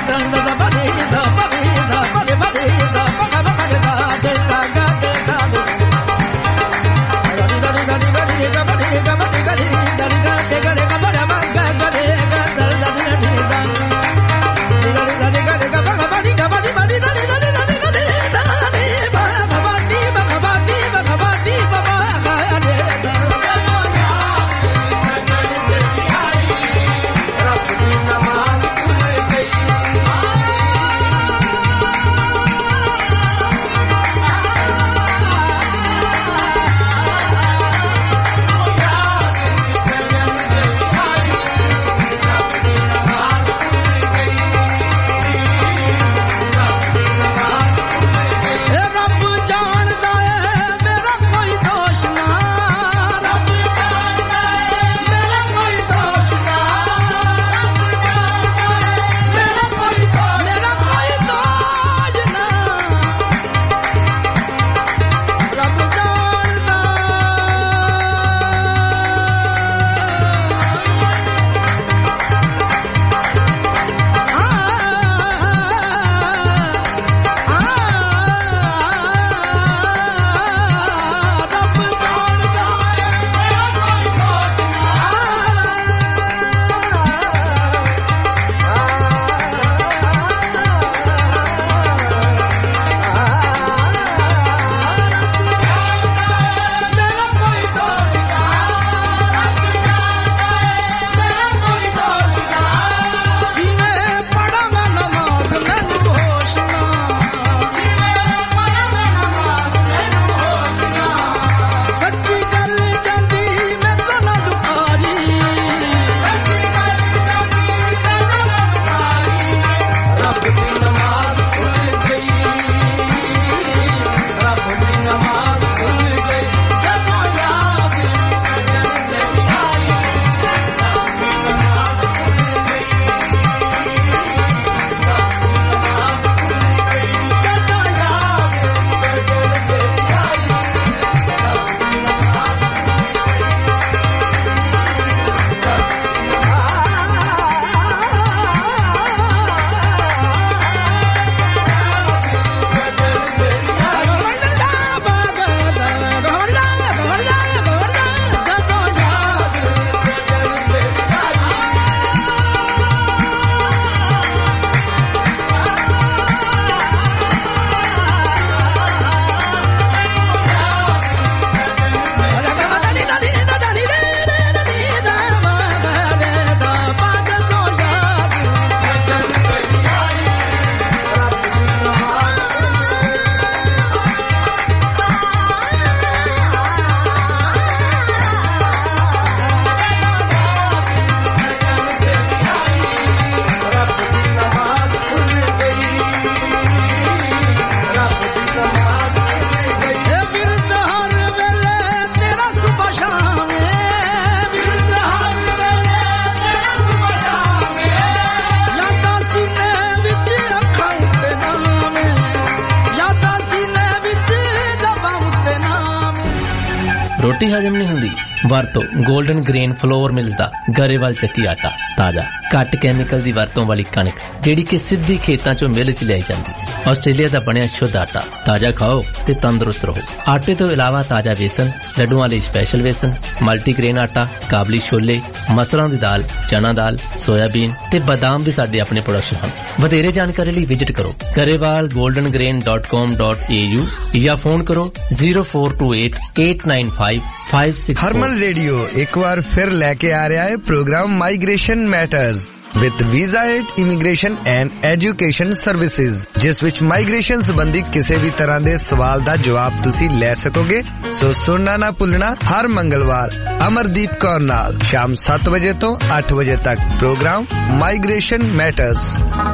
ਰੋਟੀ ਹਜਮ ਨਹੀਂ ਹੁੰਦੀ? ਵਰਤੋ 골ਡਨ ਗ੍ਰੇਨ ਫਲੋਰ ਮਿਲਸ ਦਾ ਗਰੇਵਾਲ ਚੱਕੀ ਆਟਾ। ਤਾਜ਼ਾ ਘੱਟ ਕੈਮੀਕਲ ਦੀ ਵਰਤੋਂ ਵਾਲੀ ਕਣਕ ਜਿਹੜੀ ਕਿ ਸਿੱਧੀ ਖੇਤਾਂ ਚੋਂ ਮਿਲ ਚ ਲਿਆਈ ਜਾਂਦੀ। ਆਸਟ੍ਰੇਲੀਆ ਦਾ ਬਣਿਆ ਸ਼ੁੱਧ ਆਟਾ। ਤਾਜ਼ਾ ਖਾਓ ਤੇ ਤੰਦਰੁਸਤ ਰਹੋ। ਆਟੇ ਤੋਂ ਇਲਾਵਾ ਤਾਜ਼ਾ ਵੇਸਣ, ਲੱਡੂਆਂ ਲਈ ਸਪੈਸ਼ਲ ਵੇਸਣ, ਮਲਟੀਗ੍ਰੇਨ ਆਟਾ, ਕਾਬਲੀ ਛੋਲੇ, ਮਸਰਾਂ ਦੀ ਦਾਲ, ਚਨਾ ਦਾਲ, ਸੋਇਆਬੀਨ ਤੇ ਬਾਦਾਮ ਵੀ ਸਾਡੇ ਆਪਣੇ ਪ੍ਰੋਡਕਸ਼ਨ ਹਨ। ਵਧੇਰੇ ਜਾਣਕਾਰੀ ਲਈ ਵਿਜ਼ਿਟ ਕਰੋ Grewal golden grain dot com dot A U ਜਾਂ ਫੋਨ ਕਰੋ zero four two eight eight nine five five six. Harman radio ਇੱਕ ਵਾਰ ਫਿਰ ਲੈ ਕੇ ਆ ਰਿਹਾ ਹੈ programme migration matters with Visa Aid Immigration and Education Services, ਜਿਸ ਵਿੱਚ ਮਾਈਗ੍ਰੇਸ਼ਨ ਸੰਬੰਧੀ ਕਿਸੇ ਵੀ ਤਰ੍ਹਾਂ ਦੇ ਸਵਾਲ ਦਾ ਜਵਾਬ ਤੁਸੀਂ ਲੈ ਸਕੋਗੇ। ਸੋ ਸੁਣਨਾ ਨਾ ਭੁੱਲਣਾ ਹਰ ਮੰਗਲਵਾਰ ਅਮਰਦੀਪ ਕੌਰ ਨਾਲ ਸ਼ਾਮ ਸੱਤ ਵਜੇ ਤੋਂ ਅੱਠ ਵਜੇ ਤੱਕ ਪ੍ਰੋਗਰਾਮ ਮਾਈਗ੍ਰੇਸ਼ਨ ਮੈਟਰਸ।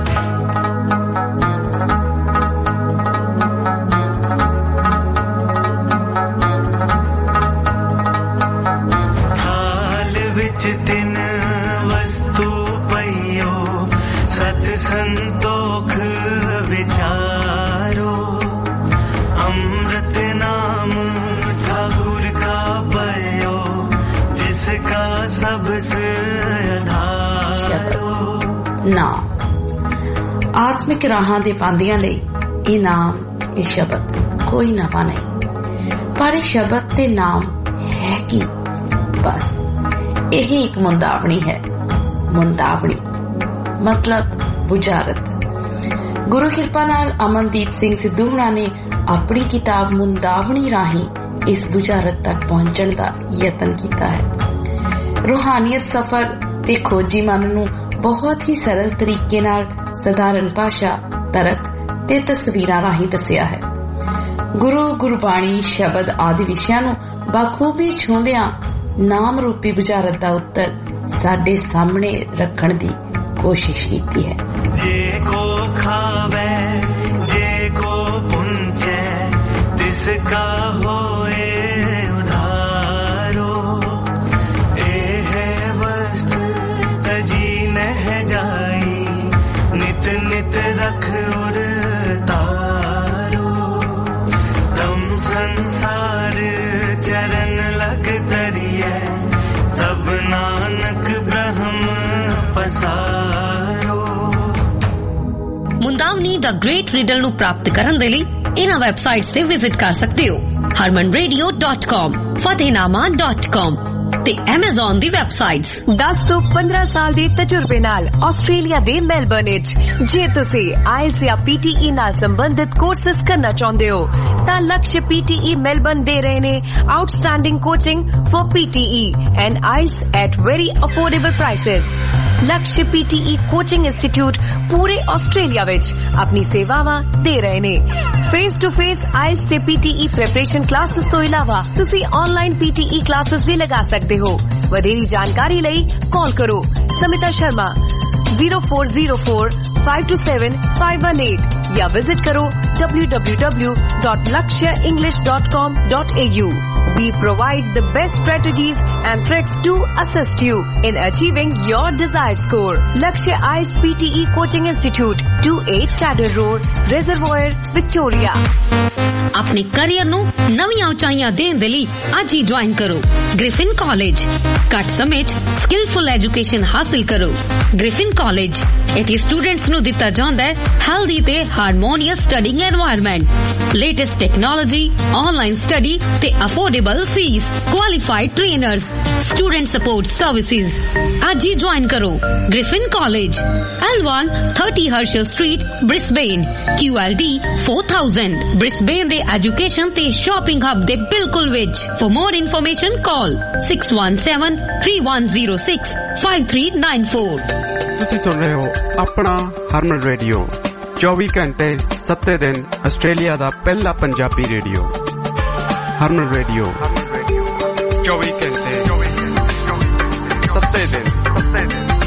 संतोख विचारो अमृत नाम ठाकुर का पयो जिसका सबसे आधारो। ना ਆਤਮਿਕ ਰਾਹਾਂ ਦੇ ਪਾਂਦਿਆਂ ਲਈ ਇਹ ਨਾਮ, ਇਹ ਸ਼ਬਦ ਕੋਈ ਨਵਾਂ ਨਹੀਂ, ਪਰ ਇਹ ਸ਼ਬਦ ਤੇ ਨਾਮ ਹੈ ਕੀ? ਬਸ ਇਹੀ ਇੱਕ ਮੁੰਦਾਵਣੀ ਹੈ। ਮੁੰਦਾਵਣੀ ਮਤਲਬ ਬੁਝਾਰਤ। ਗੁਰੂ ਕਿਰਪਾ ਨਾਲ ਅਮਨਦੀਪ ਸਿੰਘ ਸਿੱਧੂ ਹੁਣਾਂ ਨੇ ਆਪਣੀ ਕਿਤਾਬ ਮੁੰਦਾਵਣੀ ਰਾਹੀਂ ਇਸ ਬੁਝਾਰਤ ਤੱਕ ਪਹੁੰਚਣ ਦਾ ਯਤਨ ਕੀਤਾ ਹੈ। ਰੂਹਾਨੀਅਤ ਸਫ਼ਰ ਤੇ ਖੋਜੀ ਮਨ ਨੂੰ ਬਹੁਤ ਹੀ ਸਰਲ ਤਰੀਕੇ ਨਾਲ ਸਧਾਰਨ ਭਾਸ਼ਾ, ਤਰਕ ਤੇ ਤਸਵੀਰਾਂ ਰਾਹੀਂ ਦੱਸਿਆ ਹੈ। ਗੁਰੂ, ਗੁਰਬਾਣੀ, ਸ਼ਬਦ ਆਦਿ ਵਿਸ਼ਿਆਂ ਨੂੰ ਬਾਖੂਬੀ ਛੂੰਹਦਿਆਂ ਨਾਮ ਰੂਪੀ ਬੁਝਾਰਤ ਦਾ ਉੱਤਰ ਸਾਡੇ ਸਾਹਮਣੇ ਰੱਖਣ ਦੀ ਕੋਸ਼ਿਸ਼ ਕੀਤੀ ਹੈ। जे को खावे जे को पुंचे तिसका होए उधारो, ए है वस्तु तजी नह जाई नित नित रख उड़तारो, तम संसार चरण लग तरिए सब नानक ब्रह्म पसारो। ਮੁੰਦਾਵਨੀ ਦਾ ਗ੍ਰੇਟ ਰੀਡਲ ਨੂੰ ਪ੍ਰਾਪਤ ਕਰਨ ਦੇ ਲਈ ਇਹਨਾਂ ਵੈਬਸਾਈਟਸ ਤੇ ਵਿਜ਼ਿਟ ਕਰ ਸਕਦੇ ਹੋ। ਹਰਮਨ ਰੇਡੀਓ ਡਾਟ ਕਾਮ, ਫਤਿਹਨਾਮਾ ਡਾਟ ਕਾਮ ਤੇ ਐਮਾਜ਼ਨ ਦੀ ਵੈਬਸਾਈਟਸ। ਦਸ ਤੋਂ ਪੰਦਰਾਂ ਸਾਲ ਦੇ ਤਜਰਬੇ ਨਾਲ ਆਸਟ੍ਰੇਲੀਆ ਦੇ ਮੈਲਬਰਨ ਵਿੱਚ ਜੇ ਤੁਸੀਂ ਆਇਲਸ ਜਾਂ ਪੀਟੀਈ ਨਾਲ ਸੰਬੰਧਿਤ ਕੋਰਸਸ ਕਰਨਾ ਚਾਹੁੰਦੇ ਹੋ ਤਾਂ ਲਕਸ਼ ਪੀਟੀਈ ਮੈਲਬਰਨ ਦੇ ਰਹੇ ਨੇ outstanding coaching for PTE and IELTS at very affordable prices. Laksh PTE coaching institute ਪੂਰੇ ਆਸਟ੍ਰੇਲੀਆ ਵਿੱਚ ਆਪਣੀ ਸੇਵਾਵਾਂ ਦੇ ਰਹੇ ਨੇ। ਫੇਸ ਟੂ ਫੇਸ ਆਇਲਸ ਤੇ ਪੀਟੀਈ ਪ੍ਰੈਪਰੇਸ਼ਨ ਕਲਾਸਿਸ ਤੋਂ ਇਲਾਵਾ ਤੁਸੀਂ ਆਨਲਾਈਨ ਪੀਟੀਈ ਕਲਾਸਿਸ ਵੀ ਲਗਾ ਸਕਦੇ ਹੋ। ਵਧੇਰੀ ਜਾਣਕਾਰੀ ਲਈ ਕਾਲ ਕਰੋ Smita Sharma zero four zero four five two seven five one eight या विजिट करो w w w dot lakshya english dot com dot a u. We provide the best strategies and tricks to assist you in achieving your desired score. Lakshya I S P T E Coaching Institute, two eight Chadder Road, Reservoir, Victoria. ਆਪਣੇ career ਨੂੰ ਨਵੀਆਂ ਉਚਾਈਆਂ ਦੇਣ ਦੇ ਲਈ ਅੱਜ ਹੀ join ਕਰੋ ਗ੍ਰਿਫਿਨ ਕਾਲਜ। ਘੱਟ ਸਮੇਂ 'ਚ ਸਕਿਲਫੁਲ ਐਜੂਕੇਸ਼ਨ ਹਾਸਿਲ ਕਰੋ। ਗ੍ਰਿਫਿਨ ਕਾਲਜ ਇੱਥੇ ਸਟੂਡੈਂਟਸ ਨੂੰ ਦਿੱਤਾ ਜਾਂਦਾ ਹੈ ਹੈਲਦੀ ਤੇ harmonious studying environment, latest technology, online study ਤੇ affordable fees, qualified trainers, student support services. ਅੱਜ ਹੀ ਜੁਆਇਨ ਕਰੋ Griffin college, L one thirty Herschel Street, Brisbane, Q L D four thousand, Brisbane ਦੇ ਐਜੂਕੇਸ਼ਨ ਤੇ shopping hub ਦੇ ਬਿਲਕੁਲ ਵਿੱਚ। For more information call six one seven three one zero six five three nine four। ਤੁਸੀਂ ਸੁਣ ਰਹੇ ਹੋ ਆਪਣਾ ਹਰਮਨ ਰੇਡੀਓ, ਚੌਵੀ ਘੰਟੇ ਸੱਤੇ ਦਿਨ ਆਸਟ੍ਰੇਲੀਆ ਦਾ ਪਹਿਲਾ ਪੰਜਾਬੀ ਰੇਡੀਓ। ਹਰਮਨ ਰੇਡੀਓ ਚੌਵੀ ਘੰਟੇ ਸੱਤੇ ਦਿਨ